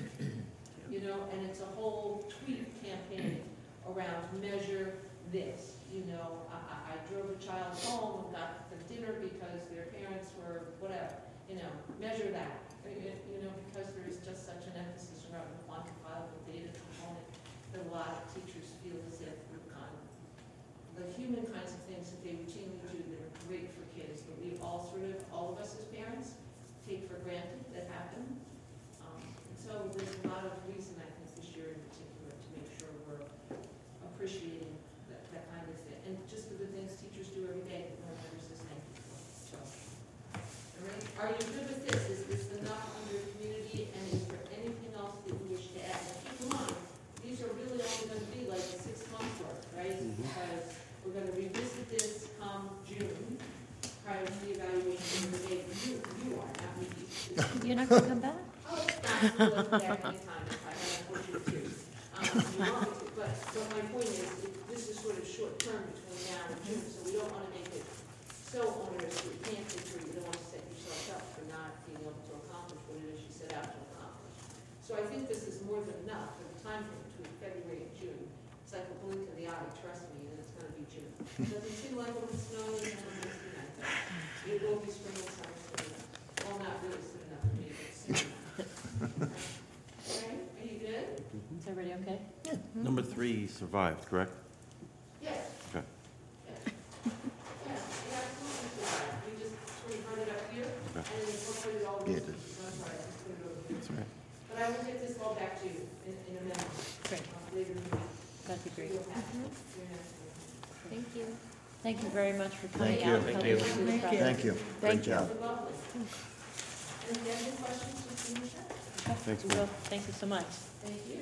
And it's a whole tweet campaign around measure this. I drove a child home and got the dinner because their parents were whatever. Measure that. Because there is just such an emphasis around the quantifiable data component that a lot of teachers feel as if we've gone. The human kinds of things that they routinely do that are great for kids, but we all of us as parents, take for granted that happen. And so there's a lot of reason, I think, this year in particular, to make sure we're appreciating that kind of thing. And just the good things teachers do every day that no one ever says thank you for. So, all right. Are you good with this? Is this enough under community? And is there anything else that you wish to add? Now, keep in mind, these are really only going to be like 6 months worth, right? Because we're going to revisit this come June, prior to the evaluation of the date. You are, not me. You're not going to come back? Oh, it's not look back anytime if I have unfortunate tears. But my point is, this is sort of short term between now and June, so we don't want to make it so onerous that you can't get through. You don't want to set yourself up for not being able to accomplish what it is you set out to accomplish. So I think this is more than enough for the time frame between February and June. It's like a blink of the eye, trust me, and it's going to be June. It doesn't seem like when it's snowing, it's going to be nice. It will be spring and summer soon enough. Well, not really soon enough for me, but soon enough. Okay, are you good? Is everybody okay? Number 3 survived, correct? Yes. Okay. Yes. Yes, it absolutely survived. We just sort of brought it up here, and then incorporated all the Yeah, rules. it did. I'm sorry, I just put it over here. That's all right. But I will get this all back to you in a minute. Great. Later in the week. That'd be great. You'll have it. You're gonna Thank you. Thank you very much for coming Thank you. out and helping us through the process. Thank you. Thank Great you. job. have it. Lovely. And if you have any questions, just give me a shout. Thanks, We Mike. will. Thank you so much. Thank you.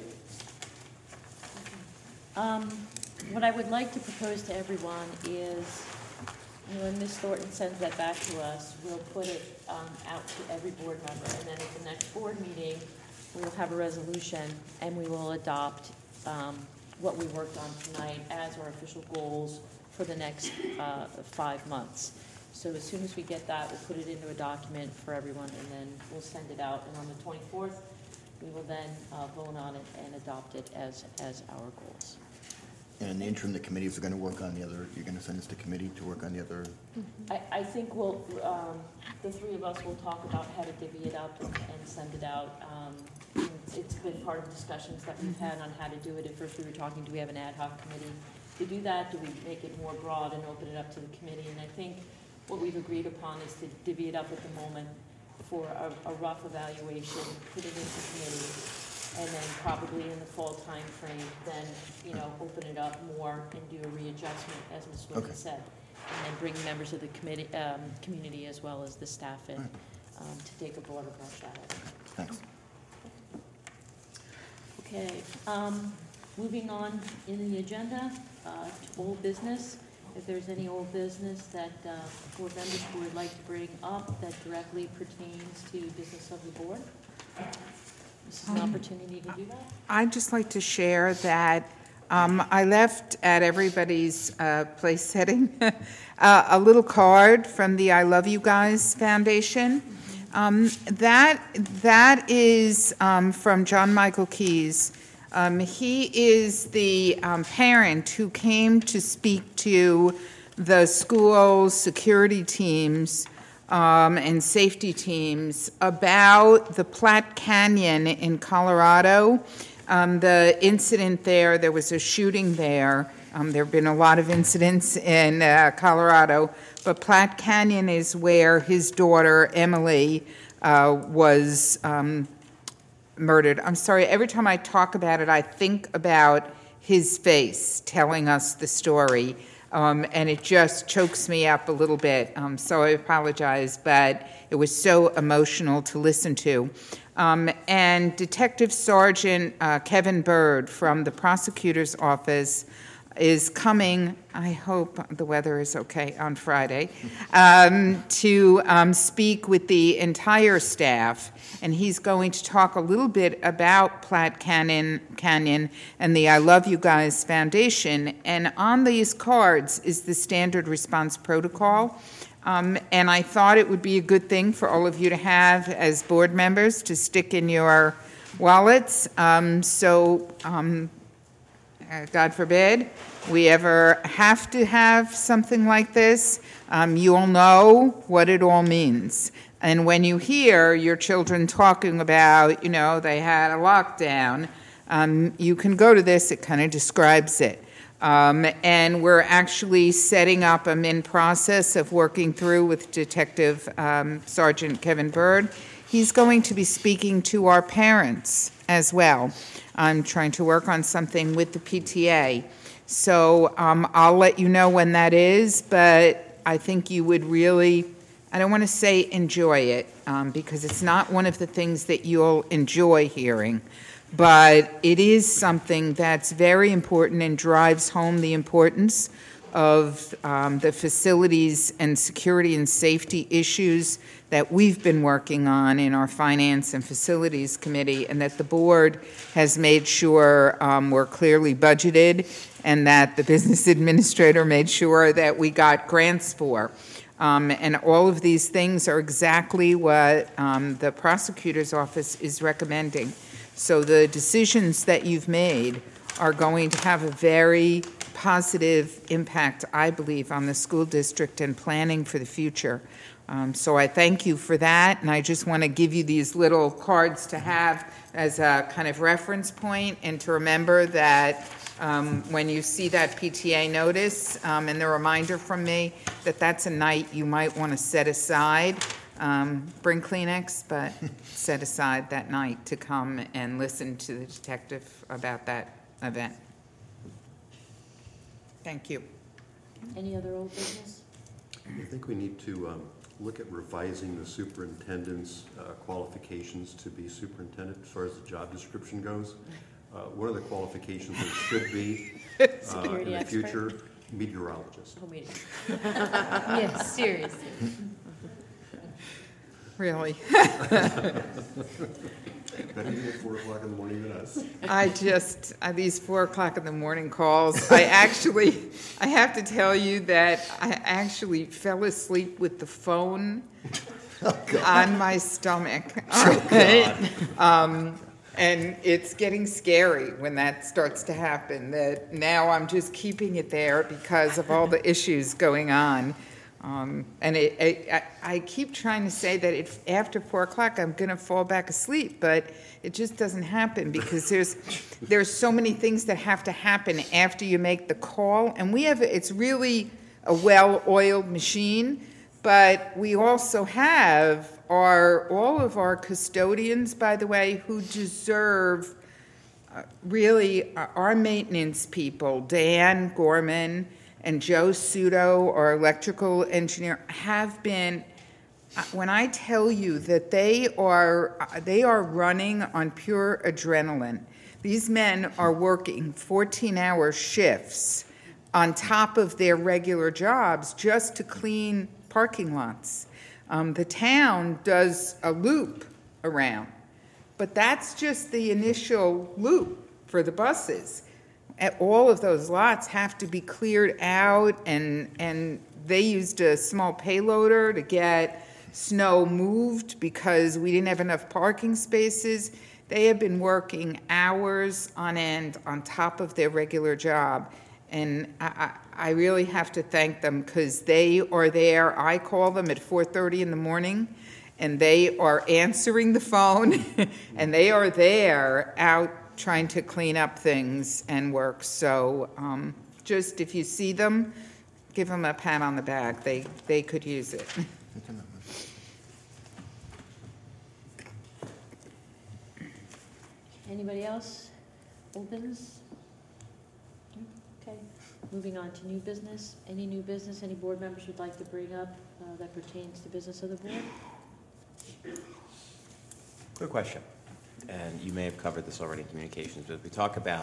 What I would like to propose to everyone is, when Ms. Thornton sends that back to us, we'll put it out to every board member, and then at the next board meeting, we will have a resolution, and we will adopt what we worked on tonight as our official goals for the next 5 months. So as soon as we get that, we'll put it into a document for everyone, and then we'll send it out, and on the 24th, we will then vote on it and adopt it as our goals. And in the interim, the committees are going to work on the other, you're going to send this to committee to work on the other, I think we'll, the 3 of us will talk about how to divvy it up and send it out. It's been part of discussions that we've had on how to do it. At first, we were talking, do we have an ad hoc committee to do that? Do we make it more broad and open it up to the committee? And I think what we've agreed upon is to divvy it up at the moment for a rough evaluation, put it into committee, and then probably in the fall timeframe, then, open it up more and do a readjustment, as Ms. Swinton Okay. said. And then bring members of the committee, community as well as the staff in. to take a broader brush at it. Thanks. Okay, moving on in the agenda to old business. If there's any old business that board members would like to bring up that directly pertains to business of the board, this is an opportunity to do that. I'd just like to share that I left at everybody's place setting a little card from the I Love You Guys Foundation. That is from John Michael Keyes. He is the parent who came to speak to the school security teams and safety teams about the Platte Canyon in Colorado. The incident there was a shooting there. There have been a lot of incidents in Colorado, but Platte Canyon is where his daughter, Emily, was murdered. I'm sorry, every time I talk about it, I think about his face telling us the story, and it just chokes me up a little bit, so I apologize, but it was so emotional to listen to. And Detective Sergeant Kevin Bird from the prosecutor's office is coming, I hope the weather is okay, on Friday, to speak with the entire staff. And he's going to talk a little bit about Platte Canyon and the I Love You Guys Foundation. And on these cards is the standard response protocol. And I thought it would be a good thing for all of you to have as board members to stick in your wallets. God forbid we ever have to have something like this, you'll know what it all means. And when you hear your children talking about, they had a lockdown, you can go to this, it kind of describes it. And we're actually setting up, I'm in process of working through with Detective Sergeant Kevin Bird. He's going to be speaking to our parents as well. I'm trying to work on something with the PTA. So I'll let you know when that is, but I think you would really, I don't want to say enjoy it, because it's not one of the things that you'll enjoy hearing, but it is something that's very important and drives home the importance of the facilities and security and safety issues that we've been working on in our Finance and Facilities Committee, and that the board has made sure were clearly budgeted, and that the business administrator made sure that we got grants for. And all of these things are exactly what the prosecutor's office is recommending. So the decisions that you've made are going to have a very positive impact, I believe, on the school district and planning for the future. So I thank you for that, and I just want to give you these little cards to have as a kind of reference point, and to remember that when you see that PTA notice and the reminder from me that that's a night you might want to set aside. Bring Kleenex, but set aside that night to come and listen to the detective about that event. Thank you. Any other old business? I think we need to look at revising the superintendent's qualifications to be superintendent as far as the job description goes. One of the qualifications that should be in the future, meteorologist. Oh, wait. Yes, seriously. Really? Better be at 4 o'clock in the morning than us. These 4 o'clock in the morning calls, I have to tell you that I actually fell asleep with the phone on my stomach. And it's getting scary when that starts to happen, that now I'm just keeping it there because of all the issues going on. And I keep trying to say that after 4 o'clock I'm going to fall back asleep, but it just doesn't happen because there's so many things that have to happen after you make the call. And it's really a well-oiled machine, but we also have all of our custodians, by the way, who deserve really our maintenance people, Dan Gorman and Joe Sudo, our electrical engineer, have been When I tell you that they are running on pure adrenaline, these men are working 14-hour shifts on top of their regular jobs just to clean parking lots. The town does a loop around, but that's just the initial loop for the buses. All of those lots have to be cleared out, and they used a small payloader to get snow moved because we didn't have enough parking spaces. They have been working hours on end on top of their regular job, and I really have to thank them because they are there. I call them at 4:30 in the morning, and they are answering the phone, and they are there out trying to clean up things and work. So just if you see them, give them a pat on the back. They could use it. Anybody else? Old business? No? Okay. Moving on to new business. Any new business any board members would like to bring up that pertains to business of the board? Good question. And you may have covered this already in communications, but if we talk about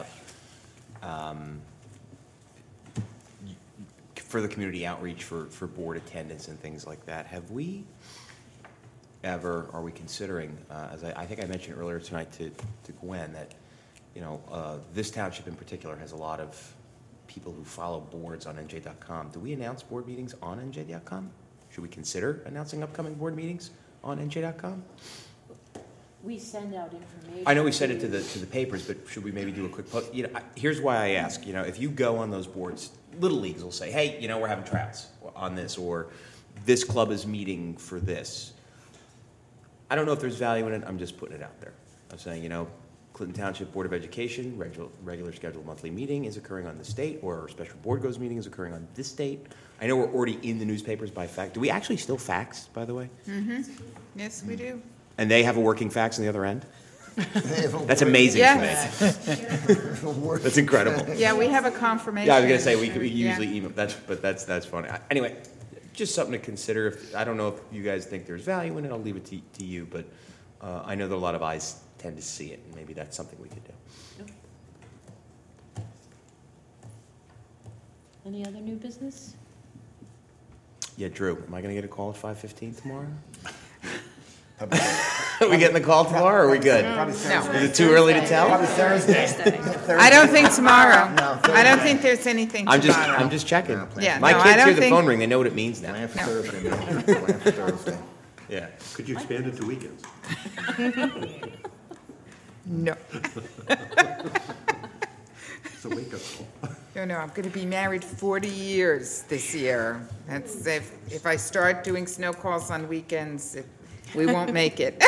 further community outreach for board attendance and things like that, have we ever, are we considering, as I think I mentioned earlier tonight to Gwen, that, you know, this township in particular has a lot of people who follow boards on NJ.com. Do we announce board meetings on NJ.com? Should we consider announcing upcoming board meetings on NJ.com? We send out information. I know we send it to the papers, but should we maybe do a quick post? You know, here's why I ask. You know, if you go on those boards, Little Leagues will say, hey, you know, we're having tryouts on this, or this club is meeting for this. I don't know if there's value in it. I'm just putting it out there. I'm saying, you know, Clinton Township Board of Education, regular scheduled monthly meeting is occurring on this date, or our special board goes meeting is occurring on this date. I know we're already in the newspapers by fax. Do we actually still fax, by the way? Mm-hmm. Yes, we do. And they have a working fax on the other end? That's amazing to me. That's incredible. Yeah, we have a confirmation. Yeah, I was going to say, we Yeah. usually email, that's funny. Anyway, just something to consider. I don't know if you guys think there's value in it, I'll leave it to you, but I know that a lot of eyes tend to see it, and maybe that's something we could do. Any other new business? Yeah, Drew, am I going to get a call at 5:15 tomorrow? Are we getting the call tomorrow, or are we good? Probably Thursday. Is it too early to tell? Probably Thursday. I don't think tomorrow. No, I don't think there's anything I'm tomorrow. just checking. Yeah, My no, I kids don't hear the think- phone ring, they know what it means now. Plan for Thursday, man. Plan for Thursday. Yeah. Could you expand it to weekends? No. It's a wake-up call. No, I'm going to be married 40 years this year. That's if I start doing snow calls on weekends, we won't make it.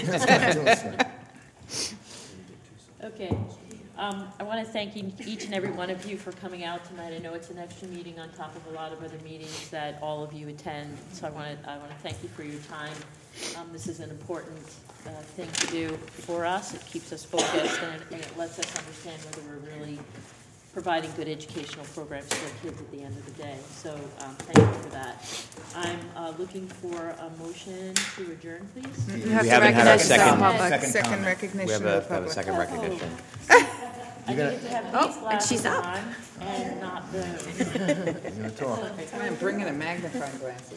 Okay. I want to thank each and every one of you for coming out tonight. I know it's an extra meeting on top of a lot of other meetings that all of you attend, so I want to thank you for your time. This is an important thing to do for us. It keeps us focused, and it lets us understand whether we're really providing good educational programs to our kids at the end of the day. So thank you for that. I'm looking for a motion to adjourn, please. You have We to haven't had our recognize the second- public. Second Second comment. We recognition have of the a public. second recognition. I needed to have these Oh, and she's glasses up. on and not the. You're gonna talk. I'm bringing a magnifying glass.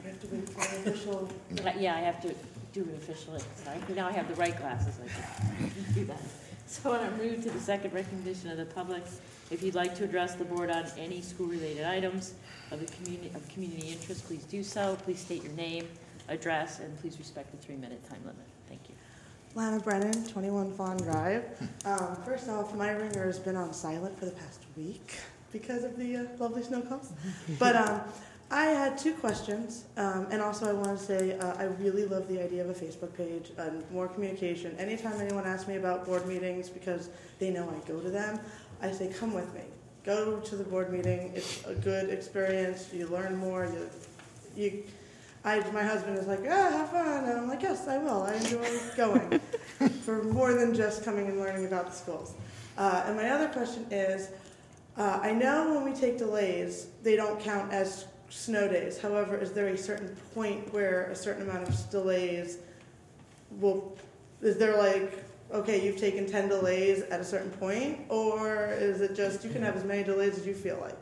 Yeah, I have to do it officially. Sorry, now I have the right glasses, I can do that. So when I move to the second recognition of the public, if you'd like to address the board on any school-related items of community interest, please do so. Please state your name, address, and please respect the 3-minute time limit. Thank you. Lana Brennan, 21 Fawn Drive. First off, my ringer has been on silent for the past week because of the lovely snow calls. But I had 2 questions, and also I want to say I really love the idea of a Facebook page and more communication. Anytime anyone asks me about board meetings because they know I go to them, I say, come with me. Go to the board meeting. It's a good experience. You learn more. My husband is like, have fun. And I'm like, yes, I will. I enjoy going for more than just coming and learning about the schools. And my other question is, I know when we take delays, they don't count as snow days. However, is there a certain point where a certain amount of delays is there like, okay, you've taken 10 delays at a certain point, or is it just you can have as many delays as you feel like?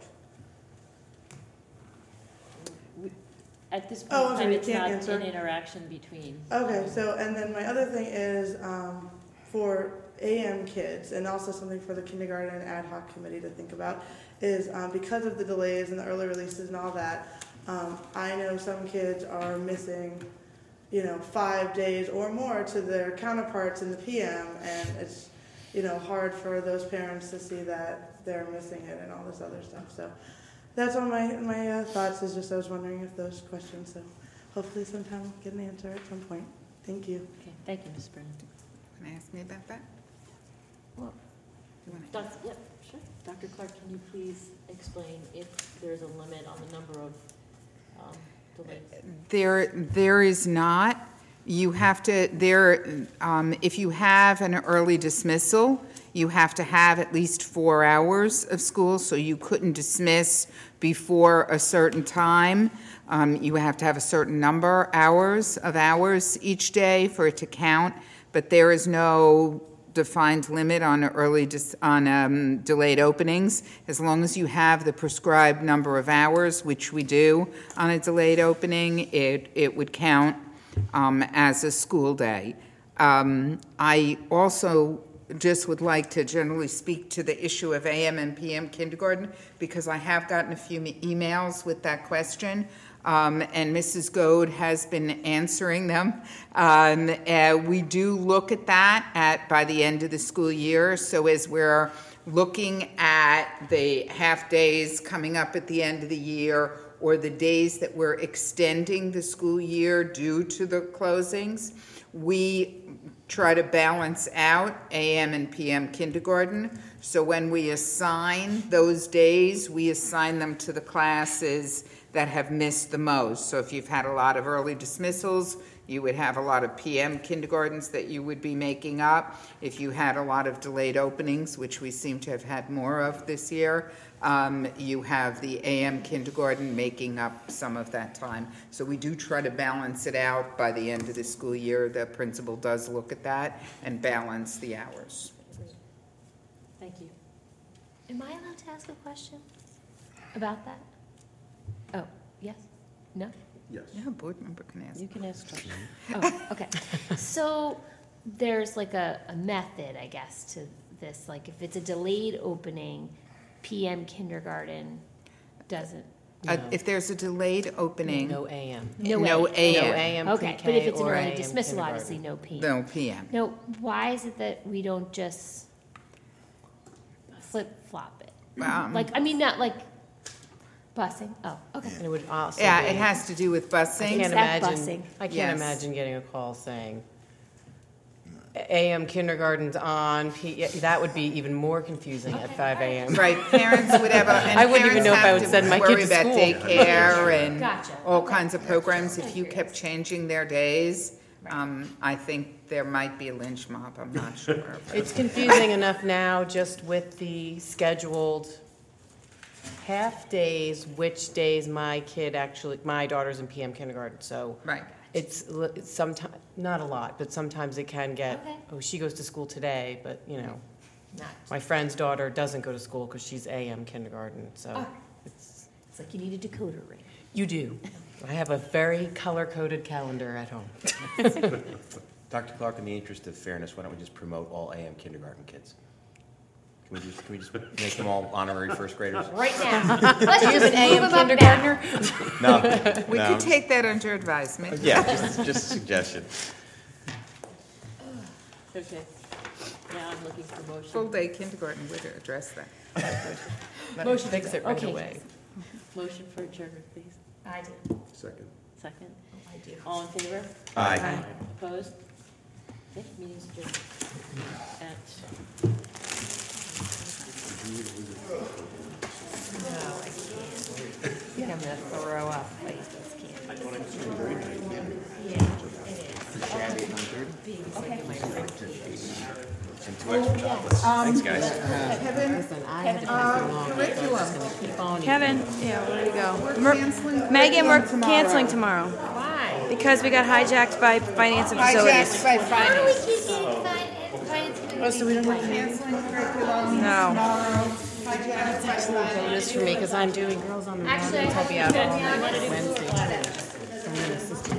At this Oh, point in I'm time, sorry, you it's can't not answer. an interaction between. Okay, so, and then my other thing is, for AM kids, and also something for the kindergarten ad hoc committee to think about, is because of the delays and the early releases and all that, I know some kids are missing, 5 days or more to their counterparts in the PM, and it's, hard for those parents to see that they're missing it and all this other stuff, so. That's all my thoughts, is just I was wondering if those questions, so hopefully sometime I'll get an answer at some point. Thank you. Okay, thank you, Ms. Brennan. Can I ask me about that? Well, You wanna- Yep, sure. Dr. Clark, can you please explain if there's a limit on the number of delays? There is not. You have to, if you have an early dismissal, you have to have at least 4 hours of school, so you couldn't dismiss before a certain time. You have to have a certain number of hours each day for it to count, but there is no defined limit on delayed openings. As long as you have the prescribed number of hours, which we do on a delayed opening, it would count as a school day. I also just would like to generally speak to the issue of AM and PM kindergarten, because I have gotten a few emails with that question, and Mrs. Goad has been answering them. We do look at that by the end of the school year, so as we're looking at the half-days coming up at the end of the year, or the days that we're extending the school year due to the closings, we try to balance out AM and PM kindergarten. So when we assign those days, we assign them to the classes that have missed the most. So if you've had a lot of early dismissals, you would have a lot of PM kindergartens that you would be making up. If you had a lot of delayed openings, which we seem to have had more of this year, you have the AM kindergarten making up some of that time. So we do try to balance it out by the end of the school year. The principal does look at that and balance the hours. Thank you. Am I allowed to ask a question about that? Oh, yes? No? Yes. Yeah, a board member can ask. You can ask questions. Oh, okay. So there's like a method, I guess, to this. Like if it's a delayed opening, PM kindergarten doesn't. If there's a delayed opening, No AM. No no AM. No AM, AM Okay, but if pre-K it's an or early AM dismissal, kindergarten. obviously no PM. no PM. No, why is it that we don't just flip-flop it? Like, I mean, not like busing. Oh, okay. And it would also Yeah, be- it has to do with I busing. can't Exact imagine, busing. I can't Yes. imagine getting a call saying, AM kindergarten's on, that would be even more confusing at 5 AM. Right, parents would have, and I wouldn't even parents know if I have would to send my kid worry to about school. daycare and Gotcha. all Okay. kinds of programs. If you Curious. kept changing their days, I think there might be a lynch mob, I'm not sure. but- It's confusing enough now just with the scheduled half-days, which days my daughter's in PM kindergarten, so. Right. It's sometimes, not a lot, but sometimes it can get, Okay. oh, she goes to school today, but, Not. my friend's daughter doesn't go to school because she's AM kindergarten, so Oh. it's, It's like you need a decoder ring. you do. I have a very color-coded calendar at home. Dr. Clark, in the interest of fairness, why don't we just promote all AM kindergarten kids? Can we just make them all honorary first graders? Right now. Let's Do you have just an move AM them up kindergartner? No. We no. could take that under advisement. Yeah, just a suggestion. Okay. Now I'm looking for motion. Full-day kindergarten would address that. Motion Fix it right okay. away. Motion for adjournment, please. I did. Second. Second. I do. All in favor? Aye. Opposed? Okay, meeting's adjourned at No, I can't. I think I'm gonna throw up. I just can't. Yeah, it is. Big, it's like in my ribcage. And 2 extra chocolates. Thanks, guys. Kevin, Listen, I had to pass along, so I'm just gonna keep on eating. Kevin, yeah, where do you go? we're canceling. Megan, we're curriculum tomorrow. canceling tomorrow Why? because we got hijacked by finance and facilities. Hijacked by How do we finance. keep getting finance? Oh, so we don't have canceling curriculum No. tomorrow. Hijacked by finance. Bonus for me, because I'm doing Girls on the Run. Actually, I I'll be out think all that- night Wednesday.